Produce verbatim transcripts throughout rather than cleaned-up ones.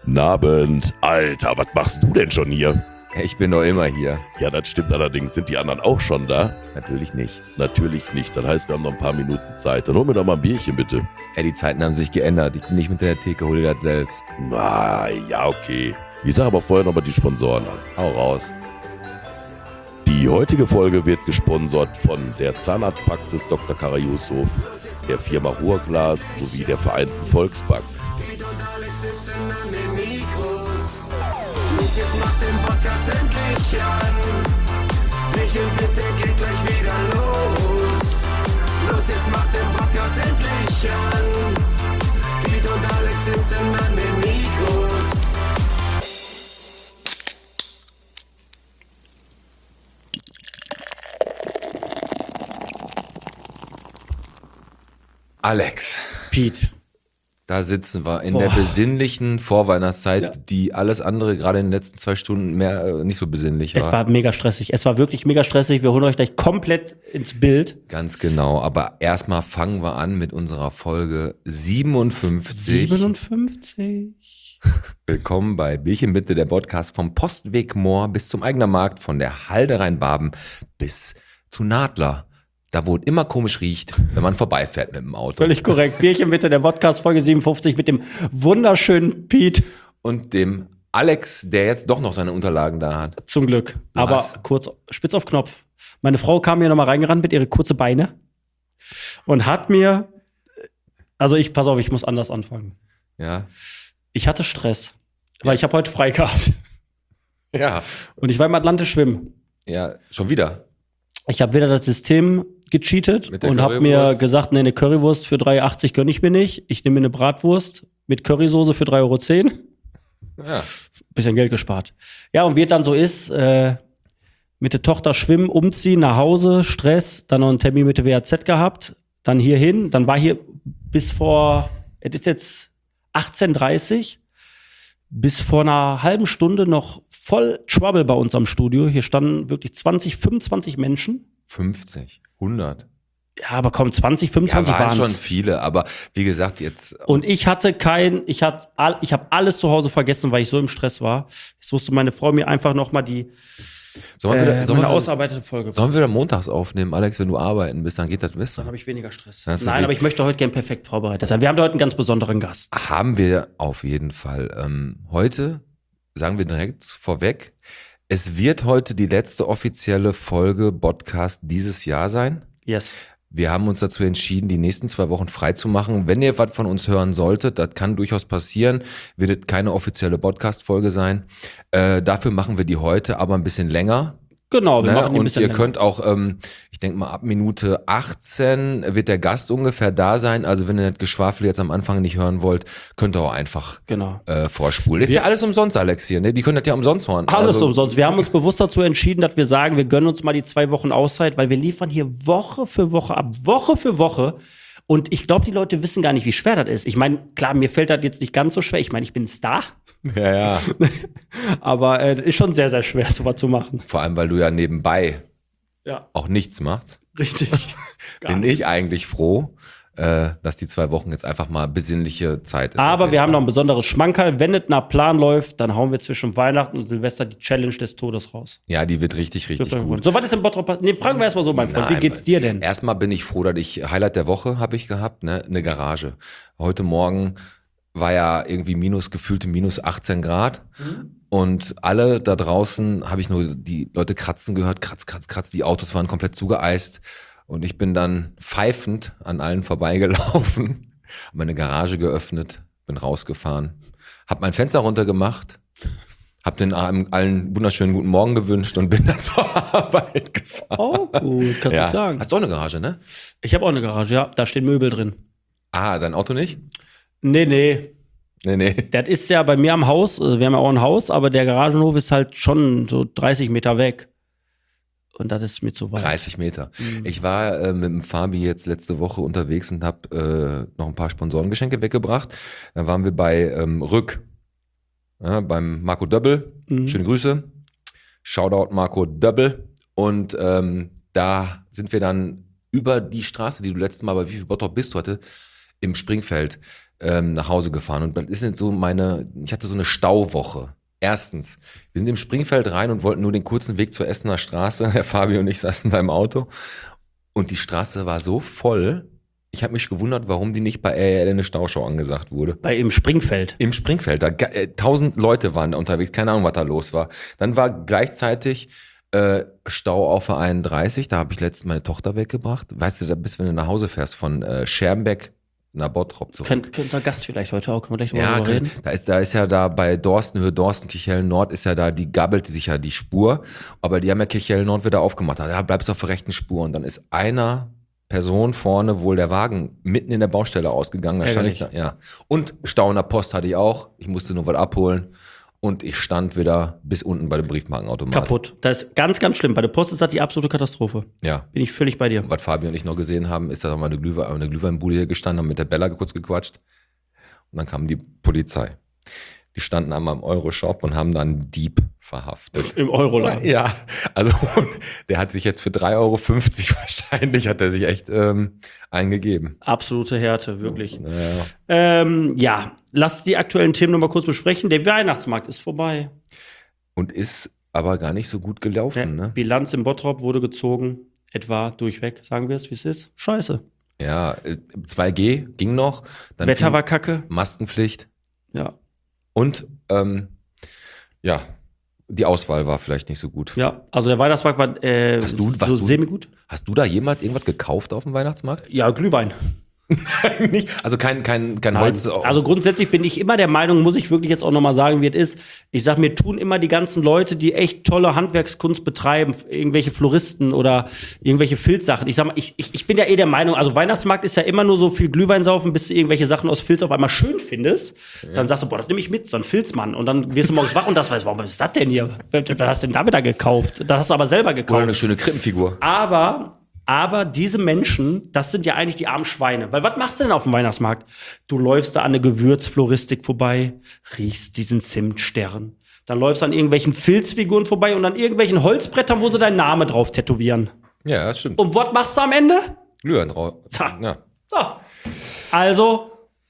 Nabend. Alter, was machst du denn schon hier? Ich bin doch immer hier. Ja, das stimmt allerdings. Sind die anderen auch schon da? Natürlich nicht. Natürlich nicht. Das heißt, wir haben noch ein paar Minuten Zeit. Dann hol mir doch mal ein Bierchen, bitte. Ja, die Zeiten haben sich geändert. Ich bin nicht mit der Theke, hol dir das selbst. Na, ja, okay. Ich sag aber vorher noch mal die Sponsoren an. Hau raus. Die heutige Folge wird gesponsert von der Zahnarztpraxis Doktor Kara Yusuf, der Firma Ruhrglas sowie der Vereinten Volksbank. Los, jetzt macht den Podcast endlich an. Michel, bitte geht gleich wieder los. Los, jetzt macht den Podcast endlich an. Piet und Alex sitzen an den Mikros. Alex. Piet. Da sitzen wir in Boah. der besinnlichen Vorweihnachtszeit, Ja. die alles andere gerade in den letzten zwei Stunden mehr äh, nicht so besinnlich Es war. war mega stressig. Es war wirklich mega stressig. Wir holen euch gleich komplett ins Bild. Ganz genau. Aber erstmal fangen wir an mit unserer Folge siebenundfünfzig. siebenundfünfzig. Willkommen bei Bierchen bitte, der Podcast vom Postweg Moor bis zum Eigener Markt, von der Halde Rheinbaben bis zu Nadler. Da, wo es immer komisch riecht, wenn man vorbeifährt mit dem Auto. Völlig korrekt. Bierchen bitte, der Podcast, Folge siebenundfünfzig mit dem wunderschönen Piet. Und dem Alex, der jetzt doch noch seine Unterlagen da hat. Zum Glück. Du Aber hast- kurz, spitz auf Knopf. Meine Frau kam hier nochmal reingerannt mit ihren kurzen Beine und hat mir, also ich, pass auf, ich muss anders anfangen. Ja. Ich hatte Stress, weil ich habe heute frei gehabt. Ja. Und ich war im Atlantisch schwimmen. Ja, schon wieder. Ich habe wieder das System gecheatet Mit der und habe mir Currywurst? gesagt, nee, eine Currywurst für drei Euro achtzig gönne ich mir nicht. Ich nehme mir eine Bratwurst mit Currysoße für drei Euro zehn. Ja. Bisschen Geld gespart. Ja, und wie es dann so ist, äh, mit der Tochter schwimmen, umziehen, nach Hause, Stress, dann noch einen Termin mit der W A Z gehabt, dann hierhin, dann war hier bis vor, es ist jetzt achtzehn Uhr dreißig, bis vor einer halben Stunde noch voll Trouble bei uns am Studio. Hier standen wirklich zwanzig, fünfundzwanzig Menschen. fünfzig, hundert. Ja, aber komm, zwanzig, Ja, fünfundzwanzig waren waren schon es. viele, aber wie gesagt, jetzt. Und ich hatte kein, ich hatte, all, ich habe alles zu Hause vergessen, weil ich so im Stress war. Jetzt musste meine Frau mir einfach noch mal die Sollen wir, wieder, äh, sollen meine wir, ausarbeitete Folge. sollen wir wieder montags aufnehmen, Alex, wenn du arbeiten bist, dann geht das Dann besser. habe ich weniger Stress. Hast du Nein, wie- aber ich möchte heute gern perfekt vorbereitet sein. Wir haben heute einen ganz besonderen Gast. Haben wir auf jeden Fall. Ähm, heute sagen wir direkt vorweg, es wird heute die letzte offizielle Folge Podcast dieses Jahr sein. Yes. Wir haben uns dazu entschieden, die nächsten zwei Wochen frei zu machen. Wenn ihr was von uns hören solltet, das kann durchaus passieren, wird es keine offizielle Podcast-Folge sein. Äh, dafür machen wir die heute aber ein bisschen länger. Genau, wir Ne? machen die ein Und bisschen ihr länger. könnt auch, ähm, ich denke mal, ab Minute achtzehn wird der Gast ungefähr da sein. Also wenn ihr das Geschwafel jetzt am Anfang nicht hören wollt, könnt ihr auch einfach Genau. äh, vorspulen. Ist Wir- ja alles umsonst, Alex, hier. Ne? Die können das ja umsonst hören. Alles also, umsonst. Wir haben uns bewusst dazu entschieden, dass wir sagen, wir gönnen uns mal die zwei Wochen Auszeit, weil wir liefern hier Woche für Woche ab, Woche für Woche. Und ich glaube, die Leute wissen gar nicht, wie schwer das ist. Ich meine, klar, mir fällt das jetzt nicht ganz so schwer. Ich meine, ich bin ein Star. Ja, ja. Aber äh, ist schon sehr, sehr schwer, sowas zu machen. Vor allem, weil du ja nebenbei Ja, auch nichts machst. richtig. Gar Bin nicht. ich eigentlich froh, äh, dass die zwei Wochen jetzt einfach mal besinnliche Zeit ist. auf Aber jeden wir haben Fall. noch ein besonderes Schmankerl. Wenn es nach Plan läuft, dann hauen wir zwischen Weihnachten und Silvester die Challenge des Todes raus. Ja, die wird richtig, richtig gut. So, was ist im Bottrop passiert? Nee, fragen wir erstmal so, mein Freund. Wie Nein, geht's dir denn? Erstmal bin ich froh, dass ich, Highlight der Woche habe ich gehabt, ne, eine Garage. Heute Morgen war ja irgendwie minus, gefühlte minus achtzehn Grad. Und alle da draußen habe ich nur die Leute kratzen gehört, kratz, kratz, kratz. Die Autos waren komplett zugeeist. Und ich bin dann pfeifend an allen vorbeigelaufen, hab meine Garage geöffnet, bin rausgefahren, hab mein Fenster runtergemacht, hab den allen allen wunderschönen guten Morgen gewünscht und bin dann zur Arbeit gefahren. Oh, gut, kannst Ja. du sagen. Hast du auch eine Garage, ne? Ich habe auch eine Garage, ja. Da stehen Möbel drin. Ah, dein Auto nicht? Nee, nee. Nee, nee. Das ist ja bei mir am Haus. äh, Wir haben ja auch ein Haus, aber der Garagenhof ist halt schon so dreißig Meter weg. Und das ist mir zu weit. dreißig Meter. Ich war äh, mit dem Fabi jetzt letzte Woche unterwegs und habe äh, noch ein paar Sponsorengeschenke weggebracht. Dann waren wir bei ähm, Rück, ja, beim Marco Döbbel. Mhm. Schöne Grüße. Shoutout Marco Döbbel. Und ähm, da sind wir dann über die Straße, die du letztes Mal bei Wie viel Bottrop bist du hatte, im Springfeld ähm, nach Hause gefahren und das ist jetzt so meine, ich hatte so eine Stauwoche. Erstens, wir sind im Springfeld rein und wollten nur den kurzen Weg zur Essener Straße. Herr Fabio und ich saßen da im Auto und die Straße war so voll. Ich habe mich gewundert, warum die nicht bei R L eine Stauschau angesagt wurde. Bei im Springfeld. Im Springfeld, da äh, tausend Leute waren da unterwegs, keine Ahnung, was da los war. Dann war gleichzeitig äh, Stau auf der einunddreißig, da habe ich letztens meine Tochter weggebracht. Weißt du, da bist, wenn du nach Hause fährst von äh, Schermbeck nach Bottrop zurück. Könnte unser Gast vielleicht heute auch, können wir gleich Ja, mal drüber reden. da ist, da ist ja da bei Dorsten, Höhe Dorsten, Kirchhellen Nord, ist ja da, die gabbelt sich ja die Spur, aber die haben ja Kirchhellen Nord wieder aufgemacht. Da bleibst du auf der rechten Spur und dann ist einer Person vorne wohl der Wagen mitten in der Baustelle ausgegangen. Da stand ich da, ja. Und Stau in der Post hatte ich auch. Ich musste nur was abholen. Und ich stand wieder bis unten bei dem Briefmarkenautomat. Kaputt. Das ist ganz, ganz schlimm. Bei der Post ist das die absolute Katastrophe. Ja. Bin ich völlig bei dir. Und was Fabio und ich noch gesehen haben, ist, da haben wir eine, Glühwein, eine Glühweinbude hier gestanden, haben mit der Bella kurz gequatscht. Und dann kam die Polizei. Die standen einmal im Euroshop und haben dann einen Dieb verhaftet. Im Euroladen. Ja, also der hat sich jetzt für drei Euro fünfzig wahrscheinlich, hat er sich echt ähm, eingegeben. Absolute Härte, wirklich. Ja. Ähm, ja, lass die aktuellen Themen nochmal kurz besprechen. Der Weihnachtsmarkt ist vorbei. Und ist aber gar nicht so gut gelaufen, Ja, ne? Bilanz im Bottrop wurde gezogen, etwa durchweg, sagen wir es, wie es ist. Scheiße. Ja, äh, zwei G ging noch. Dann Wetter fing war kacke. Maskenpflicht. Ja. Und, ähm, ja, die Auswahl war vielleicht nicht so gut. Ja, also der Weihnachtsmarkt war äh, Hast du- so warst du- semi-gut. Hast du da jemals irgendwas gekauft auf dem Weihnachtsmarkt? Ja, Glühwein. nicht? Also kein, kein, kein Nein. Holz. Also grundsätzlich bin ich immer der Meinung, muss ich wirklich jetzt auch nochmal sagen, wie es ist. Ich sag mir, tun immer die ganzen Leute, die echt tolle Handwerkskunst betreiben, irgendwelche Floristen oder irgendwelche Filzsachen. Ich sag mal, ich, ich, ich bin ja eh der Meinung, also Weihnachtsmarkt ist ja immer nur so viel Glühwein saufen, bis du irgendwelche Sachen aus Filz auf einmal schön findest. Dann sagst du, boah, das nehme ich mit, so ein Filzmann. Und dann wirst du morgens wach und das weißt, warum ist das denn hier? Was hast du denn da wieder gekauft? Das hast du aber selber gekauft. Oder eine schöne Krippenfigur. Aber, aber diese Menschen, das sind ja eigentlich die armen Schweine. Weil was machst du denn auf dem Weihnachtsmarkt? Du läufst da an eine Gewürzfloristik vorbei, riechst diesen Zimtstern. Dann läufst du an irgendwelchen Filzfiguren vorbei und an irgendwelchen Holzbrettern, wo sie deinen Namen drauf tätowieren. Ja, das stimmt. Und was machst du am Ende? Glühwein drauf. Tja. Ja. So. Also,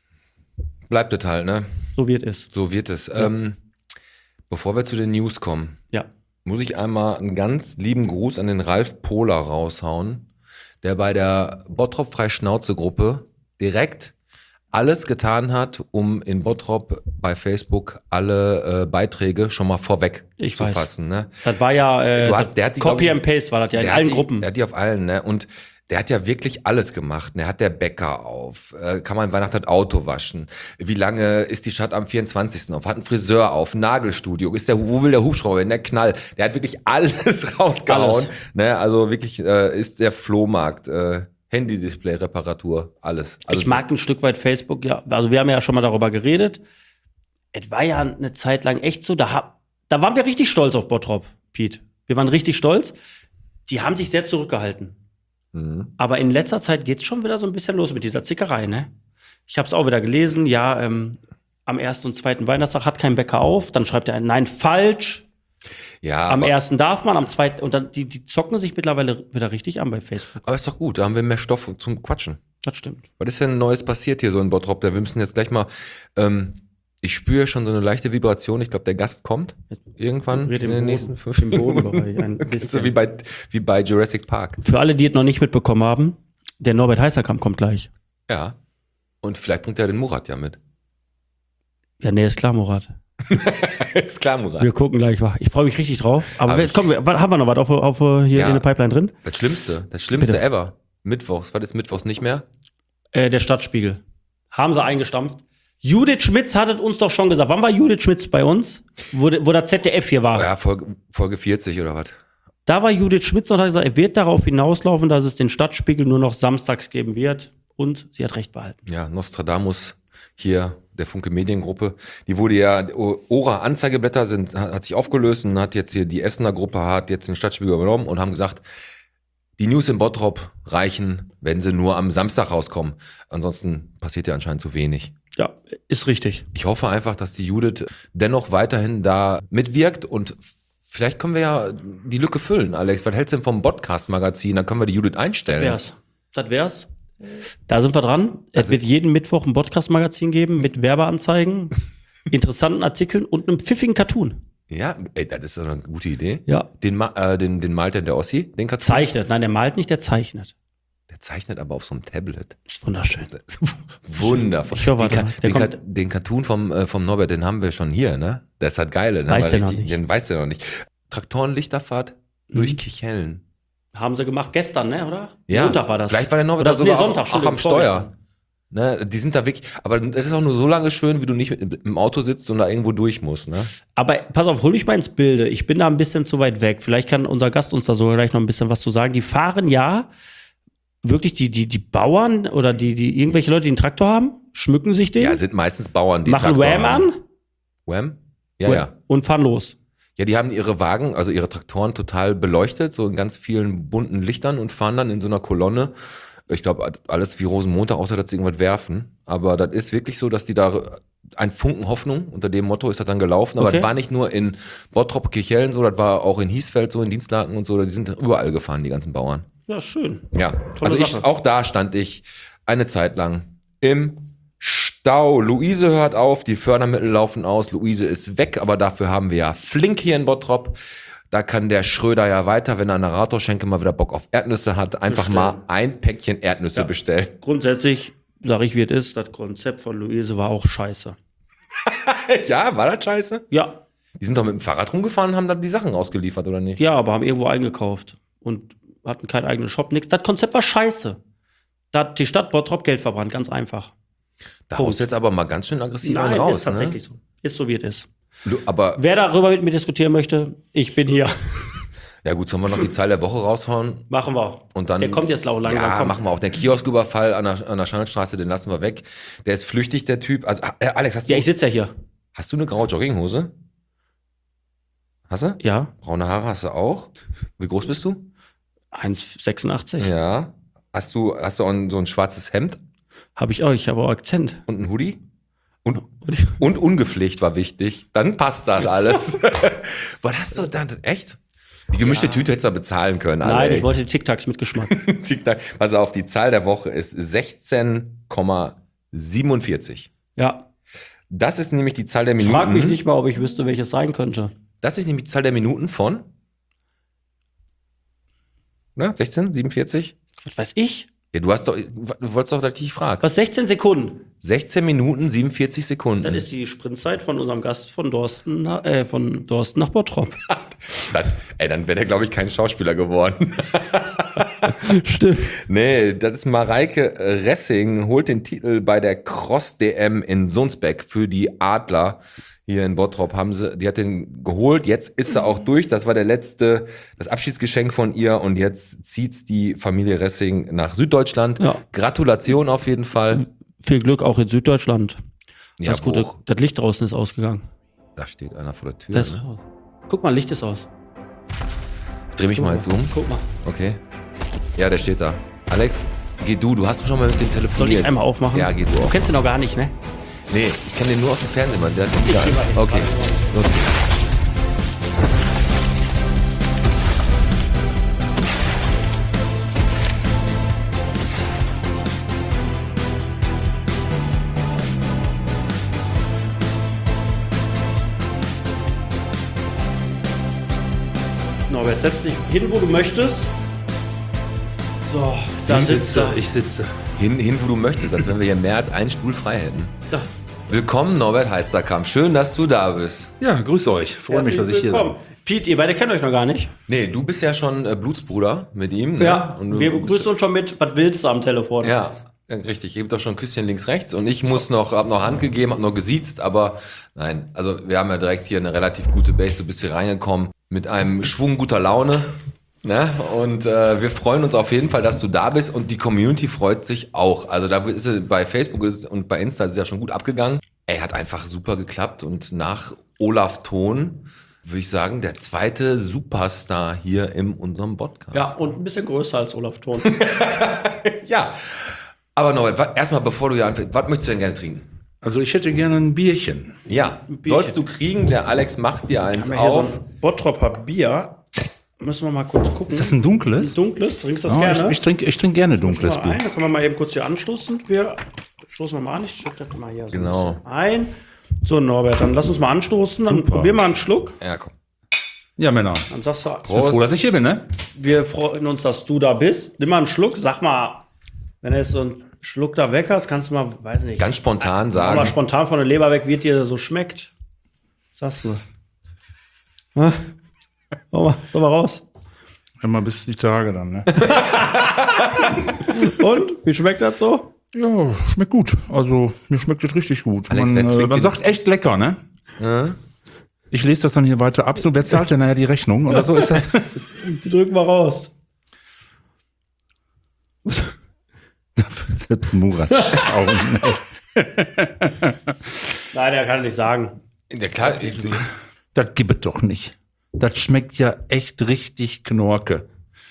Bleibt es halt, ne? so wird es. So wird es. Ähm, bevor wir zu den News kommen, Ja. muss ich einmal einen ganz lieben Gruß an den Ralf Pohler raushauen, der bei der Bottrop Freischnauze-Gruppe direkt alles getan hat, um in Bottrop bei Facebook alle äh, Beiträge schon mal vorweg Ich zu weiß. fassen. Ne? Das war ja äh, Du hast- der hat die, Copy glaub ich- and Paste war das ja in Der hat allen die, Gruppen. Der hat die auf allen, ne? Und der hat ja wirklich alles gemacht. Der hat der Bäcker auf, äh, kann man Weihnachten das Auto waschen. Wie lange ist die Stadt am vierundzwanzigsten auf? Hat einen Friseur auf, ein Nagelstudio. Ist der, wo will der Hubschrauber hin? Der Knall. Der hat wirklich alles rausgehauen. Alles. Ne? Also wirklich äh, ist der Flohmarkt, äh, Handy-Display-Reparatur, alles. Also Ich mag ein Stück weit Facebook, ja. Also wir haben ja schon mal darüber geredet. Es war ja eine Zeit lang echt so, da, hab, da waren wir richtig stolz auf Bottrop, Pete. Wir waren richtig stolz. Die haben sich sehr zurückgehalten. Mhm. Aber in letzter Zeit geht's schon wieder so ein bisschen los mit dieser Zickerei, ne? Ich habe es auch wieder gelesen, ja, ähm, am ersten und zweiten Weihnachtstag hat kein Bäcker auf. Dann schreibt er, nein, falsch. Ja, Am aber, ersten darf man, am zweiten, und dann, die, die zocken sich mittlerweile wieder richtig an bei Facebook. aber ist doch gut, da haben wir mehr Stoff zum Quatschen. Das stimmt. Was ist denn Neues passiert hier so in Bottrop? Wir müssen jetzt gleich mal, ähm, ich spüre schon so eine leichte Vibration. Ich glaube, der Gast kommt irgendwann Wird in im den Boden- nächsten fünf im Bodenbereich ein So bisschen. wie bei, wie bei Jurassic Park. Für alle, die es noch nicht mitbekommen haben, der Norbert Heißerkamp kommt gleich. Ja. Und vielleicht bringt er den Murat ja mit. Ja, nee, ist klar, Murat. Ist klar, Murat. Wir gucken gleich. wa- Ich freue mich richtig drauf. Aber, Aber jetzt, komm, wir, wa- haben wir noch was auf, auf hier Ja. in der Pipeline drin? Das Schlimmste, das Schlimmste Bitte. ever. Mittwochs. Was ist Mittwochs nicht mehr? Äh, der Stadtspiegel. Haben sie eingestampft. Judith Schmitz hat es uns doch schon gesagt. Wann war Judith Schmitz bei uns? Wo, de- wo der Z D F hier war. Oh ja, Folge, Folge vierzig oder was? Da war Judith Schmitz und hat gesagt, er wird darauf hinauslaufen, dass es den Stadtspiegel nur noch samstags geben wird. Und sie hat recht behalten. Ja, Nostradamus hier, der Funke Mediengruppe. Die wurde ja, Ora Anzeigeblätter sind, hat hat sich aufgelöst und hat jetzt hier die Essener Gruppe, hat jetzt den Stadtspiegel übernommen und haben gesagt, die News in Bottrop reichen, wenn sie nur am Samstag rauskommen. Ansonsten passiert ja anscheinend zu wenig. Ja, ist richtig. Ich hoffe einfach, dass die Judith dennoch weiterhin da mitwirkt und vielleicht können wir ja die Lücke füllen, Alex. Was hältst du denn vom Podcast-Magazin? Da können wir die Judith einstellen. Wär's. Das wär's. Da sind wir dran. Es Also- wird jeden Mittwoch ein Podcast-Magazin geben mit Werbeanzeigen, interessanten Artikeln und einem pfiffigen Cartoon. Ja, ey, das ist doch eine gute Idee. Ja. Den, ma- äh, den, den malt denn der Ossi, den Cartoon? Zeichnet. Nein, der malt nicht, der zeichnet. Der zeichnet aber auf so einem Tablet. Das ist wunderschön. Das ist Wundervoll. Ich höre Den, weiter. Ka- Der den, Ka- kommt- den Cartoon vom, äh, vom Norbert, den haben wir schon hier, ne? Der ist halt geil. Den Weiß haben wir der noch nicht. Den weiß der noch nicht. Traktorenlichterfahrt Mhm. durch Kichellen. Haben sie gemacht gestern, ne, oder? Ja, Montag war das. Vielleicht war der Norbert Oder da sogar nee, Sonntag, auch, auch am Entschuldigung, Steuer. vorgestern. Ne, die sind da wirklich, aber das ist auch nur so lange schön, wie du nicht mit, im Auto sitzt und da irgendwo durch musst. Ne? Aber pass auf, hol mich mal ins Bilde. Ich bin da ein bisschen zu weit weg. Vielleicht kann unser Gast uns da sogar gleich noch ein bisschen was zu sagen. Die fahren ja wirklich die, die, die Bauern oder die, die irgendwelche Leute, die einen Traktor haben, schmücken sich den, Ja, sind meistens Bauern, die machen Traktor Wham haben. an Wham? Ja, ja. und fahren los. Ja, die haben ihre Wagen, also ihre Traktoren total beleuchtet, so in ganz vielen bunten Lichtern und fahren dann in so einer Kolonne. Ich glaube, alles wie Rosenmontag, außer dass sie irgendwas werfen. Aber das ist wirklich so, dass die da ein Funken Hoffnung, unter dem Motto ist das dann gelaufen. Aber Okay. das war nicht nur in Bottrop, Kirchhellen so, das war auch in Hiesfeld so, in Dienstlaken und so. Die sind überall gefahren, die ganzen Bauern. Ja, schön. Ja, Tolle also ich, Sache. auch da stand ich eine Zeit lang im Stau. Luise hört auf, die Fördermittel laufen aus, Luise ist weg, aber dafür haben wir ja Flink hier in Bottrop. Da kann der Schröder ja weiter, wenn er eine Rathausschenke mal wieder Bock auf Erdnüsse hat, einfach Bestellen. mal ein Päckchen Erdnüsse Ja. bestellen. Grundsätzlich, sage ich, wie es ist, das Konzept von Luise war auch scheiße. Ja, war das scheiße? Ja, Die sind doch mit dem Fahrrad rumgefahren und haben dann die Sachen ausgeliefert, oder nicht? ja, aber haben irgendwo eingekauft und hatten keinen eigenen Shop, nix. Das Konzept war scheiße. Da hat die Stadt Bottrop Geld verbrannt, ganz einfach. Da haust du jetzt aber mal ganz schön aggressiv einen Nein, raus. ist tatsächlich so. Ist so, wie es ist. Ne? Du, aber, Wer darüber mit mir diskutieren möchte, ich bin hier. ja gut, sollen wir noch die Zahl der Woche raushauen? Machen wir. Und dann, Der kommt jetzt lau langsam. Ja, komm. machen wir auch. Der Kiosküberfall an der, an der Schandelstraße, den lassen wir weg. Der ist flüchtig, der Typ. Also, äh, Alex, hast du, Ja, ich sitze ja hier. hast du eine graue Jogginghose? Hast du? Ja, Braune Haare hast du auch? Wie groß bist du? eins sechsundachtzig. Ja. Hast du, hast du auch ein, so ein schwarzes Hemd Habe ich auch, ich habe auch Akzent. und ein Hoodie? Und, und ungepflegt war wichtig. Dann passt das alles. Was hast du dann? Echt? Die gemischte Tüte hättest du bezahlen können, Alex. Nein, ich wollte Tic-Tacs mit Geschmack. TikTok. Pass auf, die Zahl der Woche ist sechzehn Komma siebenundvierzig. Ja, Das ist nämlich die Zahl der ich Minuten. frage mich nicht mal, ob ich wüsste, welches sein könnte. Das ist nämlich die Zahl der Minuten von ne, sechzehn, siebenundvierzig? Was weiß ich? Ja, du hast doch, du wolltest doch, dass ich dich frage. Was, sechzehn Sekunden? sechzehn Minuten, siebenundvierzig Sekunden. Das ist die Sprintzeit von unserem Gast von Dorsten, nach- äh, von Dorsten nach Bottrop. Das, ey, dann wäre der, glaube ich, kein Schauspieler geworden. Stimmt. Nee, das ist Mareike Ressing, holt den Titel bei der Cross-D M in Sulzbek für die Adler. Hier in Bottrop haben sie, die hat den geholt, jetzt ist sie auch durch. Das war der letzte, das Abschiedsgeschenk von ihr und jetzt zieht's die Familie Ressing nach Süddeutschland. Ja. Gratulation auf jeden Fall. Viel Glück auch in Süddeutschland. Ja, Das Gute, hoch. das Licht draußen ist ausgegangen. Da steht einer vor der Tür. Das ist Ne? raus. Guck mal, Licht ist aus. Ich dreh mich mal jetzt um. Guck mal. Okay. Ja, der steht da. Alex, geh du. Du hast schon mal mit dem telefoniert. Soll ich einmal aufmachen? Ja, geh du Du auch. kennst ihn noch gar nicht, ne? Nee, ich kenne den nur aus dem Fernsehen, Mann. Der hat den wieder. geh mal hin. Okay, los geht's. Norbert, setz dich hin, wo du möchtest. So, da Ich sitzt sitze, er. ich sitze. Hin, hin, wo du möchtest, als wenn wir hier mehr als einen Stuhl frei hätten. Ja. Willkommen, Norbert Heisterkamp. Schön, dass du da bist. Ja, grüß euch. Freue mich, dass ich hier Willkommen. bin. Pete, ihr beide kennt euch noch gar nicht. Nee, du bist ja schon äh, Blutsbruder mit ihm. Ne? Ja, Und du wir bist- begrüßen uns schon mit, was willst du am Telefon? Ja, ja, richtig. Ich gebe doch schon ein Küsschen links, rechts. Und ich muss noch, hab noch Hand gegeben, hab noch gesiezt, aber nein. Also wir haben ja direkt hier eine relativ gute Base. Du bist hier reingekommen mit einem Schwung guter Laune. Ne? Und äh, wir freuen uns auf jeden Fall, dass du da bist. Und die Community freut sich auch. Also da ist es bei Facebook ist, und bei Insta ist es ja schon gut abgegangen. Ey, hat einfach super geklappt. Und nach Olaf Thon würde ich sagen, der zweite Superstar hier in unserem Podcast. Ja, und ein bisschen größer als Olaf Thon. Ja. Aber Norbert, wa- erstmal bevor du hier anfängst, was möchtest du denn gerne trinken? Also ich hätte gerne ein Bierchen. Ja, sollst du kriegen, der Alex macht dir eins Haben wir hier so auf. ein Bottropper Bier. Müssen wir mal kurz gucken. Ist das ein dunkles? Ein dunkles, trinkst du das Oh, gerne? ich, ich trinke ich trink gerne dunkles mal Bier. ein, dann können wir mal eben kurz hier anstoßen. Wir stoßen wir mal an. Ich schütte das mal hier so Genau. ein bisschen ein. So, Norbert, dann lass uns mal anstoßen. Dann Super. probier mal einen Schluck. Ja, komm. Ja, Männer. Dann sagst du, Ich bin froh, dass ich hier bin, ne? wir freuen uns, dass du da bist. Nimm mal einen Schluck. Sag mal, wenn du jetzt so einen Schluck da weg hast, kannst du mal, weiß nicht. Ganz spontan Sag mal sagen. spontan von der Leber weg, wie es dir so schmeckt. Sagst du. Na? Hau mal, hau mal raus. Immer bis die Tage dann, ne? Und? Wie schmeckt das so? Ja, schmeckt gut. Also, mir schmeckt es richtig gut. Alex, Man, wer äh, zwingt man den- sagt echt lecker, ne? Ich lese das dann hier weiter ab. So, wer zahlt denn nachher die Rechnung? Oder so ist das. Die drücken wir raus. Da wird selbst Murat staunen. Nein, der kann nicht sagen. Ja, klar. Das gibt es doch nicht. Das schmeckt ja echt richtig Knorke.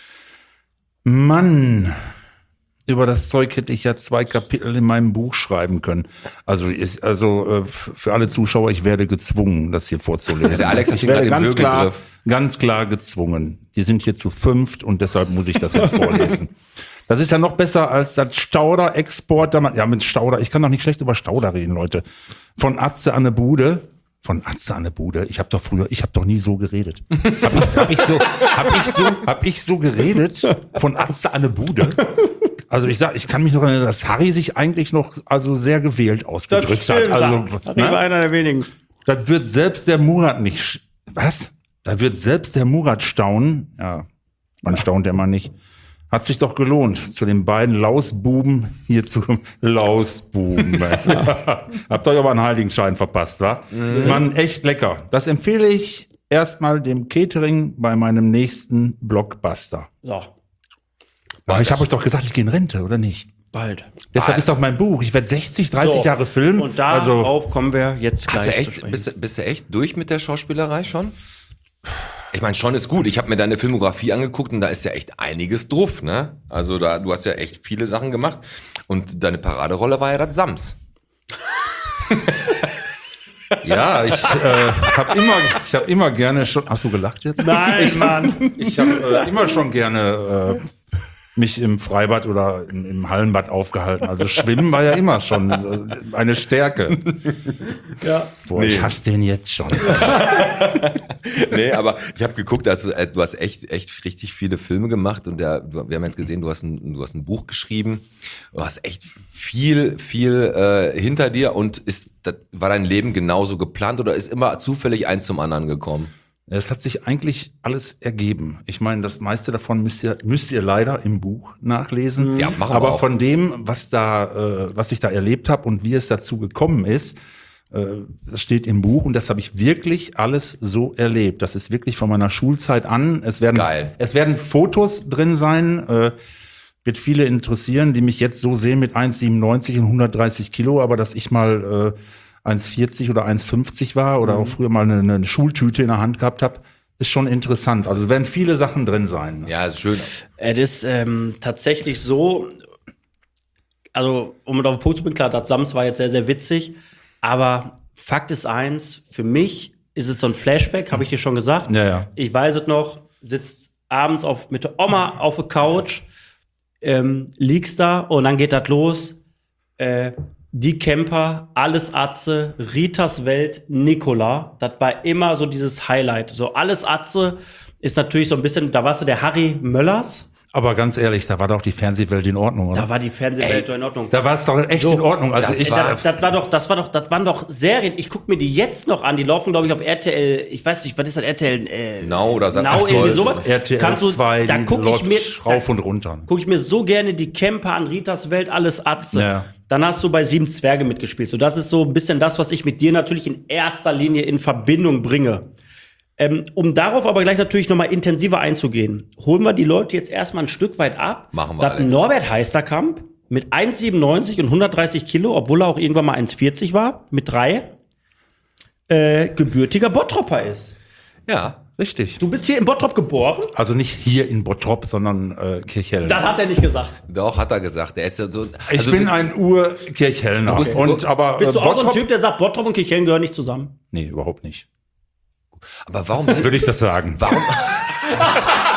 Mann, über das Zeug hätte ich ja zwei Kapitel in meinem Buch schreiben können. Also, ist, also äh, für alle Zuschauer, ich werde gezwungen, das hier vorzulesen. Der Alex hat ich ihn werde gerade im ganz klar, Würgegriff. ganz klar gezwungen. Die sind hier zu fünft und deshalb muss ich das jetzt vorlesen. Das ist ja noch besser als das Stauder-Export. Ja, mit Stauder, ich kann doch nicht schlecht über Stauder reden, Leute. Von Atze an der Bude. Von Atze an der Bude. Ich habe doch früher, ich habe doch nie so geredet. Hab ich, hab ich so, hab ich so, hab ich so geredet? Von Atze an der Bude. Also ich sag, ich kann mich noch erinnern, dass Harry sich eigentlich noch also sehr gewählt ausgedrückt hat. Also, das war ne? einer der wenigen. Das wird selbst der Murat nicht. sch- Was? Da wird selbst der Murat staunen. Ja, man staunt ja mal nicht. Hat sich doch gelohnt, zu den beiden Lausbuben hier zu kommen. Lausbuben. Habt euch aber einen Heiligenschein verpasst, wa? Mhm. Mann, echt lecker. Das empfehle ich erstmal dem Catering bei meinem nächsten Blockbuster. So, Aber ich habe euch doch gesagt, ich gehe in Rente, oder nicht? bald. Deshalb ist doch mein Buch. Ich werde sechzig, dreißig So, Jahre filmen. Und darauf kommen wir jetzt gleich Hast du zu echt, sprechen. bist, du- bist du echt durch mit der Schauspielerei schon? Ich meine, schon ist gut. Ich habe mir deine Filmografie angeguckt und da ist ja echt einiges drauf, ne? Also da, du hast ja echt viele Sachen gemacht und deine Paraderolle war ja das Sams. Ja, ich äh, habe immer, ich habe immer gerne schon. Hast du gelacht jetzt? Nein, Mann. Ich habe äh, immer schon gerne äh, mich im Freibad oder im, im Hallenbad aufgehalten. Also Schwimmen war ja immer schon äh, eine Stärke. Ja. Boah, ich hasse den jetzt schon. Nee, aber ich habe geguckt, also äh, du hast echt, echt richtig viele Filme gemacht und der, wir haben jetzt gesehen, du hast ein, du hast ein Buch geschrieben, du hast echt viel, viel äh, hinter dir und ist, das, war dein Leben genauso geplant oder ist immer zufällig eins zum anderen gekommen? Es hat sich eigentlich alles ergeben. Ich meine, das meiste davon müsst ihr, müsst ihr leider im Buch nachlesen. Ja, machen wir Aber auch. von dem, was da, äh, was ich da erlebt habe und wie es dazu gekommen ist, äh, das steht im Buch und das habe ich wirklich alles so erlebt. Das ist wirklich von meiner Schulzeit an. Es werden, Geil. es werden Fotos drin sein. Äh, wird viele interessieren, die mich jetzt so sehen mit eins Komma siebenundneunzig und hundertdreißig Kilo, aber dass ich mal äh, eins Komma vierzig oder eins Komma fünfzig war oder auch früher mal eine, eine Schultüte in der Hand gehabt habe, ist schon interessant. Also werden viele Sachen drin sein. Ja, ist schön. Es ist ähm, tatsächlich so, also um auf den Punkt zu bringen, klar, das Sams war jetzt sehr, sehr witzig, aber Fakt ist eins, für mich ist es so ein Flashback, habe ich dir schon gesagt. Ja, ja. Ich weiß es noch, sitzt abends auf, mit der Oma auf der Couch, ähm, liegst da und dann geht das los. Äh, die Camper, alles Atze, Ritas Welt, Nicola. Das war immer so dieses Highlight. So alles Atze ist natürlich so ein bisschen, da warst du der Harry Möllers. Aber ganz ehrlich, da war doch die Fernsehwelt in Ordnung, oder? Da war die Fernsehwelt doch in Ordnung. Da war es doch echt So, in Ordnung. Also das ich, war- das, das war doch, das war doch, das waren doch Serien. Ich gucke mir die jetzt noch an. Die laufen, glaube ich, auf R T L. Ich weiß nicht, was ist das R T L? Äh, Now oder Sat- Now, Ach so, irgendwie also sowas. R T L Kannst du- zwei, da die gucke ich läuft mir, rauf da und runter. gucke ich mir so gerne die Camper an, Ritas Welt, alles Atze. Ja. Dann hast du bei Sieben Zwerge mitgespielt. So, das ist so ein bisschen das, was ich mit dir natürlich in erster Linie in Verbindung bringe. Ähm, um darauf aber gleich natürlich nochmal intensiver einzugehen, holen wir die Leute jetzt erstmal ein Stück weit ab. Machen wir, dass Alex. Norbert Heisterkamp mit eins Komma siebenundneunzig und hundertdreißig Kilo, obwohl er auch irgendwann mal eins Komma vierzig war, mit drei, äh, gebürtiger Bottropper ist. Ja. Richtig. Du bist hier in Bottrop geboren? Also nicht hier in Bottrop, sondern äh, Kirchhellen. Das hat er nicht gesagt. Doch, hat er gesagt. Der ist ja so. ich also bin bist- ein Ur-Kirchhellner. bist- Und aber Bist äh, du auch so ein Bottrop- Typ, der sagt, Bottrop und Kirchhellen gehören nicht zusammen? Nee, überhaupt nicht. Aber warum? Würde ich das sagen. Warum?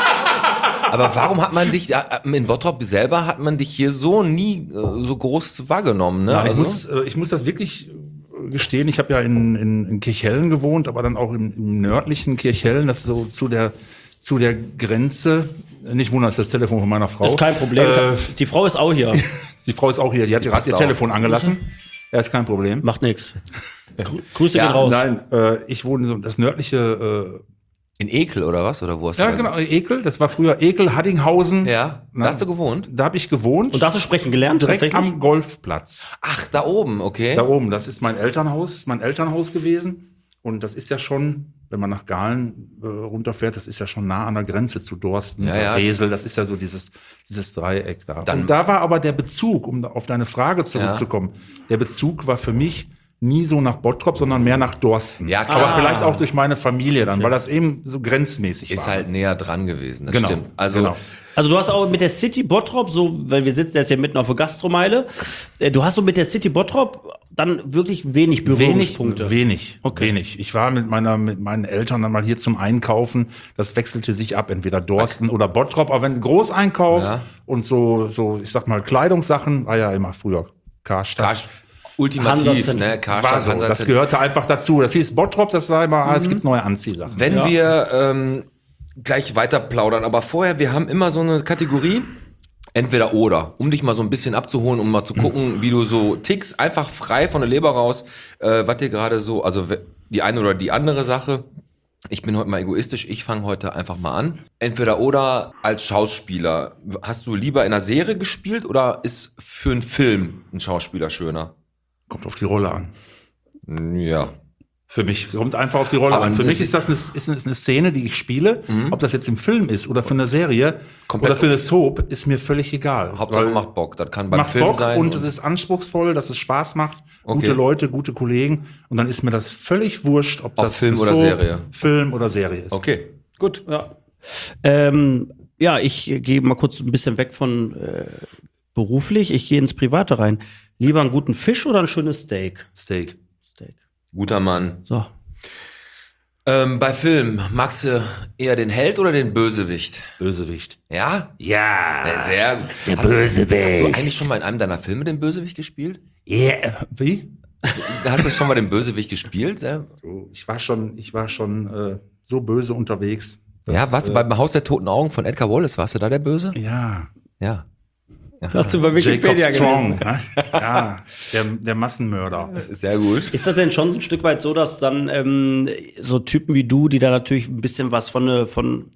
Aber warum hat man dich, in Bottrop selber hat man dich hier so nie äh, so groß wahrgenommen, ne? Ja, ich, also? muss, äh, ich muss das wirklich gestehen, ich habe ja in, in, in Kirchhellen gewohnt, aber dann auch im, im nördlichen Kirchhellen, das ist so zu der, zu der Grenze. Nicht wundern, das ist das Telefon von meiner Frau. Ist kein Problem. Äh, die Frau ist auch hier. Die Frau ist auch hier, die hat gerade ihr auch. Telefon angelassen. Ja, ist kein Problem. Macht nichts. Grü Grüße Ja, gehen raus. Nein, äh, ich wohne so das nördliche, In Ekel oder was? Oder wo hast äh, ja du genau, Ekel, das war früher Ekel, Haddinghausen. Ja, da hast du gewohnt? Da habe ich gewohnt, Und da hast du sprechen gelernt, direkt tatsächlich? am Golfplatz. Ach, da oben, okay. Da oben, das ist mein Elternhaus, mein Elternhaus gewesen. Und das ist ja schon, wenn man nach Gahlen äh, runterfährt, das ist ja schon nah an der Grenze zu Dorsten, Ja, ja. Resel, das ist ja so dieses, dieses Dreieck da. Dann- und da war aber der Bezug, um auf deine Frage zurückzukommen, der Bezug war für mich nie so nach Bottrop, sondern mehr nach Dorsten. Ja, klar. Aber vielleicht auch durch meine Familie dann, weil das eben so grenzmäßig Ist war. halt näher dran gewesen, das Genau, stimmt. Also, genau. Also du hast auch mit der City Bottrop, so, weil wir sitzen jetzt hier mitten auf der Gastromeile, äh, du hast so mit der City Bottrop dann wirklich wenig Wenig, Berührungspunkte. wenig, Okay. wenig. Ich war mit meiner, mit meinen Eltern dann mal hier zum Einkaufen. Das wechselte sich ab, entweder Dorsten oder Bottrop. Aber wenn Großeinkauf Ja. und so, so, ich sag mal, Kleidungssachen, war ja immer früher Karstadt. Karstadt, ultimativ, Hansa- ne? war Karstadt, so, Hansa- das gehörte einfach dazu. Das hieß Bottrop, das war immer, ah, es gibt neue Anziehsachen. Wenn Ja. wir ähm, gleich weiter plaudern, aber vorher, wir haben immer so eine Kategorie, entweder oder, um dich mal so ein bisschen abzuholen, um mal zu gucken, wie du so tickst, einfach frei von der Leber raus, äh, was dir gerade so, also we- die eine oder die andere Sache. Ich bin heute mal egoistisch, ich fange heute einfach mal an. Entweder oder als Schauspieler. Hast du lieber in einer Serie gespielt oder ist für einen Film ein Schauspieler schöner? Kommt auf die Rolle an. Ja. Für mich kommt einfach auf die Rolle Aber an. Für das mich ist das eine, ist eine, ist eine Szene, die ich spiele. Ob das jetzt im Film ist oder für eine Serie Komplett- oder für eine Soap, ist mir völlig egal. Hauptsache Weil- macht Bock. Das kann beim macht Film Bock sein. und es ist anspruchsvoll, dass es Spaß macht, Okay. gute Leute, gute Kollegen und dann ist mir das völlig wurscht, ob, Ob das Film oder so Serie. Film oder Serie ist. Okay, gut. Ja. Ähm, ja, ich äh, gehe mal kurz ein bisschen weg von äh, beruflich. Ich gehe ins Private rein. Lieber einen guten Fisch oder ein schönes Steak? Steak. Steak. Guter Mann. So. Ähm, bei Film, magst du eher den Held oder den Bösewicht? Bösewicht. Ja? Ja. Ja, sehr gut. Der hast, Bösewicht. Hast du eigentlich schon mal in einem deiner Filme den Bösewicht gespielt? Yeah. Wie? Hast du schon mal den Bösewicht gespielt? Ja, So, Ich war schon, ich war schon äh, so böse unterwegs. dass, ja warst du äh, beim Haus der Toten Augen von Edgar Wallace? Warst du da der Böse? Ja. Ja. Hast du bei Jacob Wikipedia Strong. gelesen? Ne? Ja. Der, der Massenmörder. Sehr gut. Ist das denn schon so ein Stück weit so, dass dann ähm, so Typen wie du, die da natürlich ein bisschen was von, äh, von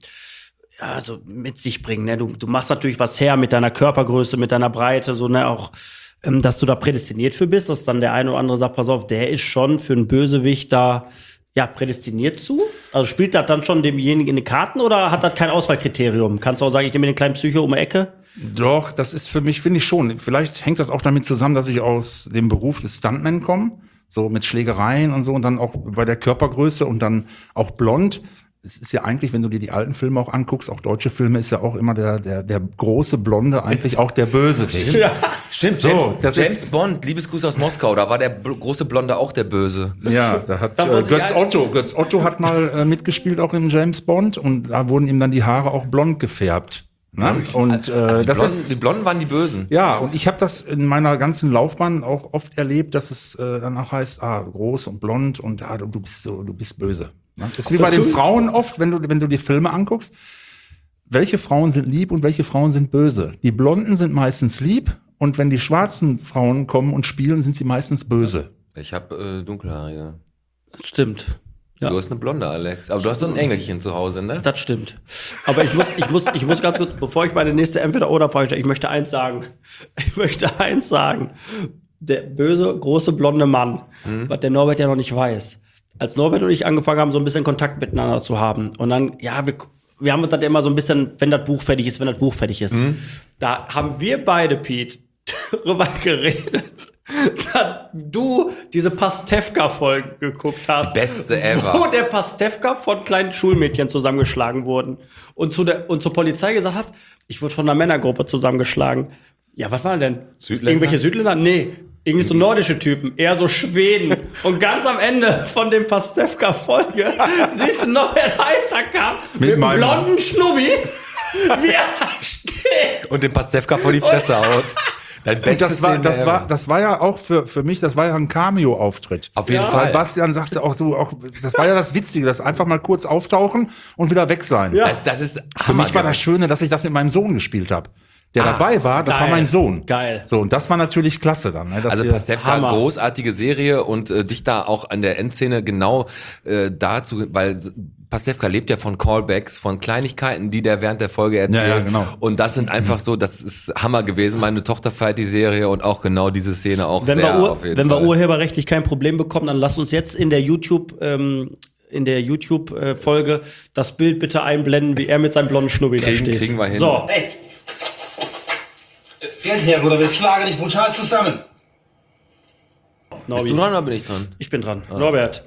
ja, so mit sich bringen, ne? Du, du machst natürlich was her mit deiner Körpergröße, mit deiner Breite, so, ne, auch, ähm, dass du da prädestiniert für bist, dass dann der eine oder andere sagt, pass auf, der ist schon für einen Bösewicht da, ja, prädestiniert zu? Also spielt das dann schon demjenigen in die Karten oder hat das kein Auswahlkriterium? Kannst du auch sagen, ich nehme den kleinen Psycho um die Ecke? Doch, das ist für mich, finde ich schon. Vielleicht hängt das auch damit zusammen, dass ich aus dem Beruf des Stuntman komme. So mit Schlägereien und so und dann auch bei der Körpergröße und dann auch blond. Es ist ja eigentlich, wenn du dir die alten Filme auch anguckst, auch deutsche Filme, ist ja auch immer der, der, der große Blonde eigentlich auch der Bösewicht. Ja. Stimmt, So, James, das James ist- Bond, Liebesgruß aus Moskau, da war der bl- große Blonde auch der Böse. Ja, da hat Da äh, muss ich Götz ein- Otto, Götz Otto hat mal äh, mitgespielt auch in James Bond und da wurden ihm dann die Haare auch blond gefärbt. Ne? Und äh, Also die, das Blonden, ist die Blonden waren die Bösen. ja, und ich habe das in meiner ganzen Laufbahn auch oft erlebt, dass es äh, dann auch heißt, ah, groß und blond und ja, du, du bist so, du bist böse. Ne? Das ist wie bei den Frauen oft, wenn du, wenn du die Filme anguckst. Welche Frauen sind lieb und welche Frauen sind böse? Die Blonden sind meistens lieb und wenn die schwarzen Frauen kommen und spielen, sind sie meistens böse. Ich habe äh, dunkelhaarige. Stimmt. Ja. Du hast eine Blonde, Alex. Aber du hast so ein Engelchen zu Hause, ne? Das stimmt. Aber ich muss, ich muss, ich muss ganz kurz, bevor ich meine nächste Entweder-Oder-Frage stelle, ich möchte eins sagen. Ich möchte eins sagen. Der böse, große, blonde Mann, was der Norbert ja noch nicht weiß. Als Norbert und ich angefangen haben, so ein bisschen Kontakt miteinander zu haben. Und dann, ja, wir, wir haben uns dann immer so ein bisschen, wenn das Buch fertig ist, wenn das Buch fertig ist. Da haben wir beide, Pete, darüber geredet, dass du diese Pastewka-Folge geguckt hast. Die beste ever. Wo der Pastewka von kleinen Schulmädchen zusammengeschlagen wurden. Und, zu der, und zur Polizei gesagt hat, ich wurde von einer Männergruppe zusammengeschlagen. Ja, was war denn? Südländer? Irgendwelche Südländer? Nee. Irgendwie so nordische Typen, eher so Schweden. Und ganz am Ende von dem Pastewka-Folge siehst du noch, wer Heister kam, mit, Mit einem meinem- blonden Schnubbi. Wie er steht. Und den Pastewka vor die Fresse haut. Dein Und bestes das war, Szene das war, ever. das war ja auch für, für mich, das war ja ein Cameo-Auftritt. Auf jeden Weil Fall. Bastian sagte auch, du, auch, das war ja das Witzige, das einfach mal kurz auftauchen und wieder weg sein. Ja. Das, das ist Für mich war das Schöne, dass ich das mit meinem Sohn gespielt habe. Der dabei war, das geil. war mein Sohn. Geil. So, und das war natürlich klasse dann. Ne, dass Also wir- Pastewka, Hammer. großartige Serie und äh, dich da auch an der Endszene genau äh, dazu, weil s- Pastewka lebt ja von Callbacks, von Kleinigkeiten, die der während der Folge erzählt. Ja, ja, genau. Und das sind einfach so, das ist Hammer gewesen. Meine Tochter feiert die Serie und auch genau diese Szene auch Wenn, sehr wir, Ur auf jeden wenn Fall. wir urheberrechtlich kein Problem bekommen, dann lasst uns jetzt in der YouTube, ähm, in der YouTube-Folge das Bild bitte einblenden, wie er mit seinem blonden Schnubbi da Kriegen- steht. kriegen wir hin. So, Hey! Geld her, oder wir schlagen dich brutal zusammen. Bist Norbi. du dran oder bin ich dran? Ich bin dran. Norbert.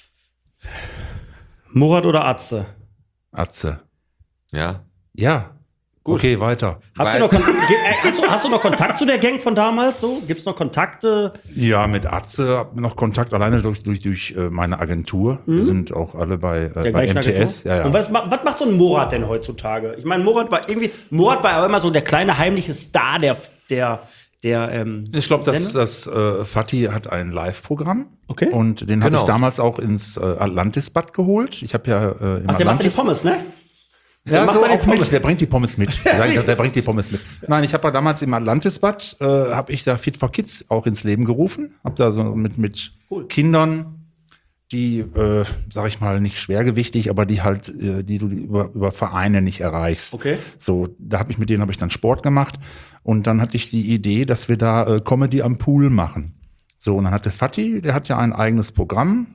Murat oder Atze? Atze. Ja. Ja. Gut. Okay, weiter. Habt ihr Weil- noch Kon Ge- äh, hast, du, hast du noch Kontakt zu der Gang von damals? So? Gibt es noch Kontakte? Ja, mit Atze hab noch Kontakt, alleine durch, durch, durch äh, meine Agentur. Wir sind auch alle bei, äh, Der bei gleichen M T S. Agentur? Ja, ja. Und was, ma- was macht so ein Murat denn heutzutage? Ich meine, Murat war irgendwie, Murat war ja immer so der kleine heimliche Star der, der, der ähm, Ich glaube, das, Sender. das äh, Fatih hat ein Live-Programm. Okay. Und den habe Genau. ich damals auch ins äh, Atlantis-Bad geholt. Ich habe ja äh, im Ach, der macht die Atlantis. Pommes, ne? Ja, macht so mal die auch Pommes. mit. Der bringt die Pommes mit. Ja, der, der bringt die Pommes mit. Nein, ich habe ja damals im Atlantis-Bad, äh, habe ich da Fit for Kids auch ins Leben gerufen. Habe da so mit, mit Kindern, die, äh, sag ich mal, nicht schwergewichtig, aber die halt, äh, die du über, über Vereine nicht erreichst. Okay. So, da habe ich mit denen habe ich dann Sport gemacht und dann hatte ich die Idee, dass wir da äh, Comedy am Pool machen. So, und dann hatte Fatih, der hat ja ein eigenes Programm.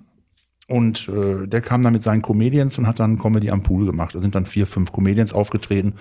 Und äh, der kam dann mit seinen Comedians und hat dann Comedy am Pool gemacht. Da sind dann vier, fünf Comedians aufgetreten.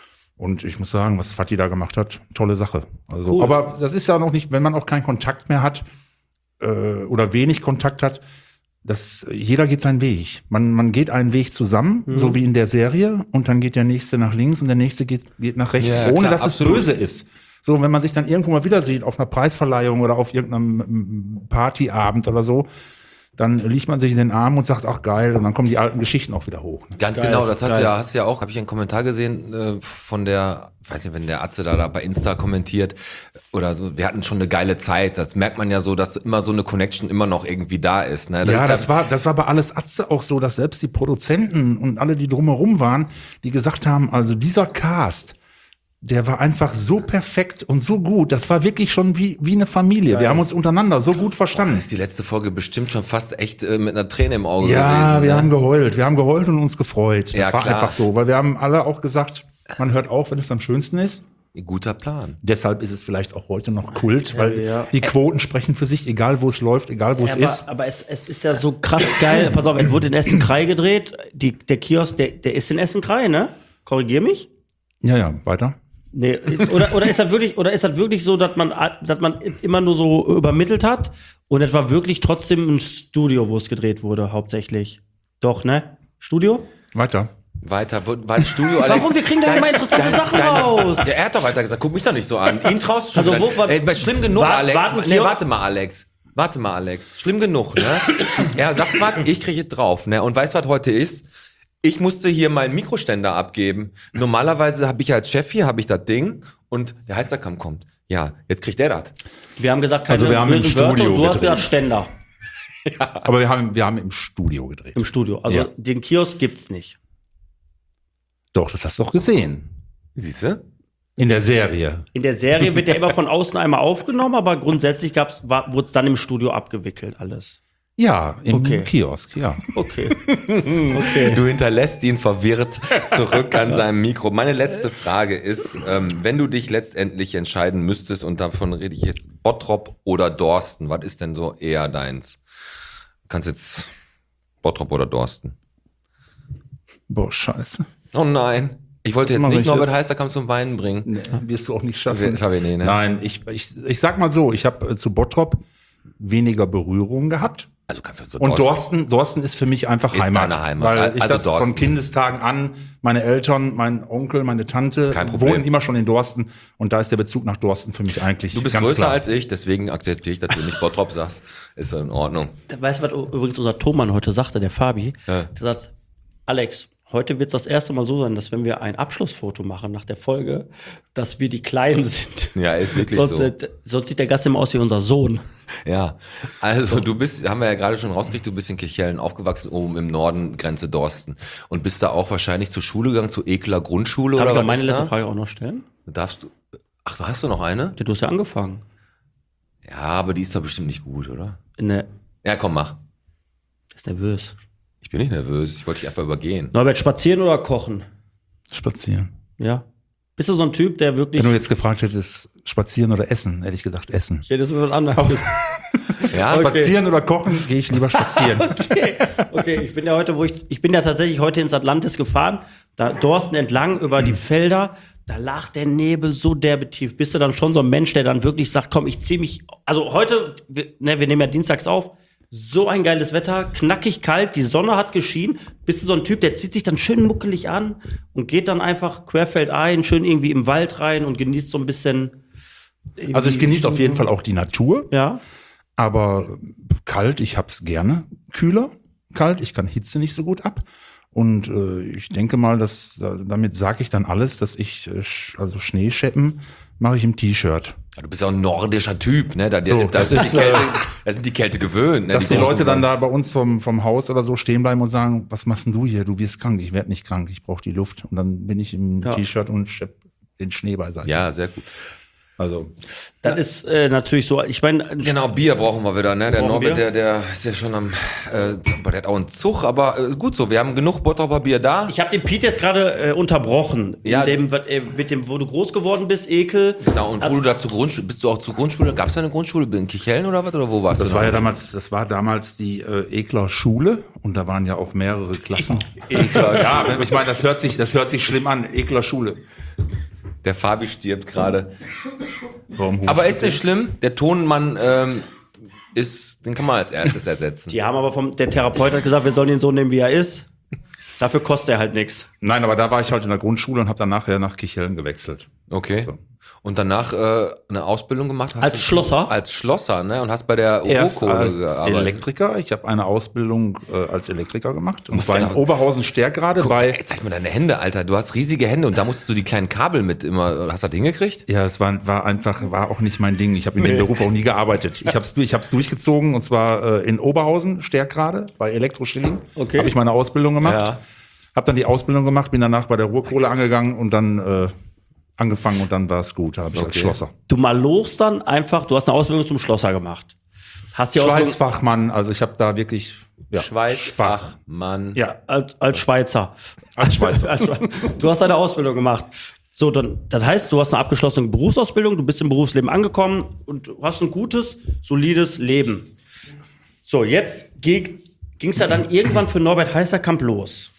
Und ich muss sagen, was Fatih da gemacht hat, tolle Sache. Also, Cool. aber das ist ja noch nicht, wenn man auch keinen Kontakt mehr hat äh, oder wenig Kontakt hat, das, jeder geht seinen Weg. Man, man geht einen Weg zusammen, Mhm. so wie in der Serie, und dann geht der nächste nach links und der nächste geht, geht nach rechts, Ja, ohne klar, dass absolut. es böse ist. So, wenn man sich dann irgendwo mal wieder sieht, auf einer Preisverleihung oder auf irgendeinem mm, Partyabend oder so, dann liegt man sich in den Arm und sagt, ach geil, und dann kommen die alten Geschichten auch wieder hoch. Ne? Ganz Geil, genau, das hast geil. du ja, hast du ja auch, habe ich einen Kommentar gesehen äh, von der, weiß nicht, wenn der Atze da, da bei Insta kommentiert oder so, wir hatten schon eine geile Zeit. Das merkt man ja so, dass immer so eine Connection immer noch irgendwie da ist. Ne? Ja, ist das war, das war bei alles Atze auch so, dass selbst die Produzenten und alle, die drumherum waren, die gesagt haben, also dieser Cast, der war einfach so perfekt und so gut. Das war wirklich schon wie, wie eine Familie. Wir haben uns untereinander so gut verstanden. ist die letzte Folge bestimmt schon fast echt äh, mit einer Träne im Auge Ja, gewesen. wir ne? haben geheult. Wir haben geheult und uns gefreut. Das Ja, war klar. einfach so, weil wir haben alle auch gesagt, man hört auf, wenn es am schönsten ist. Guter Plan. Deshalb ist es vielleicht auch heute noch Kult, weil ja. die Quoten sprechen für sich, egal wo es läuft, egal wo es aber ist. aber es, es ist ja so krass geil. Pass auf, es wurde in Essen-Krei gedreht. Die, der Kiosk, der, der ist in Essen-Krei, ne? Korrigier mich. Ja, ja, weiter. Nee, ist, oder, oder ist das wirklich, oder ist das wirklich so, dass man, dass man immer nur so übermittelt hat und es war wirklich trotzdem ein Studio, wo es gedreht wurde, hauptsächlich? Doch, ne? Studio? Weiter. Weiter, wo- war das Studio, Alex? Warum? Wir kriegen da immer interessante Sachen raus. Ja, er hat doch weiter gesagt, guck mich doch nicht so an. Ihn traust du schon. Also, wo- wieder. Ey, schlimm genug, Wart- Alex. warten nee, Kio- warte mal, Alex. Warte mal, Alex. Schlimm genug, ne? Er sagt was, ich kriege es drauf, ne? Und weißt du, was heute ist? Ich musste hier meinen Mikroständer abgeben. Normalerweise habe ich als Chef hier, habe ich das Ding und der Heisterkamm kommt. Ja, jetzt kriegt der das. Wir haben gesagt, keine Also wir haben im bösen Wörter Studio und du hast gedreht. gesagt Ständer Aber wir haben, wir haben im Studio gedreht. im Studio. Also Ja. den Kiosk gibt's nicht. Doch, das hast du doch gesehen. Siehst du? In der Serie. In der Serie wird der immer von außen einmal aufgenommen, aber grundsätzlich gab's, war, wurde es dann im Studio abgewickelt alles. Ja, im Okay. Kiosk, ja. Okay. Okay. Du hinterlässt ihn verwirrt zurück an seinem Mikro. Meine letzte Frage ist, ähm, wenn du dich letztendlich entscheiden müsstest, und davon rede ich jetzt, Bottrop oder Dorsten, was ist denn so eher deins? Du kannst jetzt Bottrop oder Dorsten. Boah, scheiße. Oh nein. Ich wollte jetzt Mach nicht ich Norbert jetzt. Heisterkamp zum Weinen bringen. Nee, wirst du auch nicht schaffen. Wir- Fabi, nee, ne? Nein, ich, ich, ich sag mal so, ich habe äh, zu Bottrop weniger Berührung gehabt. Also kannst du zu Und Dorsten, Dorsten ist für mich einfach Ist Heimat. deine Heimat. Weil ich Also das Dorsten von ist- Kindestagen an, meine Eltern, mein Onkel, meine Tante Kein Problem. wohnen immer schon in Dorsten. Und da ist der Bezug nach Dorsten für mich eigentlich Du bist ganz größer klar. als ich, deswegen akzeptiere ich, dass du nicht Bottrop sagst. Ist in Ordnung. Weißt du, was übrigens unser Thomann heute sagte, der Fabi? Ja. Der sagt, Alex, Heute wird es das erste Mal so sein, dass wenn wir ein Abschlussfoto machen nach der Folge, dass wir die Kleinen sind. Ja, ist wirklich sonst, so. äh, sonst sieht der Gast immer aus wie unser Sohn. Ja, also du bist, haben wir ja gerade schon rausgekriegt, du bist in Kirchhellen aufgewachsen, oben im Norden, Grenze Dorsten. Und bist da auch wahrscheinlich zur Schule gegangen, zur Ekeler Grundschule Kann oder ich auch was meine ist letzte da? Frage auch noch stellen? Darfst du, ach, hast du noch eine? Du hast ja angefangen. Ja, aber die ist doch bestimmt nicht gut, oder? Ne, Ja, komm, mach. ist nervös. Ich bin nicht nervös, ich wollte dich einfach übergehen. Norbert, spazieren oder kochen? Spazieren. Ja. Bist du so ein Typ, der wirklich... Wenn du jetzt gefragt hättest, spazieren oder essen, hätte ich gesagt essen. Ich hätte es mit was anderem. Ja, Okay. Spazieren oder kochen, gehe ich lieber spazieren. Okay. okay, ich bin ja heute, wo ich, ich bin ja tatsächlich heute ins Atlantis gefahren, da Dorsten entlang über die Felder, da lag der Nebel so derbe tief. Bist du dann schon so ein Mensch, der dann wirklich sagt, komm, ich zieh mich, also heute, wir, ne, wir nehmen ja dienstags auf, so ein geiles Wetter, knackig kalt, die Sonne hat geschienen. Bist du so ein Typ, der zieht sich dann schön muckelig an und geht dann einfach querfeldein, schön irgendwie im Wald rein und genießt so ein bisschen. Also ich genieße auf jeden Fall auch die Natur, Ja. aber kalt, ich hab's gerne. Kühler, kalt, ich kann Hitze nicht so gut ab. Und äh, ich denke mal, dass äh, damit sage ich dann alles, dass ich, äh, sch- also Schneescheppen mache ich im T-Shirt. Ja, du bist ja auch ein nordischer Typ, ne? Da, So, ist, da, das sind ist, die Kälte, äh, da sind die Kälte gewöhnt. Ne? Dass die, großen Leute dann Mann. da bei uns vom, vom Haus oder so stehen bleiben und sagen, was machst denn du hier? Du wirst krank. Ich werde nicht krank, ich brauche die Luft. Und dann bin ich im Ja. T-Shirt und schepp den Schnee beiseite. Ja, sehr gut. Also Das ist äh, natürlich so, ich meine, Genau, Bier brauchen wir wieder, ne? Der Brauchen Norbert, wir? der, der ist ja schon am, äh, der hat auch einen Zug, aber äh, ist gut so. Wir haben genug Bottroper Bier da. ich habe den Pete jetzt gerade äh, unterbrochen. Ja. In dem, äh, mit dem, wo du groß geworden bist, Ekel. Genau, und wo Also- du da zur Grundschule, bist du auch zur Grundschule? Gab es da eine Grundschule in Kirchhellen oder was? Oder wo warst das du? war noch? ja damals, das war damals die äh, Ekler Schule und da waren ja auch mehrere Klassen. Ekler. Ja, ich meine, das hört sich, das hört sich schlimm an. Ekler Schule. Der Fabi stirbt gerade. Warum hustest Aber ist du? nicht schlimm. Der Tonmann ähm, ist, den kann man als erstes ersetzen. Die haben aber vom, der Therapeut hat gesagt, wir sollen ihn so nehmen, wie er ist. Dafür kostet er halt nichts. Nein, aber da war ich halt in der Grundschule und habe dann nachher nach Kirchhellen gewechselt. Okay. So. Und danach äh, eine Ausbildung gemacht hast Als du- Schlosser? Als Schlosser, ne? Und hast bei der Erst Ruhrkohle als gearbeitet. Elektriker. Ich habe eine Ausbildung äh, als Elektriker gemacht. Und Musst zwar du in da- Oberhausen Stärkrade Guck, bei. ey, zeig mir deine Hände, Alter. Du hast riesige Hände und da musstest du die kleinen Kabel mit immer. Hast du das hingekriegt? Ja, es war, war einfach, war auch nicht mein Ding. Ich habe in dem Beruf auch nie gearbeitet. Ich habe es ich hab's durchgezogen und zwar äh, in Oberhausen, Stärkrade, bei Elektrostilling. Okay. Habe ich meine Ausbildung gemacht. Ja. Habe dann die Ausbildung gemacht, bin danach bei der Ruhrkohle angegangen und dann äh, angefangen und dann war es gut. Da habe ich als Okay. Schlosser. Du malogst dann einfach, du hast eine Ausbildung zum Schlosser gemacht. Hast die Ausbildung Schweißfachmann, also ich habe da wirklich ja, Spaß. Schweißfachmann. Ja, als, als Schweizer. als Schweizer. Als Schwe- Du hast deine Ausbildung gemacht. So, dann, das heißt, du hast eine abgeschlossene Berufsausbildung, du bist im Berufsleben angekommen und du hast ein gutes, solides Leben. So, jetzt ging es ja dann irgendwann für Norbert Heißerkamp los.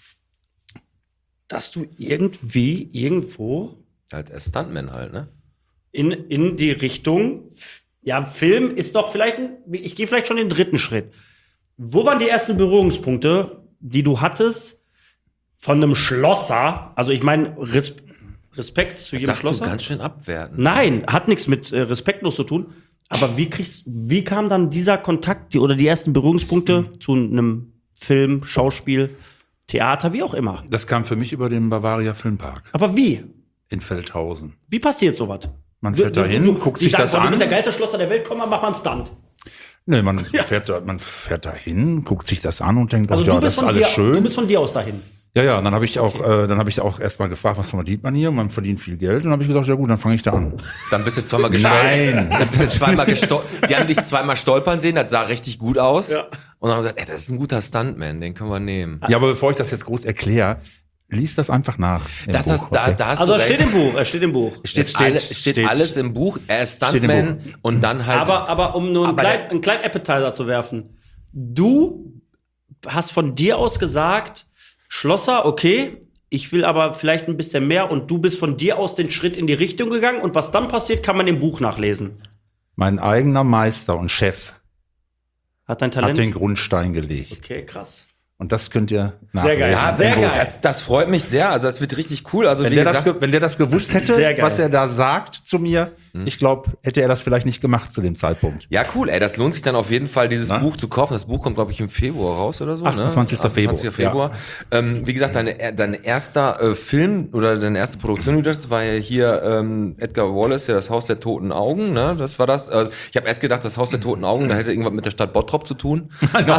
Dass du irgendwie, irgendwo Halt als Stuntman halt, ne? in, in die Richtung, ja, Film ist doch vielleicht, ein, ich gehe vielleicht schon den dritten Schritt. Wo waren die ersten Berührungspunkte, die du hattest von einem Schlosser? Also ich meine, Res Respekt zu jedem Sagst du Schlosser. ganz schön abwerten. Nein, hat nichts mit äh, respektlos zu tun. Aber wie kriegst, wie kam dann dieser Kontakt die, oder die ersten Berührungspunkte zu einem Film, Schauspiel, Theater, wie auch immer? Das kam für mich über den Bavaria Filmpark Aber wie? in Feldhausen. Wie passiert sowas? Man fährt da hin, guckt die sich sagen, das boah, Du bist der an. geilste Schlosser der Welt, komm mal, mach mal einen Stunt. Nee, man fährt da, man fährt da hin, guckt sich das an und denkt, Also oh, du ja, bist das ist von alles dir, schön. du bist von dir aus dahin. Ja, ja, und dann habe ich auch, äh, dann habe ich auch erstmal gefragt, was verdient man hier? Und man verdient viel Geld. Und dann habe ich gesagt, ja gut, dann fange ich da an. Dann bist du zweimal gestolpert. Nein. Dann bist du zweimal gestolpert. Die haben dich zweimal stolpern sehen, das sah richtig gut aus. Ja. Und dann haben wir gesagt, ey, das ist ein guter Stuntman, den können wir nehmen. Ja, aber bevor ich das jetzt groß erkläre, lies das einfach nach. im Das Buch, hast, da, okay? da hast Also du es steht recht. im Buch, es steht im Buch. Steht, Es steht- alle, steht, steht- alles im Buch. Er ist Steht im Stuntman und dann halt. Aber, aber um nur einen, Aber klein, der- einen kleinen Appetizer zu werfen. Du hast von dir aus gesagt, Schlosser, okay, ich will aber vielleicht ein bisschen mehr und du bist von dir aus den Schritt in die Richtung gegangen und was dann passiert, kann man im Buch nachlesen. Mein eigener Meister und Chef Hat dein hat Talent? den Grundstein gelegt. Okay, krass. Und das könnt ihr nachlesen. geil. Ja, Sehr Bengo, geil. Das, das freut mich sehr. Also das wird richtig cool. Also Wenn wie der, das, gesagt, ge- wenn der das gewusst hätte, Sehr geil. was er da sagt zu mir, ich glaube, hätte er das vielleicht nicht gemacht zu dem Zeitpunkt. ja, cool, ey, das lohnt sich dann auf jeden Fall, dieses Na? Buch zu kaufen. Das Buch kommt, glaube ich, im Februar raus oder so. achtundzwanzigster Ne? achtundzwanzigster Februar. Ähm, wie gesagt, deine, dein erster äh, Film oder deine erste Produktion, die du das war ja hier ähm, Edgar Wallace, ja, das Haus der toten Augen. Ne? Das war das. Also, ich habe erst gedacht, das Haus der toten Augen, da hätte irgendwas mit der Stadt Bottrop zu tun.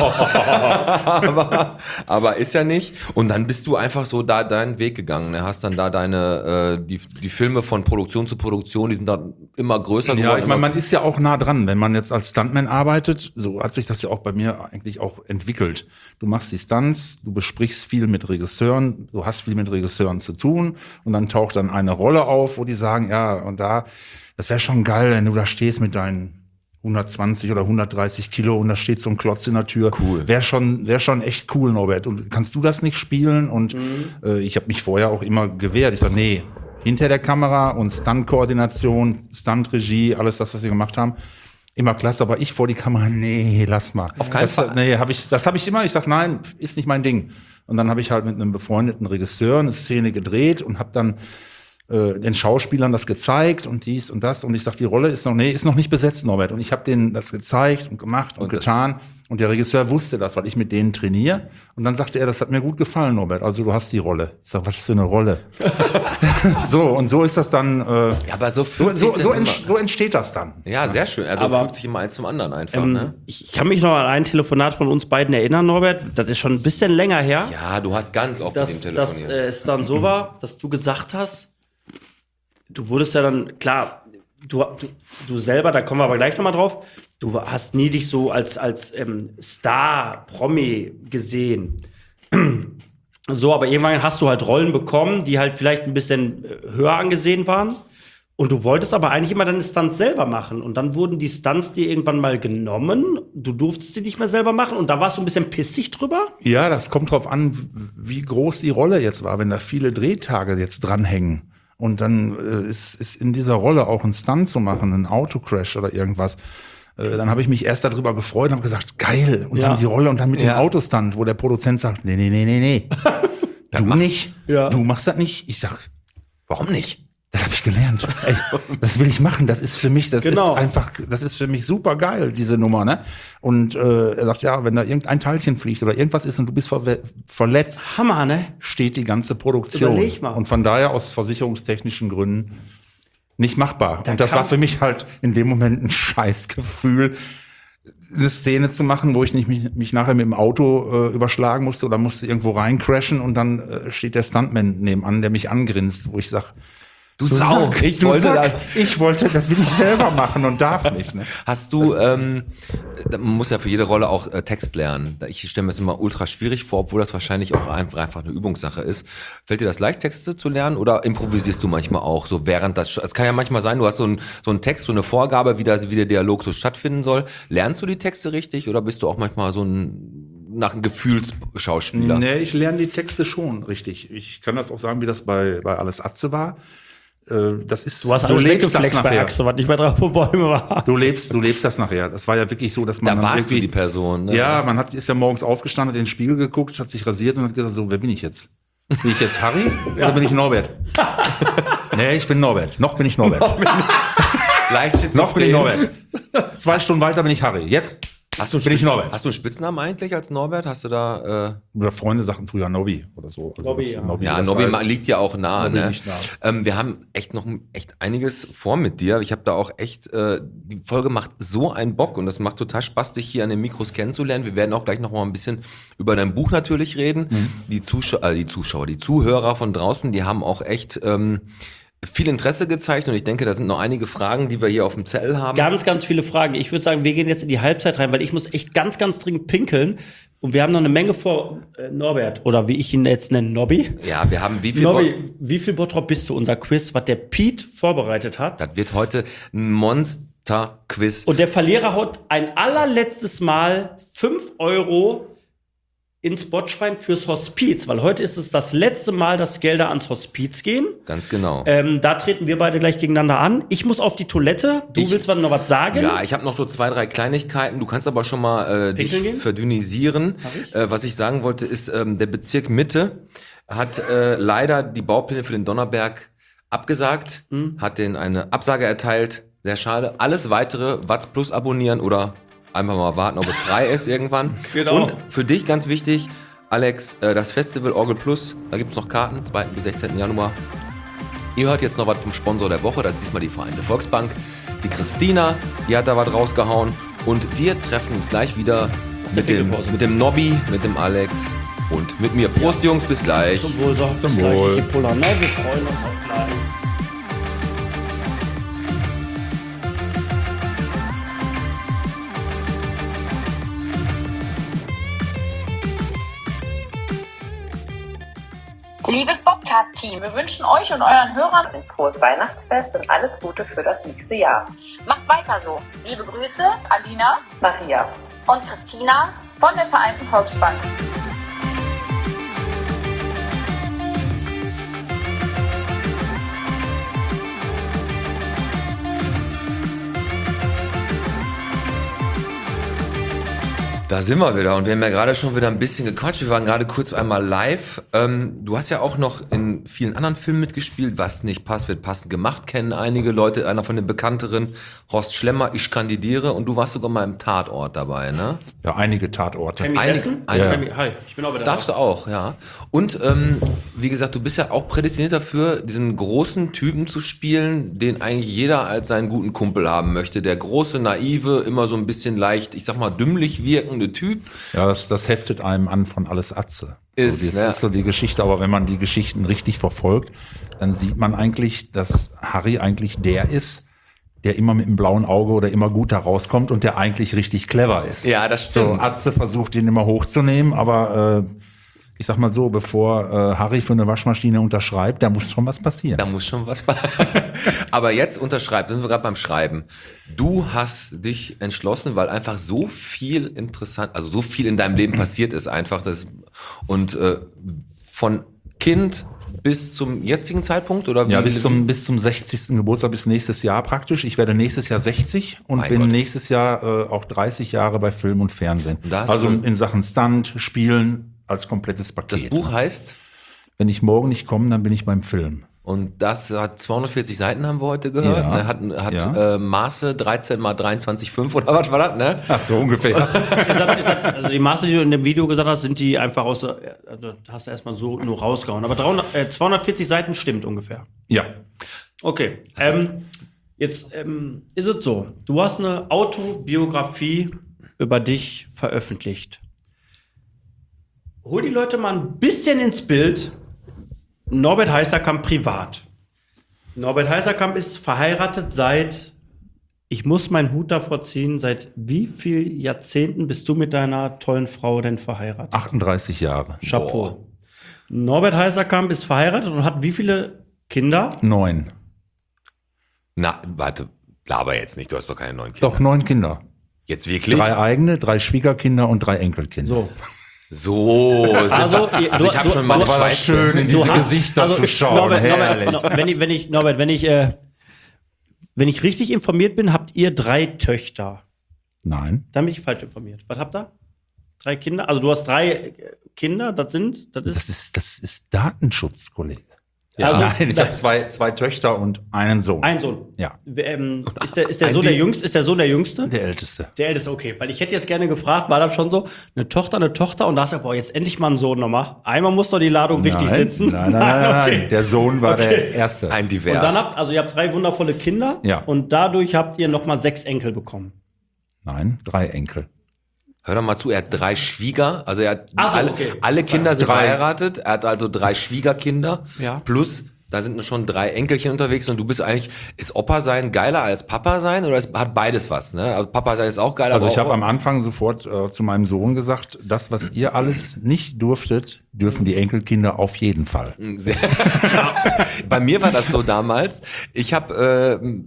aber, aber ist ja nicht. Und dann bist du einfach so da deinen Weg gegangen. Ne? Hast dann da deine, äh, die, die Filme von Produktion zu Produktion, die sind dann immer größer geworden. Ja, ich meine, immer- man ist ja auch nah dran, wenn man jetzt als Stuntman arbeitet. So hat sich das ja auch bei mir eigentlich auch entwickelt. Du machst die Stunts, du besprichst viel mit Regisseuren, du hast viel mit Regisseuren zu tun und dann taucht dann eine Rolle auf, wo die sagen, ja, und da, das wäre schon geil, wenn du da stehst mit deinen hundertzwanzig oder hundertdreißig Kilo und da steht so ein Klotz in der Tür. Cool. Wäre schon, wäre schon echt cool, Norbert. Und kannst du das nicht spielen? Und äh, ich habe mich vorher auch immer gewehrt. Ich sag, nee, hinter der Kamera und Stunt-Koordination, Stunt-Regie, alles das, was wir gemacht haben, immer klasse. Aber ich vor die Kamera, nee, lass mal. Auf keinen das, Fall. Nee, hab ich, das habe ich immer. Ich sag, nein, ist nicht mein Ding. Und dann habe ich halt mit einem befreundeten Regisseur eine Szene gedreht und habe dann äh, den Schauspielern das gezeigt und dies und das. Und ich sag, die Rolle ist noch, nee, ist noch nicht besetzt, Norbert. Und ich habe denen das gezeigt und gemacht und, Und das- getan. Und der Regisseur wusste das, weil ich mit denen trainiere. Und dann sagte er, das hat mir gut gefallen, Norbert. Also du hast die Rolle. Ich sag, was für eine Rolle? So, und so ist das dann. Äh, Ja, aber so so, fühlt so, sich so, denn ent, immer- so entsteht das dann. Ja, sehr schön. Also Aber- fügt sich immer eins zum anderen einfach, Ähm, ne? ich, ich kann mich noch an ein Telefonat von uns beiden erinnern, Norbert. Das ist schon ein bisschen länger her. Ja, du hast ganz oft dass, mit dem dass telefoniert. äh, es dann so war, dass du gesagt hast, du wurdest ja dann, klar, du, du, du selber, da kommen wir aber gleich nochmal drauf, du hast nie dich so als, als ähm, Star, Promi gesehen. So, aber irgendwann hast du halt Rollen bekommen, die halt vielleicht ein bisschen äh, höher angesehen waren. Und du wolltest aber eigentlich immer deine Stunts selber machen. Und dann wurden die Stunts dir irgendwann mal genommen. Du durftest sie nicht mehr selber machen. Und da warst du ein bisschen pissig drüber. Ja, das kommt drauf an, wie groß die Rolle jetzt war, wenn da viele Drehtage jetzt dranhängen. Und dann äh, ist, ist in dieser Rolle auch ein Stunt zu machen, ein Autocrash oder irgendwas. Äh, dann habe ich mich erst darüber gefreut und habe gesagt, geil. Und Ja. dann die Rolle und dann mit Ja. dem Autostunt, wo der Produzent sagt, nee, nee, nee, nee, nee. Du mach's. nicht. Ja. Du machst das nicht. Ich sag, Warum nicht? das habe ich gelernt. Ey, das will ich machen. Das ist für mich, das Genau. ist einfach, das ist für mich super geil, diese Nummer, ne? Und äh, er sagt, ja, wenn da irgendein Teilchen fliegt oder irgendwas ist und du bist verwe- verletzt, Hammer, ne? steht die ganze Produktion. Überleg mal. Und von daher aus versicherungstechnischen Gründen nicht machbar. Da und das kann- war für mich halt in dem Moment ein Scheißgefühl, eine Szene zu machen, wo ich nicht mich, mich nachher mit dem Auto äh, überschlagen musste oder musste irgendwo reincrashen und dann äh, steht der Stuntman nebenan, der mich angrinst, wo ich sag, Du Sau, Sack, ich du wollte Sack, da- ich wollte, das will ich selber machen und darf nicht. Ne? Hast du, ähm, da- man muss ja für jede Rolle auch äh, Text lernen. Da- Ich stelle mir das immer ultra schwierig vor, obwohl das wahrscheinlich auch einfach, einfach eine Übungssache ist. Fällt dir das leicht, Texte zu lernen oder improvisierst du manchmal auch so während das, es kann ja manchmal sein, du hast so, ein, so einen Text, so eine Vorgabe, wie, da, wie der Dialog so stattfinden soll. Lernst du die Texte richtig oder bist du auch manchmal so ein, nach einem Gefühlsschauspieler? Nee, ich lerne die Texte schon richtig. Ich kann das auch sagen, wie das bei, bei Alles Atze war. Äh, Das ist, Du hast alles lebst das weggeflext bei nachher. Axel, was nicht mehr drauf auf Bäume war. Du lebst, du lebst das nachher. Das war ja wirklich so, dass man Da dann warst du irgendwie, die Person, ne? Ja, man hat, ist ja morgens aufgestanden, hat in den Spiegel geguckt, hat sich rasiert und hat gesagt, so, wer bin ich jetzt? Bin ich jetzt Harry oder bin ich Norbert? Nee, ich bin Norbert. Noch bin ich Norbert. Leicht schizophren. Noch bin ich Norbert. Zwei Stunden weiter bin ich Harry. Jetzt Hast du, einen bin ich Spitz- Norbert. hast du einen Spitznamen eigentlich als Norbert? Hast du da, äh, Oder Freunde sagten früher Nobby oder so. Also Nobby, das- ja. Nobby, ja, das Nobby war- liegt ja auch nah, Nobby ne? liegt nah. Ähm, wir haben echt noch echt einiges vor mit dir. Ich habe da auch echt, äh, die Folge macht so einen Bock und das macht total Spaß, dich hier an den Mikros kennenzulernen. Wir werden auch gleich noch mal ein bisschen über dein Buch natürlich reden. Mhm. Die Zuschauer, äh, die Zuschauer, die Zuhörer von draußen, die haben auch echt ähm, viel Interesse gezeigt und ich denke, da sind noch einige Fragen, die wir hier auf dem Zettel haben. Ganz, ganz viele Fragen. Ich würde sagen, wir gehen jetzt in die Halbzeit rein, weil ich muss echt ganz, ganz dringend pinkeln. Und wir haben noch eine Menge vor, äh, Norbert, oder wie ich ihn jetzt nenne, Nobby. Ja, wir haben wie viel Nobby, wie viel Bottrop bist du? Unser Quiz, was der Pete vorbereitet hat. Das wird heute ein Monster-Quiz. Und der Verlierer haut ein allerletztes Mal fünf Euro ins Botschwein fürs Hospiz, weil heute ist es das letzte Mal, dass Gelder ans Hospiz gehen. Ganz genau. Ähm, da treten wir beide gleich gegeneinander an. Ich muss auf die Toilette. Du Ich- willst noch was sagen? Ja, ich habe noch so zwei, drei Kleinigkeiten. Du kannst aber schon mal äh, dich Pinkeln gehen? verdünnisieren. Äh, was ich sagen wollte, ist, ähm, der Bezirk Mitte hat äh, leider die Baupläne für den Donnerberg abgesagt, Hm. hat denen eine Absage erteilt. Sehr schade. Alles weitere, Watz Plus abonnieren oder einfach mal warten, ob es frei ist irgendwann. Genau. Und für dich ganz wichtig, Alex, äh, das Festival Orgel Plus, da gibt's noch Karten, zweiten bis sechzehnten Januar. Ihr hört jetzt noch was vom Sponsor der Woche, das ist diesmal die Vereinte Volksbank. Die Christina, die hat da was rausgehauen. Und wir treffen uns gleich wieder mit dem, Pinkelpause. mit dem Nobby, mit dem Alex und mit mir. Prost, Jungs, bis gleich. Zum Wohl, so, bis Zum gleich. Wohl. Ich geb Puller. Ne? Wir freuen uns auf gleich. Liebes Podcast-Team, wir wünschen euch und euren Hörern ein frohes Weihnachtsfest und alles Gute für das nächste Jahr. Macht weiter so. Liebe Grüße, Alina, Maria und Christina von der Vereinten Volksbank. Da sind wir wieder und wir haben ja gerade schon wieder ein bisschen gequatscht. Wir waren gerade kurz einmal live. Ähm, du hast ja auch noch in vielen anderen Filmen mitgespielt. Was nicht passt, wird passend gemacht. Kennen einige Leute. Einer von den bekannteren, Horst Schlemmer, Ich kandidiere. Und du warst sogar mal im Tatort dabei, ne? Ja, einige Tatorte. Tammy Einige- Sessen? einige- Tammy- Hi, ich bin auch wieder Darfst da. du auch, ja. Und ähm, wie gesagt, du bist ja auch prädestiniert dafür, diesen großen Typen zu spielen, den eigentlich jeder als seinen guten Kumpel haben möchte. Der große, naive, immer so ein bisschen leicht, ich sag mal, dümmlich wirkende Typ. Ja, das, das heftet einem an von Alles Atze. Ist, so, das ne? ist so die Geschichte, aber wenn man die Geschichten richtig verfolgt, dann sieht man eigentlich, dass Harry eigentlich der ist, der immer mit einem blauen Auge oder immer gut da rauskommt und der eigentlich richtig clever ist. Ja, das So, stimmt. Atze versucht ihn immer hochzunehmen, aber äh, ich sag mal so, bevor äh, Harry für eine Waschmaschine unterschreibt, da muss schon was passieren. Da muss schon was. Aber jetzt unterschreibt, sind wir gerade beim Schreiben. Du hast dich entschlossen, weil einfach so viel interessant, also so viel in deinem Leben passiert ist einfach. Das, und äh, von Kind bis zum jetzigen Zeitpunkt? Oder wie? Ja, bis zum, bis zum sechzigsten Geburtstag, bis nächstes Jahr praktisch. Ich werde nächstes Jahr sechzig und Mein bin Gott. nächstes Jahr äh, auch dreißig Jahre bei Film und Fernsehen. Und da hast Also du- in Sachen Stunt, Spielen als komplettes Paket. Das Buch heißt, Wenn ich morgen nicht komme, dann bin ich beim Film. und das hat zweihundertvierzig Seiten, haben wir heute gehört. Ja. Ne? Hat, hat Ja. äh, Maße dreizehn mal dreiundzwanzig Komma fünf oder was war das, ne? Ach, so ungefähr. Ich sag, ich sag, also die Maße, die du in dem Video gesagt hast, sind die einfach aus der, also hast du erstmal so nur rausgehauen. Aber dreihundert, äh, zweihundertvierzig Seiten stimmt ungefähr. Ja. Okay. Ähm, jetzt ähm, ist es so, du hast eine Autobiografie über dich veröffentlicht. Hol die Leute mal ein bisschen ins Bild. Norbert Heißerkamp privat. Norbert Heißerkamp ist verheiratet seit, ich muss meinen Hut davor ziehen, seit wie vielen Jahrzehnten bist du mit deiner tollen Frau denn verheiratet? achtunddreißig Jahre. Chapeau. Norbert Heißerkamp ist verheiratet und hat wie viele Kinder? Neun. Na, warte, laber jetzt nicht, du hast doch keine neuen Kinder. Doch, neun Kinder. Jetzt wirklich? Drei eigene, drei Schwiegerkinder und drei Enkelkinder. So. So, sind Also, wir, ihr- also du- ich habe du- schon meine war das Schweiz. schön, in Du diese hast- Gesichter also, zu schauen. Norbert, Herrlich. Norbert, wenn ich, wenn ich, Norbert, wenn ich, äh, wenn ich richtig informiert bin, habt ihr drei Töchter. Nein. Da bin ich falsch informiert. Was habt ihr? Drei Kinder? Also du hast drei äh, Kinder, das sind, das ist, Das ist, das ist Datenschutz, Kollege. Also, Nein, ich habe zwei, zwei Töchter und einen Sohn. ein Sohn. Ja. Ähm, ist der, ist der Ein Sohn der Di- Jüngste? Ist der Sohn der Jüngste? Der Älteste. Der Älteste, okay. Weil ich hätte jetzt gerne gefragt, war das schon so, eine Tochter, eine Tochter und da hast du, boah, jetzt endlich mal einen Sohn nochmal. Einmal muss doch die Ladung richtig nein, sitzen. Nein, nein, nein, nein, okay. nein. Der Sohn war Okay. der Erste. Ein Und Divers. dann habt, also ihr habt drei wundervolle Kinder Ja. und dadurch habt ihr nochmal sechs Enkel bekommen. Nein, drei Enkel. Hör doch mal zu, er hat drei Schwieger, also er hat Ach so, alle, okay. alle Kinder sind Drei. verheiratet, er hat also drei Schwiegerkinder, Ja. plus da sind schon drei Enkelchen unterwegs und du bist eigentlich, ist Opa sein geiler als Papa sein oder ist, hat beides was, ne? Also Papa sein ist auch geil, Also aber ich habe auch, am Anfang sofort äh, zu meinem Sohn gesagt, das, was ihr alles nicht durftet, dürfen die Enkelkinder auf jeden Fall. Sehr. Bei mir war das so damals. Ich habe äh,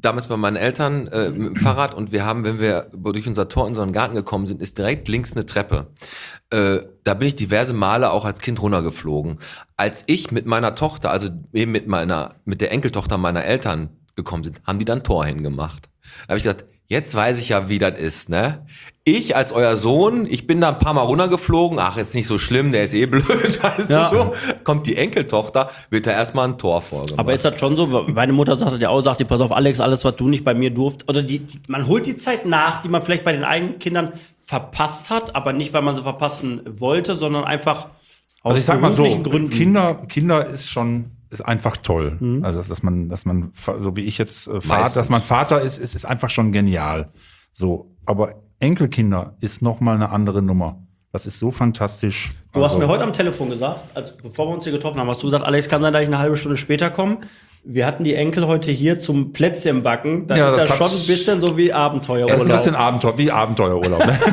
damals bei meinen Eltern äh, mit dem Fahrrad und wir haben, wenn wir durch unser Tor in unseren Garten gekommen sind, ist direkt links eine Treppe. Äh, da bin ich diverse Male auch als Kind runtergeflogen. Als ich mit meiner Tochter, also eben mit meiner, mit der Enkeltochter meiner Eltern gekommen sind, haben die dann Tor hingemacht. Da habe ich gedacht, jetzt weiß ich ja, wie das ist, ne? Ich als euer Sohn, ich bin da ein paar Mal runtergeflogen, ach, ist nicht so schlimm, der ist eh blöd, weißt Ja. du so? Kommt die Enkeltochter, wird da erstmal ein Tor vorgemacht. Aber ist das schon so? Meine Mutter sagte ja auch, sagt die, pass auf, Alex, alles, was du nicht bei mir durft. Oder die, die, man holt die Zeit nach, die man vielleicht bei den eigenen Kindern verpasst hat, aber nicht, weil man sie verpassen wollte, sondern einfach aus Also ich sag mal so, beruflichen Gründen. Kinder, Kinder ist schon, ist einfach toll. Also, dass man, dass man, so wie ich jetzt äh, Vater, Meistens. dass man Vater ist, ist, ist einfach schon genial. So. Aber Enkelkinder ist noch mal eine andere Nummer. Das ist so fantastisch. Du hast Also- mir heute am Telefon gesagt, als, bevor wir uns hier getroffen haben, hast du gesagt, Alex, kann sein, dass ich eine halbe Stunde später komme. Wir hatten die Enkel heute hier zum Plätzchen backen. Das Ja, ist das ja hat- schon ein bisschen so wie Das ist ein Abenteuerurlaub. bisschen Abenteuer, wie Abenteuerurlaub. Ne?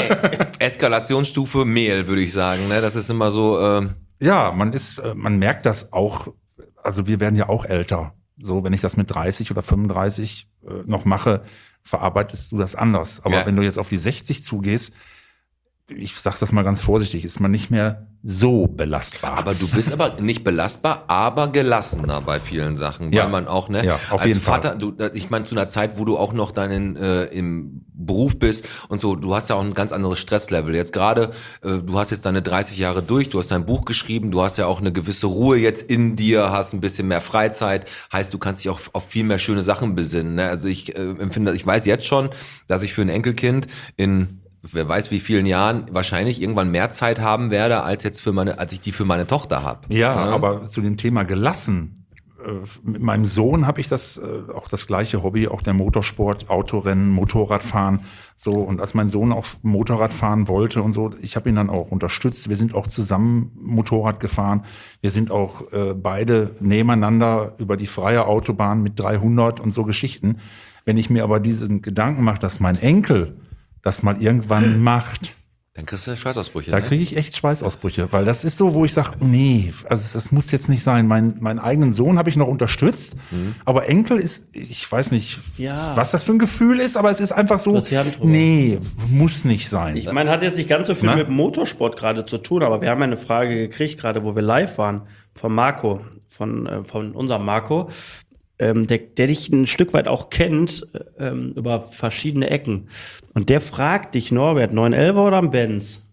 Eskalationsstufe Mehl, würde ich sagen, ne? Das ist immer so, ähm, Ja, man ist, äh, man merkt das auch, also wir werden ja auch älter. So, wenn ich das mit dreißig oder fünfunddreißig äh, noch mache, verarbeitest du das anders. Aber Ja. wenn du jetzt auf die sechzig zugehst, ich sag das mal ganz vorsichtig, ist man nicht mehr so belastbar. aber du bist aber nicht belastbar, aber gelassener bei vielen Sachen, weil Ja. man auch, ne, Ja, auf als jeden Vater, Fall. du, ich meine, zu einer Zeit, wo du auch noch deinen äh, im Beruf bist und so, du hast ja auch ein ganz anderes Stresslevel. Jetzt gerade, äh, du hast jetzt deine dreißig Jahre durch, du hast dein Buch geschrieben, du hast ja auch eine gewisse Ruhe jetzt in dir, hast ein bisschen mehr Freizeit, heißt, du kannst dich auch auf viel mehr schöne Sachen besinnen. Ne? Also ich äh, empfinde, ich weiß jetzt schon, dass ich für ein Enkelkind in wer weiß wie vielen Jahren wahrscheinlich irgendwann mehr Zeit haben werde, als jetzt für meine, als ich die für meine Tochter habe. Ja, aber zu dem Thema gelassen. äh, Mit meinem Sohn habe ich das äh, auch das gleiche Hobby, auch der Motorsport, Autorennen, Motorradfahren. So, und als mein Sohn auch Motorrad fahren wollte und so, ich habe ihn dann auch unterstützt. Wir sind auch zusammen Motorrad gefahren. Wir sind auch äh, beide nebeneinander über die freie Autobahn mit dreihundert und so Geschichten. Wenn ich mir aber diesen Gedanken mache, dass mein Enkel das mal irgendwann macht, Dann kriegst du Schweißausbrüche. da ne? kriege ich echt Schweißausbrüche, weil das ist so, wo ich sage, nee, also das muss jetzt nicht sein. Mein, meinen eigenen Sohn habe ich noch unterstützt, aber Enkel ist, ich weiß nicht, Ja. was das für ein Gefühl ist, aber es ist einfach so, Das ist die Hand drüber. nee, muss nicht sein. Ich meine, hat jetzt nicht ganz so viel Na? mit dem Motorsport gerade zu tun, aber wir haben ja eine Frage gekriegt, gerade wo wir live waren, von Marco, von, äh, von unserem Marco, ähm, der, der dich ein Stück weit auch kennt, äh, ähm, über verschiedene Ecken. Und der fragt dich, Norbert, neun elfer oder ein Benz?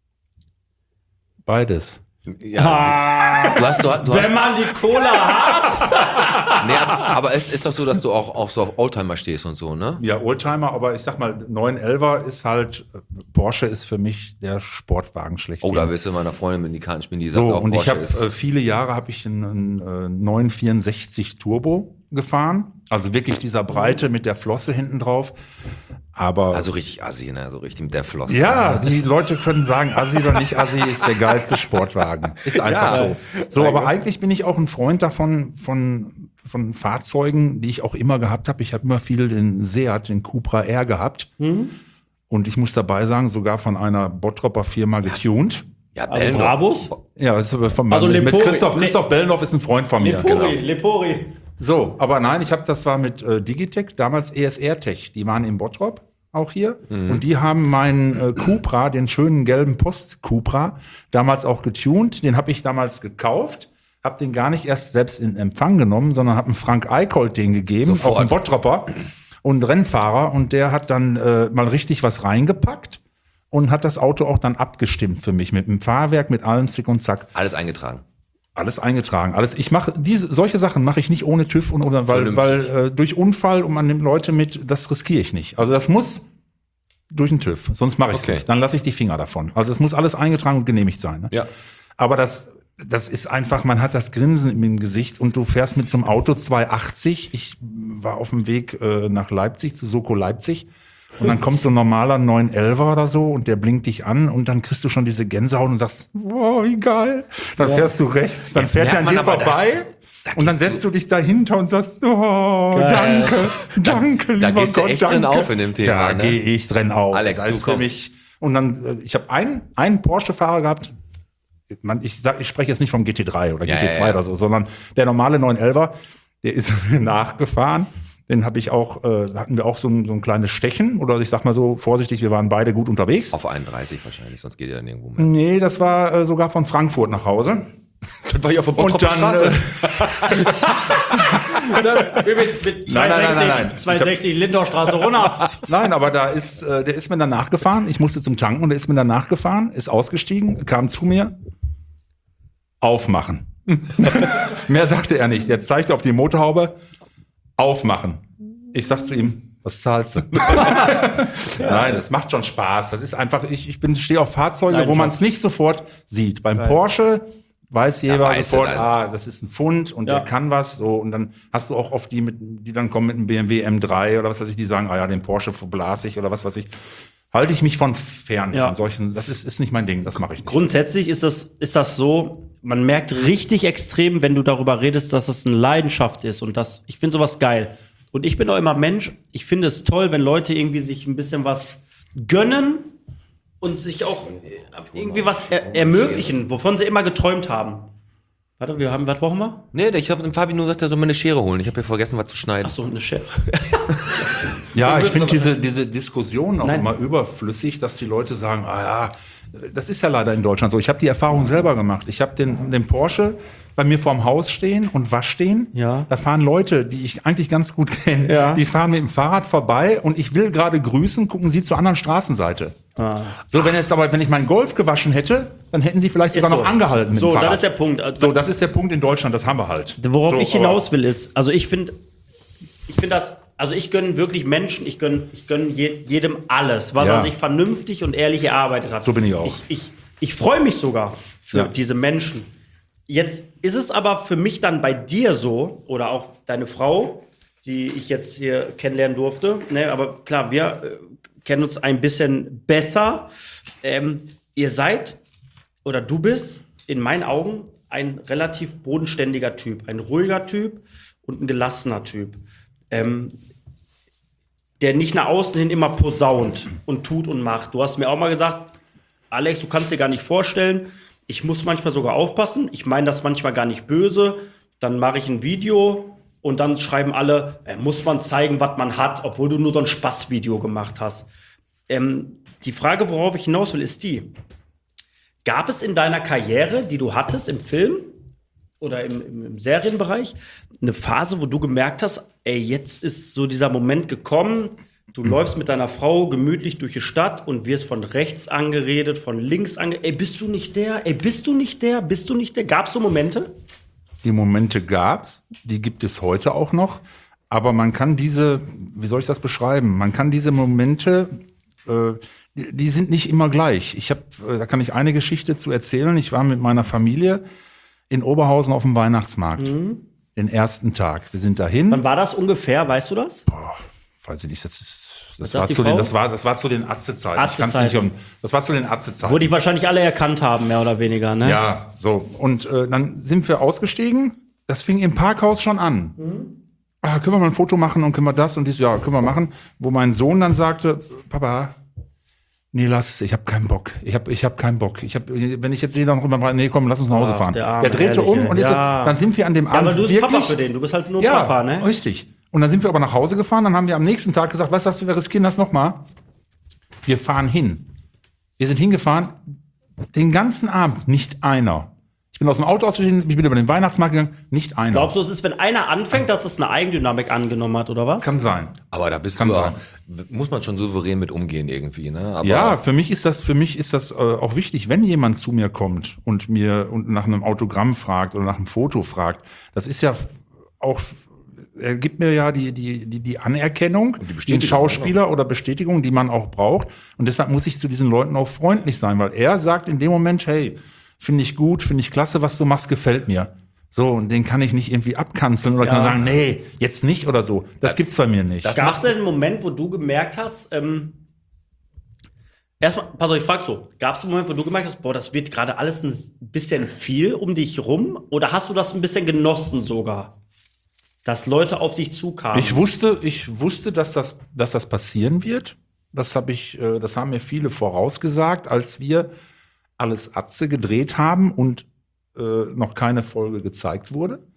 Beides. Ja, du hast, du, du hast, Wenn man die Cola hat! nee, aber es ist doch so, dass du auch, auch so auf Oldtimer stehst und so, ne? Ja, Oldtimer, aber ich sag mal, neun elfer ist halt, Porsche ist für mich der Sportwagen schlechthin. Oh, da wirst du meiner Freundin mit die Karten spielen, die sagt So, auch, und ich Porsche habe ist. äh, viele Jahre habe ich einen, einen äh, neun vierundsechzig Turbo gefahren, also wirklich dieser Breite mit der Flosse hinten drauf. Aber Also richtig assi, ne? So richtig mit der Flosse. ja, die Leute können sagen, Assi oder nicht Assi ist der geilste Sportwagen. Ist einfach Ja. so. So, aber eigentlich bin ich auch ein Freund davon, von, von Fahrzeugen, die ich auch immer gehabt habe. Ich habe immer viel den Seat, den Cupra R gehabt. Und ich muss dabei sagen, sogar von einer Bottropper Firma getuned. Ja, Also Bellendorf. Brabus? Ja, das ist aber von Also mit Lepori- Christoph, Le- Christoph Bellendorf ist ein Freund von mir. Lepori, Genau. Lepori. So, aber nein, ich habe das war mit äh, Digitec, damals E S R Tech, die waren in Bottrop auch hier und die haben meinen äh, Cupra, den schönen gelben Post Cupra, damals auch getuned, den habe ich damals gekauft, habe den gar nicht erst selbst in Empfang genommen, sondern habe einen Frank Eickholt den gegeben, Sofort. auch einen Bottropper und Rennfahrer und der hat dann äh, mal richtig was reingepackt und hat das Auto auch dann abgestimmt für mich mit dem Fahrwerk, mit allem Zick und Zack. Alles eingetragen. Alles eingetragen, alles. Ich mache diese solche Sachen mache ich nicht ohne TÜV und oder weil weil Vernünftig. äh, durch Unfall und man nimmt Leute mit, das riskiere ich nicht. Also das muss durch den TÜV, sonst mache ich es Okay. nicht. Dann lasse ich die Finger davon. Also es muss alles eingetragen und genehmigt sein. Ne? Ja. Aber das das ist einfach, man hat das Grinsen im Gesicht und du fährst mit so einem Auto zweihundertachtzig. Ich war auf dem Weg äh, nach Leipzig zu Soko Leipzig. Und dann kommt so ein normaler neun elfer oder so und der blinkt dich an und dann kriegst du schon diese Gänsehaut und sagst, wow, wie geil. Dann fährst du rechts, dann Jetzt fährt er merkt an man dir aber, vorbei dass- da und dann gehst setzt du dich dahinter und sagst, oh, Geil. danke, danke, da lieber gehst du Gott, echt danke. drin auf in dem Thema, Da ne? gehe ich drin auf. Alex, das du ist für komm. mich. Und dann, äh, ich habe einen, einen Porsche-Fahrer gehabt, man, ich sag, ich spreche jetzt nicht vom G T drei oder Ja, G T zwei ja, ja. oder so, sondern der normale neun elfer, der ist mir nachgefahren. Den habe ich auch, äh, hatten wir auch so ein, so ein kleines Stechen. Oder ich sag mal so vorsichtig, wir waren beide gut unterwegs. Auf einunddreißig wahrscheinlich, sonst geht er nirgendwo mehr. Nee, das war äh, sogar von Frankfurt nach Hause. Dann war ich auf der Und dann, Straße. äh, mit, mit Nein, nein, nein, nein, nein. zweihundertsechzig Lindaustraße runter. Nein, aber da ist, äh, der ist mir dann nachgefahren. Ich musste zum Tanken und der ist mir dann nachgefahren, ist ausgestiegen, kam zu mir. Aufmachen. Mehr sagte er nicht. Er zeigte auf die Motorhaube. Aufmachen. Ich sag zu ihm, was zahlst du? Nein, das macht schon Spaß. Das ist einfach, ich, ich bin, stehe auf Fahrzeuge, Nein, wo man es nicht sofort sieht. Beim Porsche weiß jeder weißt du, sofort, das- ah, das ist ein Pfund und Ja. der kann was. So, und dann hast du auch oft die, mit, die dann kommen mit einem B M W M drei oder was weiß ich, die sagen, ah ja, den Porsche verblase ich oder was weiß ich. Halte ich mich von fern Ja. von solchen, das ist, ist nicht mein Ding, das mache ich nicht. Grundsätzlich ist das, ist das so, man merkt richtig extrem, wenn du darüber redest, dass es eine Leidenschaft ist und das, ich finde sowas geil. Und ich bin auch immer Mensch, ich finde es toll, wenn Leute irgendwie sich ein bisschen was gönnen und sich auch äh, irgendwie was er ermöglichen, wovon sie immer geträumt haben. Warte, wir haben, was brauchen wir? Nee, ich habe dem Fabi nur gesagt, er soll mir eine Schere holen. Ich habe ja vergessen, was zu schneiden. Ach so, eine Schere. Ja, ich finde diese, diese Diskussion auch Nein. immer überflüssig, dass die Leute sagen, ah ja, das ist ja leider in Deutschland so. Ich habe die Erfahrung selber gemacht. Ich habe den, den Porsche bei mir vorm Haus stehen und wasch den. Ja. Da fahren Leute, die ich eigentlich ganz gut kenne, Ja. die fahren mit dem Fahrrad vorbei und ich will gerade grüßen, gucken sie zur anderen Straßenseite. Ah. So, wenn jetzt aber, wenn ich meinen Golf gewaschen hätte, dann hätten sie vielleicht sogar Ist noch so. angehalten mit So, dem Fahrrad. das ist der Punkt. Also, So, das ist der Punkt in Deutschland, das haben wir halt. Worauf so, ich hinaus will ist, also ich finde, ich finde das, also ich gönne wirklich Menschen, ich gönne ich gönn je, jedem alles, was Ja. er sich vernünftig und ehrlich erarbeitet hat. So bin ich auch. Ich, ich, ich freue mich sogar für Ja. diese Menschen. Jetzt ist es aber für mich dann bei dir so, oder auch deine Frau, die ich jetzt hier kennenlernen durfte, ne, aber klar, wir äh, kennen uns ein bisschen besser. Ähm, ihr seid, oder du bist, in meinen Augen, ein relativ bodenständiger Typ, ein ruhiger Typ und ein gelassener Typ. Ähm, der nicht nach außen hin immer posaunt und tut und macht. Du hast mir auch mal gesagt, Alex, du kannst dir gar nicht vorstellen, ich muss manchmal sogar aufpassen, ich meine das manchmal gar nicht böse, dann mache ich ein Video und dann schreiben alle, äh, muss man zeigen, was man hat, obwohl du nur so ein Spaßvideo gemacht hast. Ähm, die Frage, worauf ich hinaus will, ist die, gab es in deiner Karriere, die du hattest im Film oder im, im, im Serienbereich, eine Phase, wo du gemerkt hast, ey, jetzt ist so dieser Moment gekommen, du läufst mit deiner Frau gemütlich durch die Stadt und wirst von rechts angeredet, von links angeredet. Ey, bist du nicht der? Ey, bist du nicht der? Bist du nicht der? Gab es so Momente? Die Momente gab's, die gibt es heute auch noch. Aber man kann diese, wie soll ich das beschreiben? Man kann diese Momente, äh, die, die sind nicht immer gleich. Ich habe, äh, da kann ich eine Geschichte zu erzählen. Ich war mit meiner Familie in Oberhausen auf dem Weihnachtsmarkt. Den ersten Tag. Wir sind dahin. Wann war das ungefähr? Weißt du das? Boah, weiß ich nicht, das ist, das sagt war die zu den, Frau? das war, das war zu den Atze-Zeiten. Ich kann's Atze-Zeiten. nicht um, das war zu den Atze-Zeiten. Wo die wahrscheinlich alle erkannt haben, mehr oder weniger, ne? Ja, so. Und äh, dann sind wir ausgestiegen. Das fing im Parkhaus schon an. Ah, können wir mal ein Foto machen und können wir das und dies? Ja, können wir machen. Wo mein Sohn dann sagte, Papa, nee, lass es, ich habe keinen Bock. Ich habe ich hab keinen Bock. Ich hab, wenn ich jetzt sehe, dann immer, nee, komm, lass uns nach Hause Ach, fahren. der Arme, Der drehte ehrlich, um ey. und ist, Ja. dann sind wir an dem Ja, Abend aber du bist wirklich, Papa für den, du bist halt nur ja, Papa, ne? richtig. Und dann sind wir aber nach Hause gefahren, dann haben wir am nächsten Tag gesagt, weißt du was, wir riskieren das nochmal. Wir fahren hin. Wir sind hingefahren, den ganzen Abend nicht einer. Ich bin aus dem Auto ausgestiegen, ich bin über den Weihnachtsmarkt gegangen, nicht einer. Glaubst du, es ist, wenn einer anfängt, dass es eine Eigendynamik angenommen hat, oder was? Kann sein. Aber da bist Kann du sein. auch, muss man schon souverän mit umgehen irgendwie, ne? Aber Ja, für mich ist das, für mich ist das äh, auch wichtig, wenn jemand zu mir kommt und mir und nach einem Autogramm fragt oder nach einem Foto fragt. Das ist ja auch, er gibt mir ja die, die, die, die Anerkennung, die den Bestätigung, Schauspieler oder Bestätigung, die man auch braucht. Und deshalb muss ich zu diesen Leuten auch freundlich sein, weil er sagt in dem Moment, hey, finde ich gut, finde ich klasse, was du machst, gefällt mir. So, und den kann ich nicht irgendwie abkanzeln oder Ja. kann sagen, nee, jetzt nicht oder so. Das gibt's bei mir nicht. Das Gab es macht- denn einen Moment, wo du gemerkt hast, ähm, erstmal, pass auf, ich frag so, gab es einen Moment, wo du gemerkt hast, boah, das wird gerade alles ein bisschen viel um dich rum? Oder hast du das ein bisschen genossen sogar? Dass Leute auf dich zukamen? Ich wusste, ich wusste, dass das, dass das passieren wird. Das habe ich, äh, das haben mir viele vorausgesagt, als wir alles Atze gedreht haben und äh, noch keine Folge gezeigt wurde.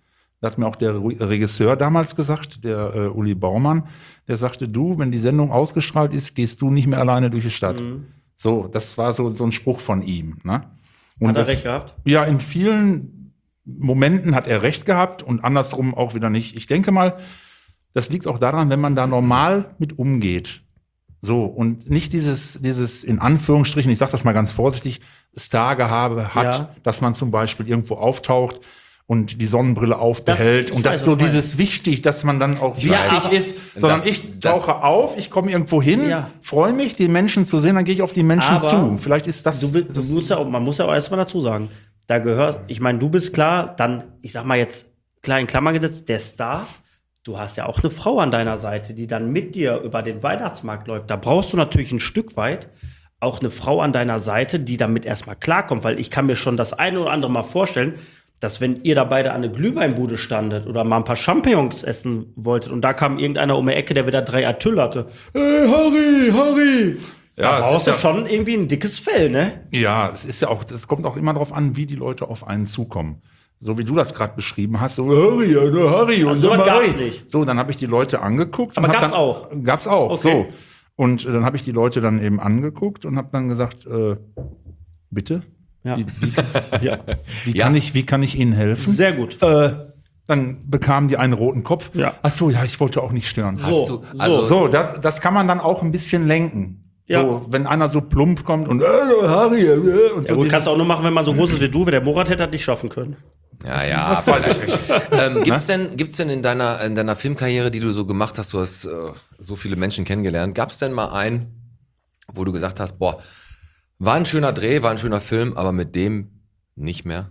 Das hat mir auch der Regisseur damals gesagt, der äh, Uli Baumann, der sagte, du, wenn die Sendung ausgestrahlt ist, gehst du nicht mehr alleine durch die Stadt. Mhm. So, das war so, so ein Spruch von ihm. Ne? Und hat er das, recht gehabt? Ja, in vielen Momenten hat er recht gehabt und andersrum auch wieder nicht. Ich denke mal, das liegt auch daran, wenn man da normal mit umgeht. So, und nicht dieses, dieses in Anführungsstrichen, ich sage das mal ganz vorsichtig, Stargehabe hat, ja. dass man zum Beispiel irgendwo auftaucht und die Sonnenbrille aufbehält. Das, und das ist so dieses wichtig, dass man dann auch wichtig ja, ist, sondern das, ich tauche das, auf, ich komme irgendwo hin, ja. freue mich, die Menschen zu sehen, dann gehe ich auf die Menschen aber zu. Vielleicht ist das... Du, du musst ja auch, man muss ja auch erstmal dazu sagen, da gehört, ich meine, du bist klar, dann, ich sag mal jetzt, klar in Klammern gesetzt, der Star, du hast ja auch eine Frau an deiner Seite, die dann mit dir über den Weihnachtsmarkt läuft. Da brauchst du natürlich ein Stück weit auch eine Frau an deiner Seite, die damit erstmal klarkommt, weil ich kann mir schon das eine oder andere mal vorstellen, dass wenn ihr da beide an eine Glühweinbude standet oder mal ein paar Champignons essen wolltet und da kam irgendeiner um die Ecke, der wieder drei Atyll hatte. Hey, Harry, Harry! Ja, da brauchst du ja schon irgendwie ein dickes Fell, ne? Ja, es ist ja auch, es kommt auch immer darauf an, wie die Leute auf einen zukommen. So wie du das gerade beschrieben hast, so Harry, der Harry und also, der gab's Harry. Nicht. So, dann habe ich die Leute angeguckt. Aber und gab's dann, auch? Gab's auch, okay. so. Und äh, dann habe ich die Leute dann eben angeguckt und habe dann gesagt, äh, bitte? Ja. Wie, wie, ja. wie, kann ja. ich, wie kann ich Ihnen helfen? Sehr gut. Äh, dann bekamen die einen roten Kopf. Ja. Ach so, ja, ich wollte auch nicht stören. Hast so, du, also so das, das kann man dann auch ein bisschen lenken. Ja. So, wenn einer so plump kommt und äh, Harry äh, und ja, so. Gut, kannst du auch nur machen, wenn man so groß ist wie du, wenn der Morat hätte, hat nicht schaffen können. Ja, ja, das weiß ich nicht. ähm, gibt's denn, gibt's denn in deiner, in deiner Filmkarriere, die du so gemacht hast, du hast äh, so viele Menschen kennengelernt, gab's denn mal einen, wo du gesagt hast, boah, war ein schöner Dreh, war ein schöner Film, aber mit dem nicht mehr?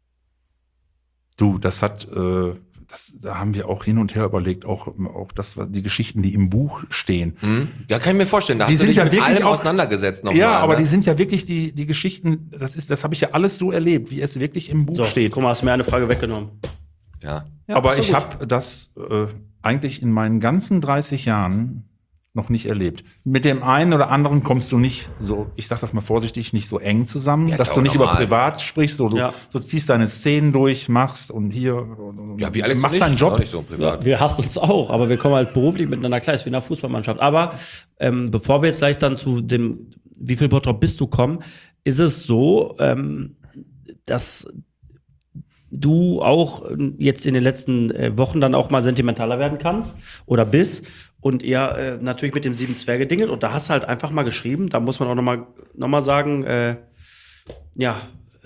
Du, das hat, äh, das, da haben wir auch hin und her überlegt, auch, auch das, die Geschichten, die im Buch stehen. Mhm. Ja, kann ich mir vorstellen, da die hast du sind dich ja mit wirklich allem auch, auseinandergesetzt noch Ja, mal, aber ne? die sind ja wirklich die, die Geschichten, das ist, das habe ich ja alles so erlebt, wie es wirklich im Buch so, steht. Guck mal, hast mir eine Frage weggenommen. Ja. Ja, aber ich gut. habe das äh, eigentlich in meinen ganzen dreißig Jahren noch nicht erlebt. Mit dem einen oder anderen kommst du nicht so, ich sag das mal vorsichtig, nicht so eng zusammen, ja, dass du nicht normal. über privat sprichst, so du ja. so ziehst deine Szenen durch, machst und hier und, ja, wie Alex machst nicht, deinen Job. Auch nicht so privat. Ja, wir hassen uns auch, aber wir kommen halt beruflich miteinander klar, ist wie in einer Fußballmannschaft. Aber ähm, bevor wir jetzt gleich dann zu dem, wie viel Bottrop bist du kommen, ist es so, ähm, dass du auch jetzt in den letzten äh, Wochen dann auch mal sentimentaler werden kannst oder bist und ihr äh, natürlich mit dem Sieben Zwerge dingelt und da hast du halt einfach mal geschrieben, da muss man auch nochmal noch mal sagen, äh, ja, äh,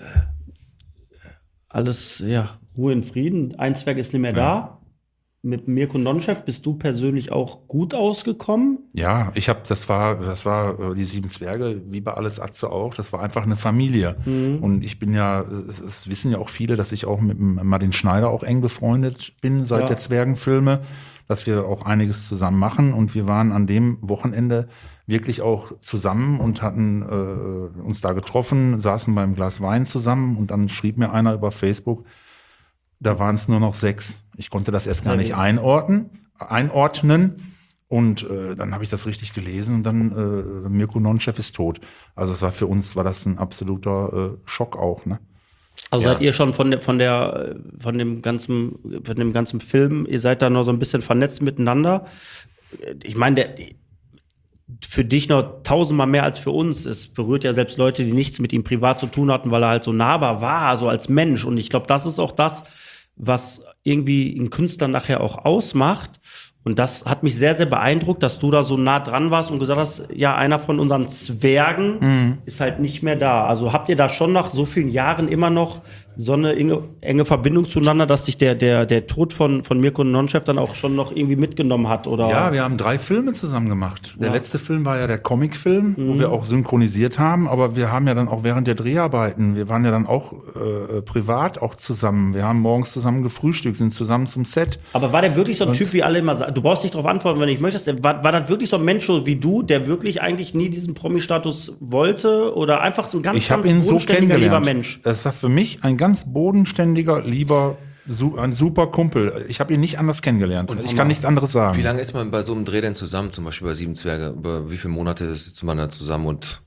alles, ja, Ruhe in Frieden, ein Zwerg ist nicht mehr ja. da. Mit Mirko Nonchev bist du persönlich auch gut ausgekommen? Ja, ich habe, das war, das war die Sieben Zwerge, wie bei Alles Atze auch. Das war einfach eine Familie. Mhm. Und ich bin ja, es, es wissen ja auch viele, dass ich auch mit Martin Schneider auch eng befreundet bin seit ja. der Zwergenfilme, dass wir auch einiges zusammen machen. Und wir waren an dem Wochenende wirklich auch zusammen und hatten äh, uns da getroffen, saßen beim Glas Wein zusammen und dann schrieb mir einer über Facebook, da waren es nur noch sechs. Ich konnte das erst gar nicht einordnen, einordnen. Und äh, dann habe ich das richtig gelesen und dann äh, Mirko Nonchev ist tot. Also es war für uns war das ein absoluter äh, Schock auch, ne? Also ja. seid ihr schon von der von der von dem ganzen von dem ganzen Film, ihr seid da noch so ein bisschen vernetzt miteinander. Ich meine, der für dich noch tausendmal mehr als für uns. Es berührt ja selbst Leute, die nichts mit ihm privat zu tun hatten, weil er halt so nahbar war, so als Mensch. Und ich glaube, das ist auch das, was irgendwie einen Künstler nachher auch ausmacht. Und das hat mich sehr, sehr beeindruckt, dass du da so nah dran warst und gesagt hast, ja, einer von unseren Zwergen mhm. ist halt nicht mehr da. Also habt ihr da schon nach so vielen Jahren immer noch so eine enge, enge Verbindung zueinander, dass dich der, der, der Tod von, von Mirko Nonchev dann auch schon noch irgendwie mitgenommen hat? Oder? Ja, wir haben drei Filme zusammen gemacht. Der ja. letzte Film war ja der Comicfilm, mhm. wo wir auch synchronisiert haben, aber wir haben ja dann auch während der Dreharbeiten, wir waren ja dann auch äh, privat auch zusammen. Wir haben morgens zusammen gefrühstückt, sind zusammen zum Set. Aber war der wirklich so ein und Typ, wie alle immer sagen? Du brauchst nicht darauf antworten, wenn du nicht möchtest. War, war das wirklich so ein Mensch wie du, der wirklich eigentlich nie diesen Promi-Status wollte? Oder einfach so ein ganz, ich ganz ihn so bodenständiger, lieber Mensch? Das war für mich ein ganz bodenständiger, lieber, ein super Kumpel. Ich habe ihn nicht anders kennengelernt. Und ich kann nichts anderes sagen. Wie lange ist man bei so einem Dreh denn zusammen, zum Beispiel bei Sieben Zwerge? Über wie viele Monate sitzt man da zusammen und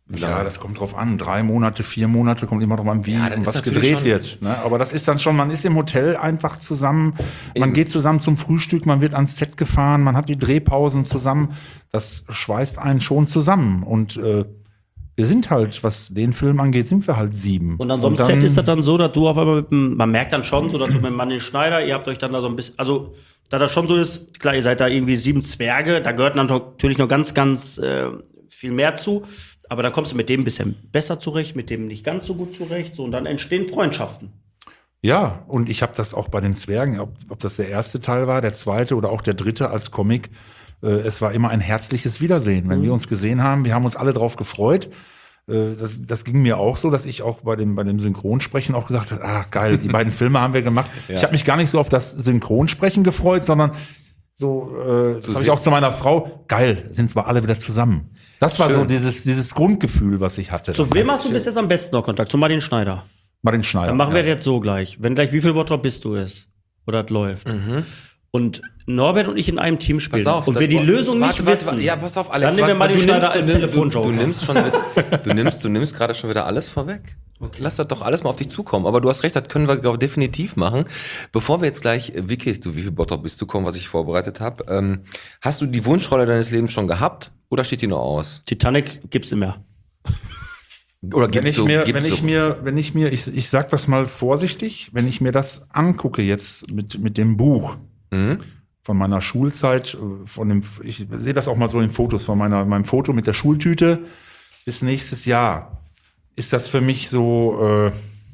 Ja, das kommt drauf an. Drei Monate, vier Monate, kommt immer drauf an, wie Ja, dann und ist was natürlich gedreht schon- wird. Ne? Aber das ist dann schon, man ist im Hotel einfach zusammen, man geht zusammen zum Frühstück, man wird ans Set gefahren, man hat die Drehpausen zusammen. Das schweißt einen schon zusammen. Und äh, wir sind halt, was den Film angeht, sind wir halt sieben. Und an so einem dann- Set ist das dann so, dass du auf einmal mit dem, man merkt dann schon so, dass du mit Manni Schneider, ihr habt euch dann da so ein bisschen, also da das schon so ist, klar, ihr seid da irgendwie sieben Zwerge, da gehört dann natürlich noch ganz, ganz äh, viel mehr zu. Aber dann kommst du mit dem ein bisschen besser zurecht, mit dem nicht ganz so gut zurecht. So, und dann entstehen Freundschaften. Ja, und ich habe das auch bei den Zwergen, ob, ob das der erste Teil war, der zweite oder auch der dritte als Comic, äh, es war immer ein herzliches Wiedersehen. Wenn wir uns gesehen haben, wir haben uns alle drauf gefreut. Äh, das, das ging mir auch so, dass ich auch bei dem, bei dem Synchronsprechen auch gesagt habe, ah geil, die beiden Filme haben wir gemacht. Ich habe mich gar nicht so auf das Synchronsprechen gefreut, sondern so, äh, das habe ich auch zu meiner Frau, geil, sind wir alle wieder zusammen. Das war Schön. so dieses, dieses Grundgefühl, was ich hatte. Zu wem hast du bis jetzt am besten noch Kontakt? Zu Martin Schneider. Martin Schneider. Dann machen wir ja. das jetzt so gleich. Wenn gleich, wie viel Bottrop bist du es? Oder das läuft. Und Norbert und ich in einem Team spielen. Pass auf, und das- wir die Lösung warte, nicht warte, wissen. warte. Ja, pass auf, Alex. Dann nehmen wir warte, Martin du Schneider nimmst- als du nimm- Telefonjoker. Du, du nimmst schon, mit, du nimmst, du nimmst gerade schon wieder alles vorweg. Lass das doch alles mal auf dich zukommen. Aber du hast recht, das können wir, glaube ich, definitiv machen. Bevor wir jetzt gleich äh, wirklich zu wie viel Bottrop bist du kommen, was ich vorbereitet habe, ähm, hast du die Wunschrolle deines Lebens schon gehabt oder steht die noch aus? Titanic gibt's nicht mehr. Oder Wenn gibt's ich so, mir, gibt's wenn so, ich mir, wenn ich mir, ich, ich sag das mal vorsichtig, wenn ich mir das angucke jetzt mit, mit dem Buch von meiner Schulzeit, äh, von dem, ich sehe das auch mal so in Fotos von meiner, meinem Foto mit der Schultüte bis nächstes Jahr, ist das für mich so, äh,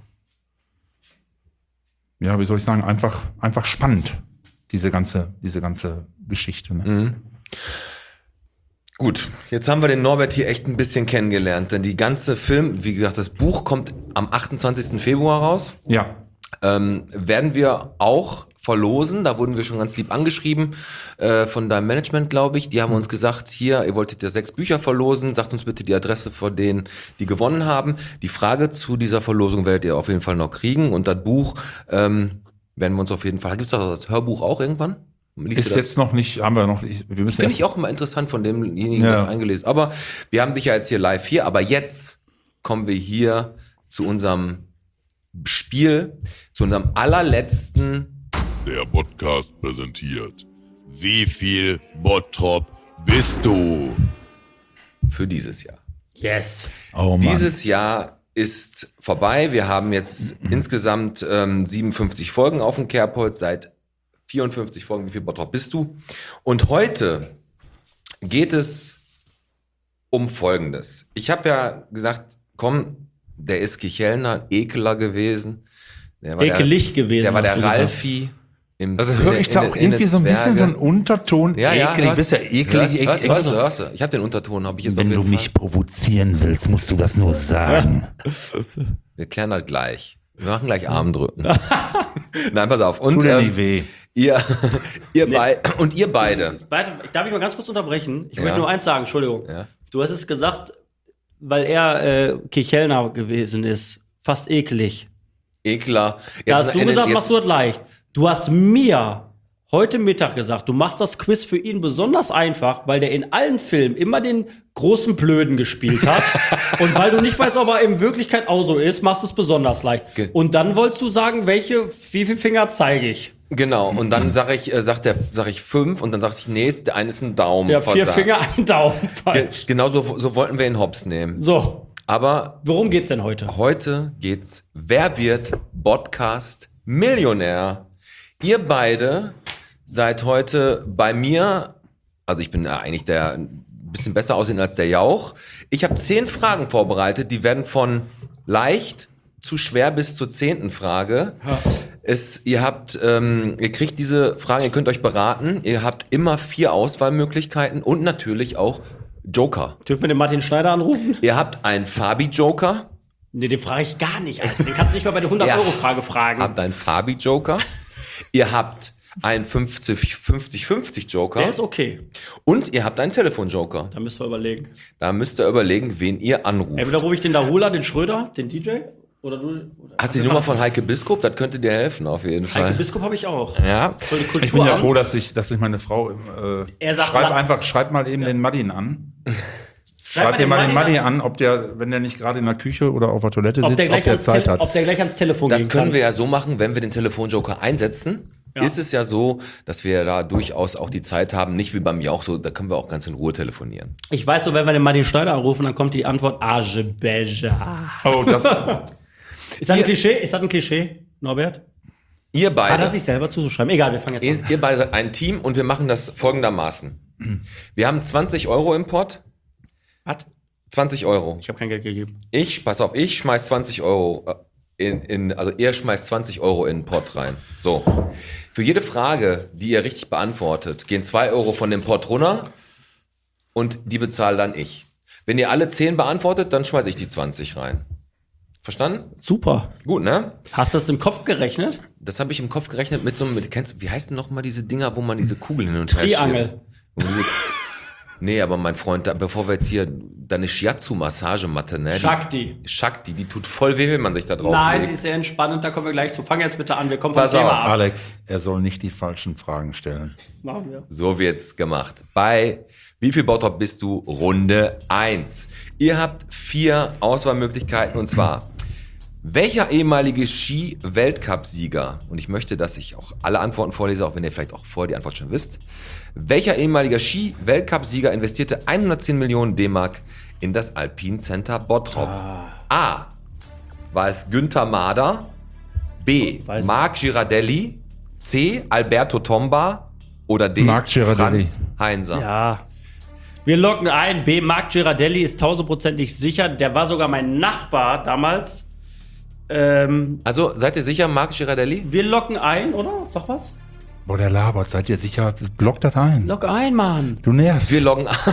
ja, wie soll ich sagen, einfach, einfach spannend, diese ganze, diese ganze Geschichte. Ne? Gut, jetzt haben wir den Norbert hier echt ein bisschen kennengelernt, denn die ganze Film, wie gesagt, das Buch kommt am achtundzwanzigsten Februar raus. Ja. Ähm, werden wir auch verlosen. Da wurden wir schon ganz lieb angeschrieben äh, von deinem Management, glaube ich. Die haben uns gesagt, hier, ihr wolltet ja sechs Bücher verlosen. Sagt uns bitte die Adresse von denen, die gewonnen haben. Die Frage zu dieser Verlosung werdet ihr auf jeden Fall noch kriegen. Und das Buch ähm, werden wir uns auf jeden Fall... Gibt es das Hörbuch auch irgendwann? Liest Ist du das? jetzt noch nicht, haben wir noch nicht, wir müssen Finde erst- ich auch immer interessant von demjenigen, Ja. der es eingelesen. Aber wir haben dich ja jetzt hier live hier. Aber jetzt kommen wir hier zu unserem Spiel, zu unserem allerletzten. Der Podcast präsentiert. Wie viel Bottrop bist du? Für dieses Jahr. Yes. Oh Mann. Dieses Jahr ist vorbei. Wir haben jetzt insgesamt ähm, siebenundfünfzig Folgen auf dem Kerbholz, seit vierundfünfzig Folgen. Wie viel Bottrop bist du? Und heute geht es um Folgendes. Ich habe ja gesagt, komm, der ist Kichelner, Ekeler gewesen. Der war Ekelig der, gewesen, Der war hast der du gesagt. Ralfi. Im, Also in höre der- ich da in auch der- in der irgendwie so ein bisschen Zwerge. so einen Unterton. Ja, ja, eklig, hörst- bist ja eklig. Hörst, eklig, hörst, eklig. hörst, du, hörst du. Ich habe den Unterton, habe ich jetzt Wenn auf du jeden mich Fall. provozieren willst, musst du das nur sagen. Wir klären das gleich. Wir machen gleich Armdrücken. Nein, pass auf. Und Tut dir ähm, nicht weh. ihr, ihr bei, und ihr beide. Warte, darf ich mal ganz kurz unterbrechen? Ich Ja. möchte nur eins sagen, Entschuldigung. Ja. Du hast es gesagt, weil er äh, Kichelner gewesen ist. Fast eklig. Ekler. Da hast du endet gesagt, jetzt- machst du das leicht. Du hast mir heute Mittag gesagt, du machst das Quiz für ihn besonders einfach, weil der in allen Filmen immer den großen Blöden gespielt hat. Und weil du nicht weißt, ob er in Wirklichkeit auch so ist, machst du es besonders leicht. Ge- Und dann wolltest du sagen, welche, wie viele Finger zeige ich? Genau. Und dann sage ich, äh, sagt der, sag ich fünf und dann sagte ich, nee, der eine ist ein Daumen. Ja, vier versagt. Finger, ein Daumen Ge falsch. genau so, so wollten wir ihn hops nehmen. So, Aber worum geht's denn heute? heute geht's, wer wird Podcast Millionär? Ihr beide seid heute bei mir, also ich bin ja eigentlich der ein bisschen besser aussehen als der Jauch. Ich habe zehn Fragen vorbereitet, die werden von leicht zu schwer bis zur zehnten Frage. Es, ihr habt, ähm, ihr kriegt diese Fragen, ihr könnt euch beraten. Ihr habt immer vier Auswahlmöglichkeiten und natürlich auch Joker. Dürfen wir den Martin Schneider anrufen? Ihr habt einen Fabi-Joker, Nee, den frage ich gar nicht. Alter. Den kannst du nicht mal bei der hundert-Euro-Frage fragen. habt einen Fabi-Joker, ihr habt einen fünfzig fünfzig Joker Der ist okay. und ihr habt einen Telefon-Joker. Da müssen wir überlegen. Da müsst ihr überlegen, wen ihr anruft. Entweder rufe ich den Dahula, den Schröder, den D J. Oder du. Oder Hast du die Nummer von Heike Biskup? Das könnte dir helfen, auf jeden Fall. Heike Biskup habe ich auch. Ja. Für die Kultur Ich bin ja an. froh, dass ich, dass ich meine Frau, äh, Er sagt schreib la- einfach, schreib mal eben den Madin an. Schreib dir mal den Manni an, ob der, wenn der nicht gerade in der Küche oder auf der Toilette sitzt, ob der, ob der Zeit Tele- hat. Ob der gleich ans Telefon Das gehen können kann. wir ja so machen, wenn wir den Telefonjoker einsetzen. Ja. Ist es ja so, dass wir da durchaus auch die Zeit haben, nicht wie bei mir auch so, da können wir auch ganz in Ruhe telefonieren. Ich weiß so, wenn wir den Martin Schneider anrufen, dann kommt die Antwort Azerbaijan. Oh, das. Ist das ein Klischee? Ist das ein Klischee, Norbert? Ihr Hat er beide, sich selber zuzuschreiben? Egal, wir fangen jetzt ihr, an. ihr beide seid ein Team und wir machen das folgendermaßen. Wir haben zwanzig Euro im Pott. Was? zwanzig Euro. Ich habe kein Geld gegeben. Ich, pass auf, ich schmeiß zwanzig Euro in, in, also ihr schmeißt zwanzig Euro in den Pott rein. So. Für jede Frage, die ihr richtig beantwortet, gehen zwei Euro von dem Pott runter und die bezahle dann ich. Wenn ihr alle zehn beantwortet, dann schmeiße ich die zwanzig rein. Verstanden? Super. Gut, ne? Hast du das im Kopf gerechnet? Das habe ich im Kopf gerechnet mit so einem, mit, kennst, wie heißt denn noch mal diese Dinger, wo man diese Kugeln hin und her schiebt? Triangel. Wo diese- Nee, aber mein Freund, da, bevor wir jetzt hier deine Shiatsu-Massagematte, ne? Shakti. Die, Shakti, die tut voll weh, wenn man sich da drauf Nein, legt. die ist sehr entspannend, da kommen wir gleich zu. Fang jetzt bitte an, wir kommen vom Pass Thema auf. ab. Alex, er soll nicht die falschen Fragen stellen. Das machen wir. So wird's gemacht. Bei Wie viel Bottrop bist du? Runde eins. Ihr habt vier Auswahlmöglichkeiten und zwar welcher ehemalige Ski-Weltcup-Sieger, und ich möchte, dass ich auch alle Antworten vorlese, auch wenn ihr vielleicht auch vorher die Antwort schon wisst, welcher ehemaliger Ski-Weltcup-Sieger investierte hundertzehn Millionen D-Mark in das Alpine Center Bottrop? Ah. A. War es Günther Mader? B. Weiß Marc Girardelli? C. Alberto Tomba? Oder D. Marc Girardelli. Franz Heinzer? Ja. Wir locken ein. B. Marc Girardelli ist tausendprozentig sicher. Der war sogar mein Nachbar damals. Ähm, Also, seid ihr sicher, Marc Girardelli? wir locken ein, oder? Sag was? Boah, der labert, seid ihr sicher? Block das ein. Lock ein, Mann. Du nervst. Wir loggen an.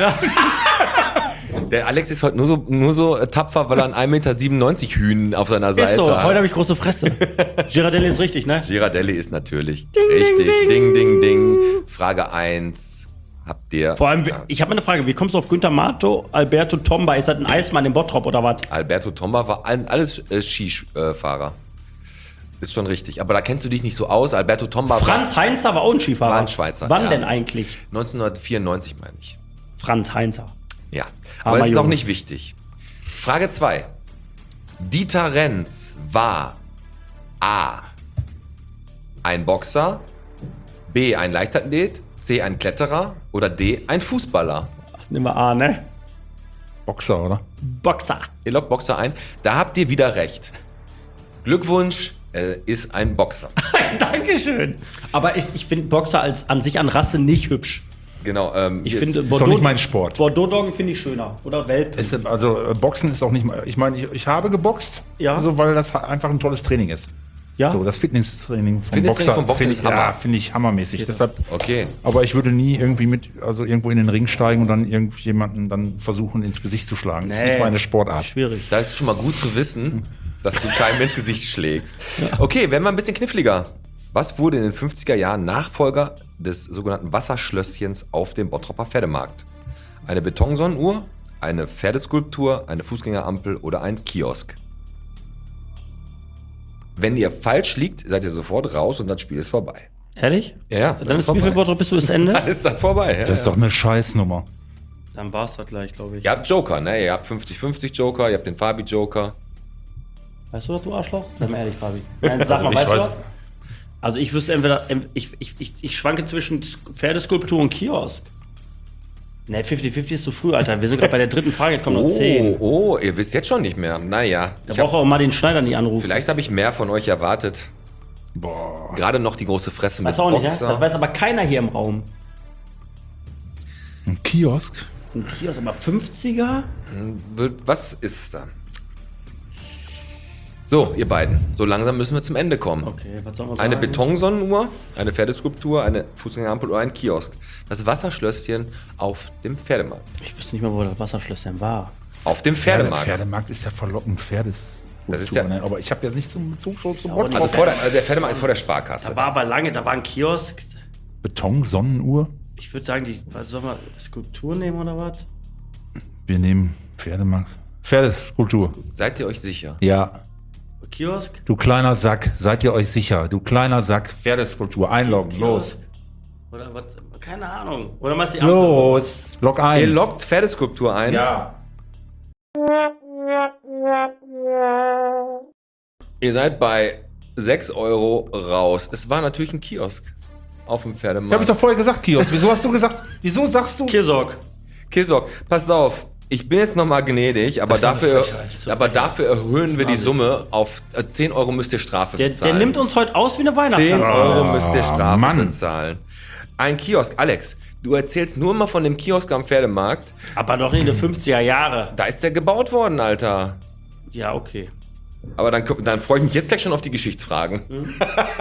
Der Alex ist heute nur so, nur so tapfer, weil er ein eins Komma siebenundneunzig Meter Hühn auf seiner Seite Ist so, hat. heute habe ich große Fresse. Girardelli ist richtig, ne? Girardelli ist natürlich richtig. Ding, ding, ding. Frage eins. Habt ihr... Vor allem, Ja. ich habe eine Frage. Wie kommst du auf Günther Mato, Alberto Tomba? Ist das ein Eismann im Bottrop oder was? Alberto Tomba war all- alles äh, Skifahrer. Ist schon richtig. Aber da kennst du dich nicht so aus. Alberto Tomba Franz Heinzer war auch ein Skifahrer. War ein Schweizer, Wann ja. denn eigentlich? war neunzehnhundertvierundneunzig, meine ich. Franz Heinzer. Ja, Aber aber das ist auch Junge. nicht wichtig. Frage zwei. Dieter Renz war A. ein Boxer, B. ein Leichtathlet, C. ein Kletterer oder D. ein Fußballer. Nimm mal A, ne? Boxer, oder? Boxer. Ihr lockt Boxer ein. Da habt ihr wieder recht. Glückwunsch, er ist ein Boxer. Dankeschön. Aber ich, ich finde Boxer als an sich an Rasse nicht hübsch. Genau. Ähm, Ich hier finde ist, doch nicht mein Sport. Bordeaux-Doggen finde ich schöner. Oder Welpen. Ist, also äh, Boxen ist auch nicht mal. Ich meine, ich, ich habe geboxt, Ja. also, weil das ha- einfach ein tolles Training ist. ja? So, das Fitnesstraining vom Fitnesstraining Boxer, vom Boxer finde ist ich, Hammer. ja, finde ich hammermäßig. Deshalb, okay. aber ich würde nie irgendwie mit, also irgendwo in den Ring steigen und dann irgendjemanden dann versuchen ins Gesicht zu schlagen. Das ist Nee. nicht meine Sportart. Schwierig. Da ist schon mal gut zu wissen, dass du keinem ins Gesicht schlägst. Okay, werden wir ein bisschen kniffliger. Was wurde in den fünfziger Jahren Nachfolger des sogenannten Wasserschlösschens auf dem Bottroper Pferdemarkt? Eine Betonsonnenuhr, eine Pferdeskulptur, eine Fußgängerampel oder ein Kiosk? Wenn ihr falsch liegt, seid ihr sofort raus und das Spiel ist vorbei. Ehrlich? Ja, ja, Dann ist wie viel Bottrop bist du das Ende? Dann ist dann vorbei. Ja, Das ist ja. doch eine Scheißnummer. Dann war's das gleich, glaube ich. Ihr habt Joker, ne? Ihr habt fünfzig fünfzig Joker, ihr habt den Fabi-Joker. Weißt du das, du Arschloch? Sag mal ehrlich, Fabi. Nein, sag mal, ich weißt du weiß- das? Also ich wüsste entweder, ich, ich, ich, ich schwanke zwischen Pferdeskulptur und Kiosk. Ne, fünfzig fünfzig ist zu früh, Alter. Wir sind gerade bei der dritten Frage, jetzt kommen noch Oh, zehn. oh, ihr wisst jetzt schon nicht mehr. Naja, Da ich braucht hab, auch mal den Schneider nicht anrufen. vielleicht habe ich mehr von euch erwartet. Boah. Gerade noch die große Fresse mit Weiß auch nicht, ja? Boxer. Das weiß aber keiner hier im Raum. Ein Kiosk? Ein Kiosk, aber fünfziger? Wird- Was ist da? So, ihr beiden, so langsam müssen wir zum Ende kommen. Okay, was soll man Eine sagen? Betonsonnenuhr, eine Pferdeskulptur, eine Fußgängerampel oder ein Kiosk. Das Wasserschlösschen auf dem Pferdemarkt. Ich wüsste nicht mal, wo das Wasserschlösschen war. Auf dem Pferde, Pferdemarkt. Pferdemarkt ist ja verlockend. Pferdes. Das ist ja- ne? Aber ich habe ja nicht zum Bezug so zum auch nicht. Also Bottrop. vor der, also der Pferdemarkt ist vor der Sparkasse. Da war aber lange, da war ein Kiosk. Beton, Sonnenuhr. Ich würde sagen, die, was soll man, Skulptur nehmen oder was? Wir nehmen Pferdemarkt. Pferdeskulptur. Seid ihr euch sicher? Ja. Kiosk? Du kleiner Sack, seid ihr euch sicher? Du kleiner Sack, Pferdeskulptur. Einloggen, los. Kiosk? Oder was? Keine Ahnung. Oder machst du die Ampel? Los, log Ihr ein. lockt Pferdeskulptur ein. Ja. Ihr seid bei sechs Euro raus. Es war natürlich ein Kiosk auf dem Ich Pferdemarkt. hab ich doch vorher gesagt, Kiosk. Wieso hast du gesagt, wieso sagst du? Kisok. Kisok, pass auf. Ich bin jetzt nochmal gnädig, aber Das ist eine dafür, Frechheit, das ist eine aber Frechheit. dafür erhöhen wir die Summe auf äh, zehn Euro müsst ihr Strafe Der, bezahlen. der nimmt uns heute aus wie eine zehn Weihnachtsmann. Euro müsst ihr Strafe Mann. bezahlen. Ein Kiosk, Alex, du erzählst nur immer von dem Kiosk am Pferdemarkt. Aber doch in den fünfziger Jahre. Da ist der gebaut worden, Alter. Ja, okay. Aber dann, dann freue ich mich jetzt gleich schon auf die Geschichtsfragen. Mhm.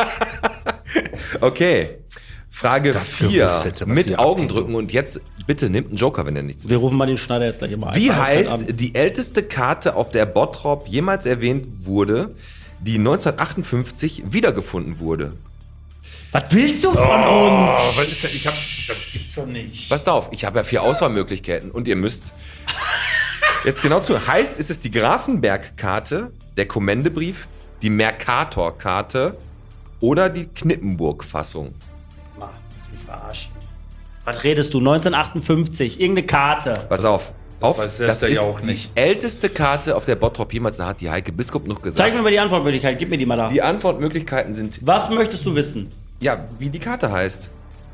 Okay. Frage Das vier. gewusst hätte, was Mit hier Augen abgeht. drücken und jetzt bitte nimmt einen Joker, wenn er nichts Wir wisst. rufen mal den Schneider jetzt gleich immer ein. Wie Alles klar an. heißt die älteste Karte, auf der Bottrop jemals erwähnt wurde, die neunzehnhundertachtundfünfzig wiedergefunden wurde? Was willst du von Oh, uns? was ist denn? Ich hab, das gibt's doch nicht. Passt auf, ich habe ja vier Auswahlmöglichkeiten und ihr müsst jetzt genau zu. Heißt, ist es die Grafenberg-Karte, der Kommendebrief, die Mercator-Karte oder die Knippenburg-Fassung? Mann, lass mich verarschen. Was redest du? neunzehnhundertachtundfünfzig, irgendeine Karte. Pass auf. Auf, weiß der das ja ist auch die nicht. älteste Karte, auf der Bottrop jemals, da hat die Heike Biskup noch gesagt. Zeig mir mal die Antwortmöglichkeit, gib mir die mal da. Die Antwortmöglichkeiten sind, Was möchtest du wissen? ja, wie die Karte heißt.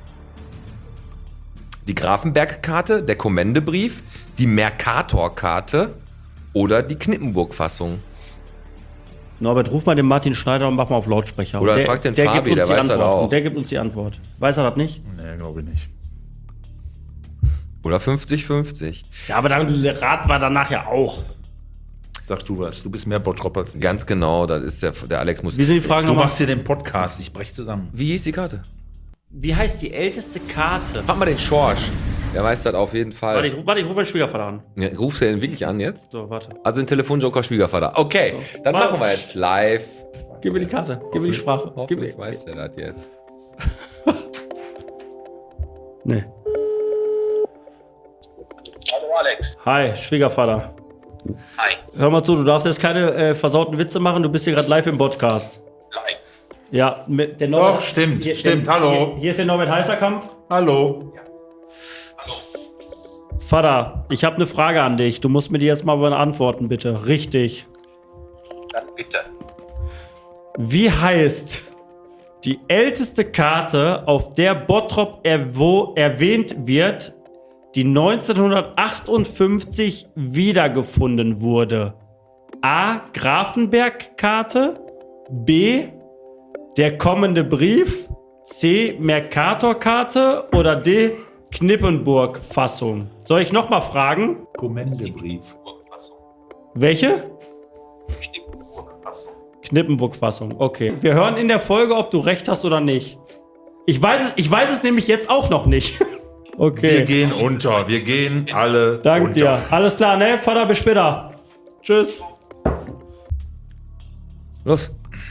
Die Grafenberg-Karte, der Kommendebrief, die Mercator-Karte oder die Knippenburg-Fassung. Norbert, ruf mal den Martin Schneider und mach mal auf Lautsprecher. Oder der, frag den der Fabi, gibt uns der die weiß das Antwort. auch. Der gibt uns die Antwort. Weiß er das nicht? Nee, glaube ich nicht. Oder fünfzig fünfzig. Ja, aber dann raten wir danach ja auch. Sag du was, du bist mehr Bottrop als ich. Ganz genau, das ist der, der Alex muss. Wie sind die Fragen Du nochmal? machst hier den Podcast, ich brech zusammen. Wie hieß die Karte? Wie heißt die älteste Karte? Frag mal den Schorsch. Der weiß das auf jeden Fall. Warte, ich, ruf- warte, ich rufe meinen Schwiegervater an. Ja, rufst du den wirklich an jetzt? So, warte. Also ein Telefonjoker Schwiegervater. Okay, So. dann Warte. machen wir jetzt live. Gib mir die Karte, gib mir die Sprache. Gib mir. Hoffentlich weiß der das jetzt. Nee. Hallo Alex. Hi, Schwiegervater. Hi. Hör mal zu, du darfst jetzt keine äh, versauten Witze machen, du bist hier gerade live im Podcast. Nein. Ja, mit der Norbert. Doch, stimmt, stimmt, hallo. Hier, hier ist der Norbert Heißerkamp. Hallo. Hallo. Vater, ich habe eine Frage an dich. Du musst mir die jetzt mal beantworten, bitte. Richtig. Dann bitte. Wie heißt die älteste Karte, auf der Bottrop erwo erwähnt wird, die neunzehnhundertachtundfünfzig wiedergefunden wurde? A. Grafenberg-Karte. B. Der kommende Brief. C. Mercator-Karte. Oder D. Knippenburg-Fassung. Soll ich nochmal fragen? Kommendebrief. Knippenburg-Fassung. Welche? Knippenburg-Fassung. Knippenburg-Fassung. Okay. Wir hören in der Folge, ob du recht hast oder nicht. Ich weiß es, ich weiß es nämlich jetzt auch noch nicht. Okay. Wir gehen unter, wir gehen alle Danke unter. dir. Alles klar, ne? Vater, bis später. Tschüss. Los.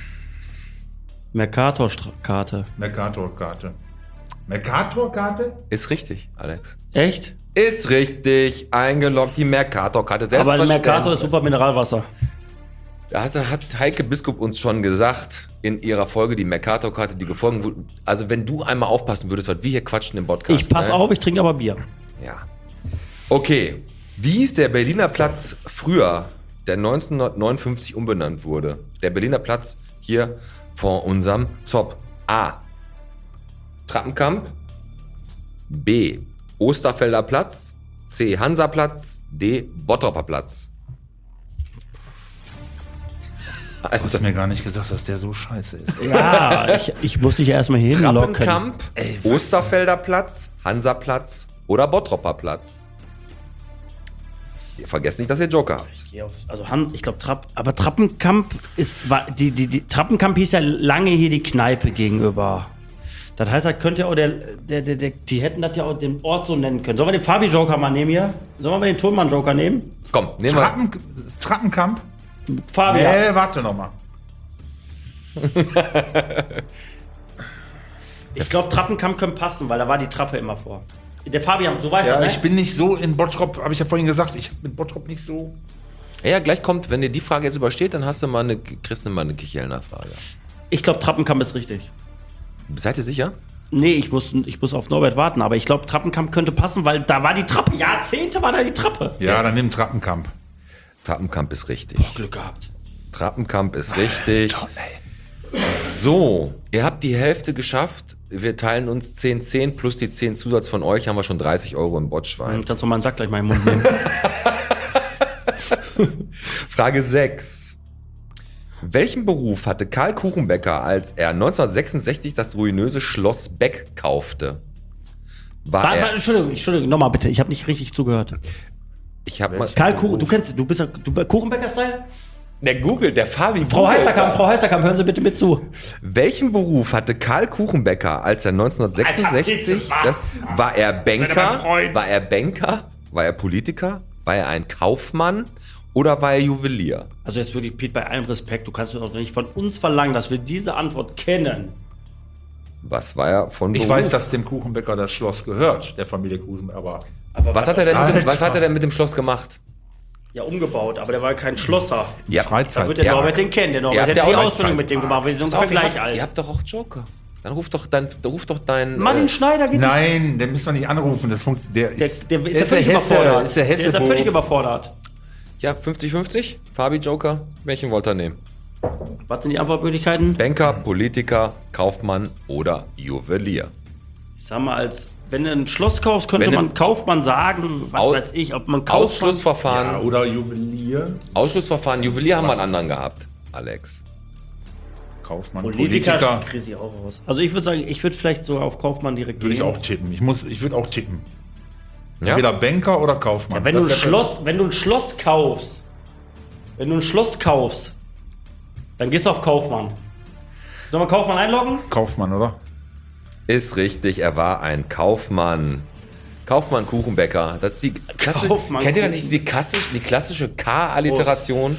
Mercator-Karte. Mercator-Karte. Mercator-Karte? Ist richtig, Alex. Echt? Ist richtig. Eingeloggt die Mercator-Karte. Aber der Mercator ist Selbstverständlich. super Mineralwasser. Da hat, hat Heike Biskup uns schon gesagt in ihrer Folge, die Mercator-Karte, die gefolgt wurde. Also wenn du einmal aufpassen würdest, was wir hier quatschen im Podcast. Ich pass ne? auf, ich trinke aber Bier. Ja. Okay. Wie ist der Berliner Platz früher, der neunzehnhundertneunundfünfzig umbenannt wurde? Der Berliner Platz hier vor unserem Zopp. A. Trappenkamp. B. Osterfelder Platz. C. Hansaplatz. D. Bottroper Platz. Du hast mir gar nicht gesagt, dass der so scheiße ist. Ja, ich, ich muss dich erstmal hier hinlocken. Trappenkamp, Osterfelder Platz, Hansaplatz oder Bottroper Platz. Ihr vergesst nicht, dass ihr Joker habt. Ich gehe auf, also Han, ich glaube Trapp, aber Trappenkamp ist, war, die, die, die, Trappenkamp hieß ja lange hier die Kneipe gegenüber. Das heißt, das könnte ja auch der, der, der, der, die hätten das ja auch den Ort so nennen können. Sollen wir den Fabi-Joker mal nehmen hier? Sollen wir den Tonmann-Joker nehmen? Komm, nehmen wir. Trappen, Trappenkamp? Fabi, Nee, warte noch mal. ich glaube Trappenkamp könnte passen, weil da war die Trappe immer vor. Der Fabian, du weißt Ja, ja, ich ne? bin nicht so in Bottrop, habe ich ja vorhin gesagt, ich bin Bottrop nicht so. Ja, gleich kommt, wenn dir die Frage jetzt übersteht, dann hast du mal eine, kriegst du mal eine Kichelner Frage. Ich glaube Trappenkamp ist richtig. Seid ihr sicher? Nee, ich muss, ich muss auf Norbert warten, aber ich glaube, Trappenkamp könnte passen, weil da war die Trappe. Jahrzehnte war da die Trappe. Ja, dann nimm Trappenkamp. Trappenkamp ist richtig. Boah, Glück gehabt. Trappenkamp ist richtig. So, ihr habt die Hälfte geschafft. Wir teilen uns zehn zehn plus die zehn Zusatz von euch, haben wir schon dreißig Euro im Botschwein. Ich kann doch mal einen Sack gleich mal im Mund nehmen. Frage sechs. Welchen Beruf hatte Karl Kuchenbecker, als er neunzehnhundertsechsundsechzig das ruinöse Schloss Beck kaufte? War Warte, er, warte, Entschuldigung, Entschuldigung, nochmal bitte, ich habe nicht richtig zugehört. ich hab mal, Karl Kuchen, du kennst, du bist ja, du Kuchenbäcker-Style? der Google, der Fabi. Frau googelt Heisterkamp, da. Frau Heisterkamp, hören Sie bitte mit zu. Welchen Beruf hatte Karl Kuchenbecker, als er neunzehnhundertsechsundsechzig, Alter, das, war er mein Banker, Freund. war er Banker, war er Politiker, war er ein Kaufmann oder war er Juwelier? Also jetzt wirklich, Pete, bei allem Respekt, du kannst doch nicht von uns verlangen, dass wir diese Antwort kennen. Was war er von Ich Beruf? weiß, dass dem Kuchenbäcker das Schloss gehört, der Familie Kuchenbäcker, aber Aber Was hat er denn mit dem, Alter. was hat er denn mit dem Schloss gemacht? Ja, umgebaut, aber der war kein Schlosser. Ja, Da Freizeit. wird der Ja. Norbert den kennen, der Ja, Norbert der hätte die auch Ausbildung Freizeit. mit dem gemacht, wir sind Pass auf, ihr, ungefähr habt, gleich alt. ihr habt doch auch Joker. Dann ruf doch dein, ruf doch dein. Martin äh, Schneider geht nicht. nein, den müssen wir nicht anrufen. Das funktioniert. Der, Der, der ist, ist ja völlig der Hesse, überfordert. ist der der ist ja Hesse völlig überfordert. ja, fünfzig fünfzig. Fabi Joker. Welchen wollt ihr nehmen? Was sind die Antwortmöglichkeiten? Banker, Politiker, Kaufmann oder Juwelier? Ich sag mal, als wenn du ein Schloss kaufst, könnte Wenn du- man Kaufmann sagen, was Au- weiß ich, ob man Kaufmann... Ausschlussverfahren. ja, oder Juwelier. Ausschlussverfahren. Juwelier haben wir einen anderen gehabt. Alex. Kaufmann, Politiker, Politiker. kriege ich auch raus. Also ich würde sagen, ich würde vielleicht sogar auf Kaufmann direkt Würde ich gehen. auch tippen. Ich, muss, ich würde auch tippen. Ja? Entweder Banker oder Kaufmann. Ja, wenn, Das du ein wär- Schloss, wenn du ein Schloss kaufst, wenn du ein Schloss kaufst, dann gehst du auf Kaufmann. Sollen wir Kaufmann einloggen? Kaufmann, oder? Ist richtig, er war ein Kaufmann. Kaufmann Kuchenbäcker. Das ist die Klasse, Kaufmann kennt ihr da Kuchen- nicht die klassische, die klassische K-Alliteration?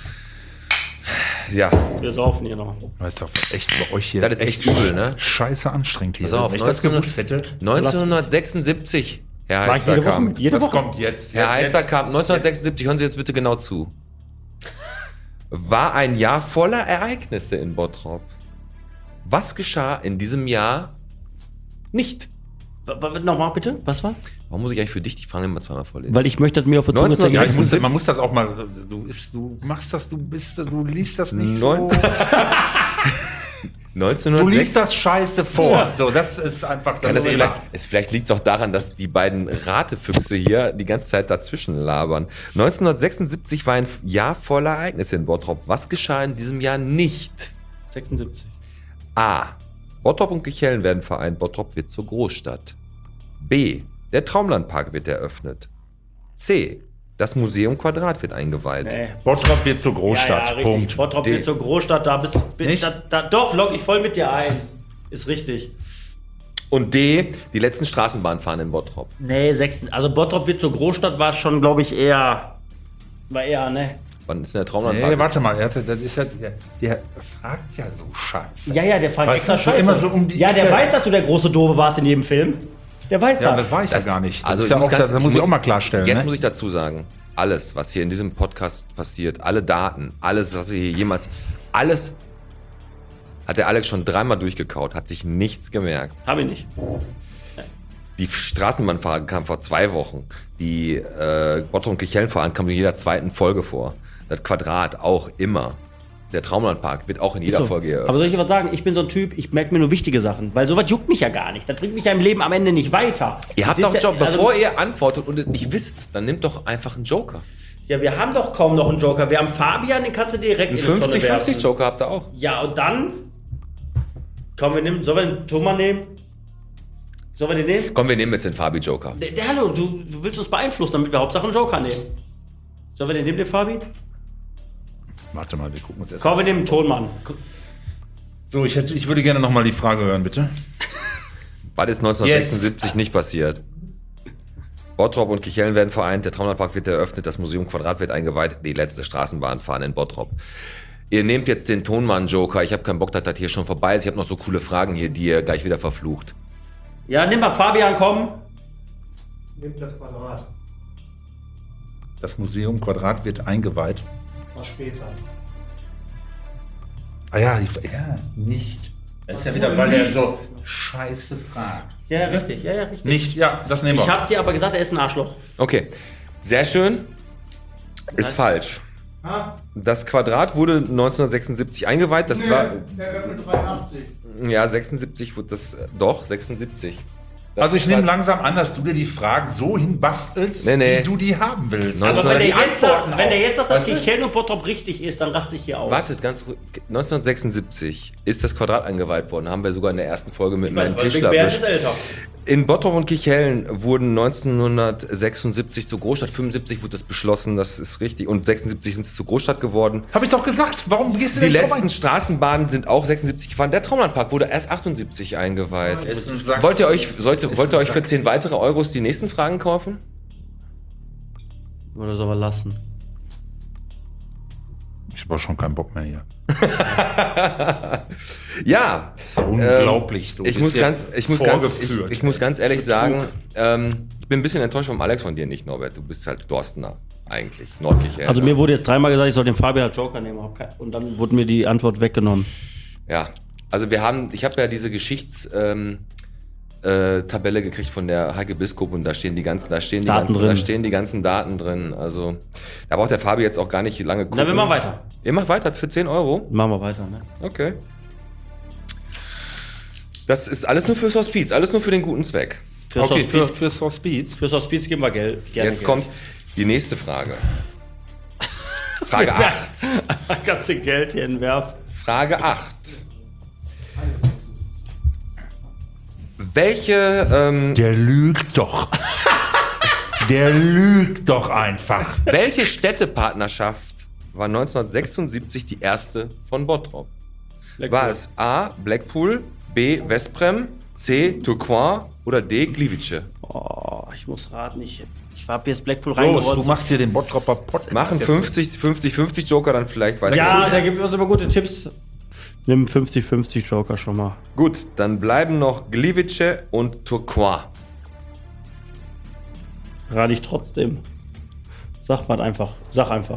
Ja, Wir saufen hier noch. Das ist doch echt bei euch hier. das ist echt übel, ne? Scheiße anstrengend hier. Pass auf, Wenn ich das neunzehn- gewusst hätte. neunzehnhundertsechsundsiebzig, Herr War ich jede Woche? Heisterkamp. Jede Was Woche? kommt jetzt? Herr Jetzt- Heisterkamp, neunzehnhundertsechsundsiebzig, hören Sie jetzt bitte genau zu. War ein Jahr voller Ereignisse in Bottrop. Was geschah in diesem Jahr nicht? W- w- Nochmal bitte, was war? Warum muss ich eigentlich für dich die Frage immer zweimal vorlesen? Weil ich möchte das mir auf der Zunge neunzehnhundertsechsundsiebzig Ja, ich zergehen. muss, man muss das auch mal. Du, ist, du machst das, du bist, du liest das nicht neunzehn so. Du liest das neunzehnhundertsechs scheiße vor. So, das ist einfach das. Ja, das ist Thema. vielleicht, es, vielleicht liegt es auch daran, dass die beiden Ratefüchse hier die ganze Zeit dazwischen labern. neunzehnhundertsechsundsiebzig war ein Jahr voller Ereignisse in Bottrop. Was geschah in diesem Jahr nicht? sechsundsiebzig. A. Bottrop und Kichellen werden vereint. Bottrop wird zur Großstadt. B. Der Traumlandpark wird eröffnet. C. Das Museum Quadrat wird eingeweiht. Nee. Bottrop wird zur Großstadt. Ja, ja, richtig. Punkt. Bottrop D. wird zur Großstadt, da bist du. Nicht? Da, da, doch, log ich voll mit dir ein. Ist richtig. Und D. Die letzten Straßenbahnen fahren in Bottrop. Nee, sechs, also Bottrop wird zur Großstadt war schon, glaube ich, eher. War eher, ne? Wann ist denn der Traumlandpark? Nee, warte mal, er hatte, das ist ja, der, der fragt ja so scheiße. Ja, ja, der fragt Weißt extra du, so Scheiße. immer so um die ja, der Ecke. weiß, dass du der große Doofe warst in jedem Film. Der weiß Ja, das. das war ich Das- ja gar nicht. Das Also ist ich ja muss auch, ganz- das, das muss ich auch mal klarstellen. Jetzt Ne? muss ich dazu sagen, alles, was hier in diesem Podcast passiert, alle Daten, alles, was wir hier jemals, alles hat der Alex schon dreimal durchgekaut, hat sich nichts gemerkt. Hab ich nicht. Die Straßenbahnfahrer kamen vor zwei Wochen. Die äh, Bottrop und Kichellen-Fahrer kamen in jeder zweiten Folge vor. Das Quadrat auch immer. Der Traumlandpark wird auch in jeder So. Folge eröffnet. Aber soll ich dir was sagen? Ich bin so ein Typ, ich merke mir nur wichtige Sachen. Weil sowas juckt mich ja gar nicht. Das bringt mich ja im Leben am Ende nicht weiter. Ihr habt Ich doch einen sitze- Job, also- bevor ihr antwortet und es nicht wisst, dann nehmt doch einfach einen Joker. Ja, wir haben doch kaum noch einen Joker. Wir haben Fabian, den kannst du direkt Einen in die Tonne fünfzig fünfzig werfen. Joker habt ihr auch. Ja, und dann? Komm, wir nehmen, sollen wir den Thomas nehmen? Sollen wir den nehmen? Komm, wir nehmen jetzt den Fabi-Joker. Der, der, hallo, du, du willst uns beeinflussen, damit wir Hauptsache einen Joker nehmen. Sollen wir den nehmen, den Fabi? Warte mal, wir gucken uns erst Komm, wir nehmen den Tonmann. So, ich, hätte, ich würde gerne nochmal die Frage hören, bitte. Was ist neunzehnhundertsechsundsiebzig nicht passiert? Bottrop und Kichellen werden vereint, der Traumlandpark wird eröffnet, das Museum Quadrat wird eingeweiht, die letzte Straßenbahn fahren in Bottrop. Ihr nehmt jetzt den Tonmann-Joker, ich habe keinen Bock, dass das hier schon vorbei ist, ich habe noch so coole Fragen hier, die ihr gleich wieder verflucht. Ja, nimm mal Fabian, komm. Nimmt das Quadrat. Das Museum Quadrat wird eingeweiht. Mal später. Ah ja, ich, ja, nicht Das ist ja wieder, weil er so scheiße fragt. Ja, richtig, ja, ja, richtig. Nicht, ja, das nehmen wir. Ich hab dir aber gesagt, er ist ein Arschloch. Okay, sehr schön. Ist falsch. Das Quadrat wurde neunzehnhundertsechsundsiebzig eingeweiht. Das war Der öffnet dreiundachtzig. ja sechsundsiebzig wurde das doch sechsundsiebzig. Das Also ich nehme war- langsam an, dass du dir die Fragen so hinbastelst, Nee, nee. wie du die haben willst. Aber Aber wenn der, die jetzt sagt, wenn der jetzt sagt, dass Weißt du? Kichellen und Bottrop richtig ist, dann raste ich hier auf. Wartet ganz ruhig. neunzehnhundertsechsundsiebzig ist das Quadrat eingeweiht worden. Haben wir sogar in der ersten Folge mit meinem Big Tischler Bär besch- ist älter. In Bottrop und Kichellen wurden neunzehnhundertsechsundsiebzig zur Großstadt, fünfundsiebzig wurde das beschlossen, das ist richtig, und sechsundsiebzig sind sie zur Großstadt geworden. Hab ich doch gesagt, warum gehst du Die denn nicht letzten vorbei? Straßenbahnen sind auch sechsundsiebzig gefahren. Der Traumlandpark wurde erst achtundsiebzig eingeweiht. Ist ein Sack. Wollt ihr euch, sollte, Ist wollt ihr ein euch für Sack. zehn weitere Euros die nächsten Fragen kaufen? Oder soll man lassen? Ich habe schon keinen Bock mehr hier. Ja. Das ist ja unglaublich. Du Ich bist muss hier ganz, ich muss ganz, ich, vorgeführt. ich muss ganz ehrlich sagen, ähm, ich bin ein bisschen enttäuscht vom Alex von dir, nicht Norbert. Du bist halt Dorstener eigentlich, Nordkichellen. Also mir wurde jetzt dreimal gesagt, ich soll den Fabian als Joker nehmen. hab kein- Und dann wurde mir die Antwort weggenommen. Ja, also wir haben, ich habe ja diese Geschichts ähm, äh, Tabelle gekriegt von der Heike Biskup und da stehen die ganzen, da stehen die Daten ganzen, drin. da stehen die ganzen Daten drin. Also da braucht der Fabi jetzt auch gar nicht lange gucken. Na, wir machen weiter. Ihr macht weiter für zehn Euro? Machen wir weiter, ne? Okay. Das ist alles nur fürs Hospiz, alles nur für den guten Zweck. Fürs Okay, Hospiz, für, fürs Hospiz. fürs Hospiz geben wir Geld. Gerne Jetzt Geld. kommt die nächste Frage. Frage acht. Kannst du Geld hier hinwerfen? Frage acht. Welche, ähm, Der lügt doch. Der lügt doch einfach. welche Städtepartnerschaft war neunzehnhundertsechsundsiebzig die erste von Bottrop? War es A. Blackpool, B. Westprem, C. Tourcoing oder D. Gliwice? Oh, ich muss raten. Ich, ich habe jetzt Blackpool Los, du reingerotzt. machst hier den Bottropper Podcast. Machen fünfzig, fünfzig, fünfzig Joker dann vielleicht, weiß Ja, ich da nicht. gibt es immer gute Tipps. Nimm fünfzig fünfzig Joker schon mal. Gut, dann bleiben noch Gliwice und Tourcoing. Rate ich trotzdem. Sag was einfach. Sag einfach.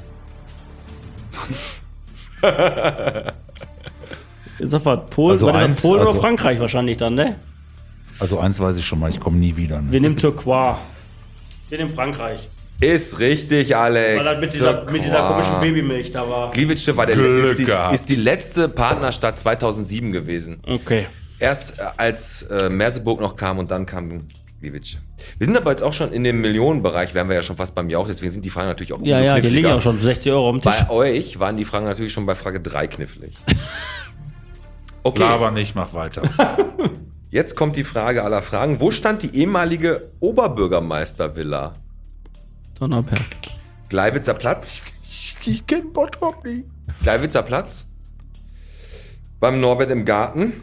Sag was. Polen, Also was ist das? eins, Polen also- oder Frankreich wahrscheinlich dann, ne? Also eins weiß ich schon mal, ich komme nie wieder. Ne? Wir nehmen Turquoise. Wir nehmen Frankreich. Ist richtig, Alex. Weil das mit dieser, mit dieser Tourcoing. komischen Babymilch da war. Gliwice war der Glück ist die, gehabt. ist die letzte Partnerstadt zweitausendsieben gewesen. Okay. Erst äh, als äh, Merseburg noch kam und dann kam Gliwice. Wir sind aber jetzt auch schon in dem Millionenbereich, wären wir ja schon fast beim Jauch, deswegen sind die Fragen natürlich auch Ja, umso ja, die liegen kniffliger. ja auch schon sechzig Euro am Tisch. Bei euch waren die Fragen natürlich schon bei Frage drei knifflig. Okay, Laber nicht, mach weiter. jetzt kommt die Frage aller Fragen. Wo stand die ehemalige Oberbürgermeistervilla? Donnerberg. Gleiwitzer Platz? Ich kenn Bottrop nicht. Gleiwitzer Platz? Beim Norbert im Garten?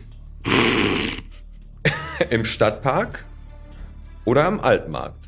Im Stadtpark? Oder am Altmarkt?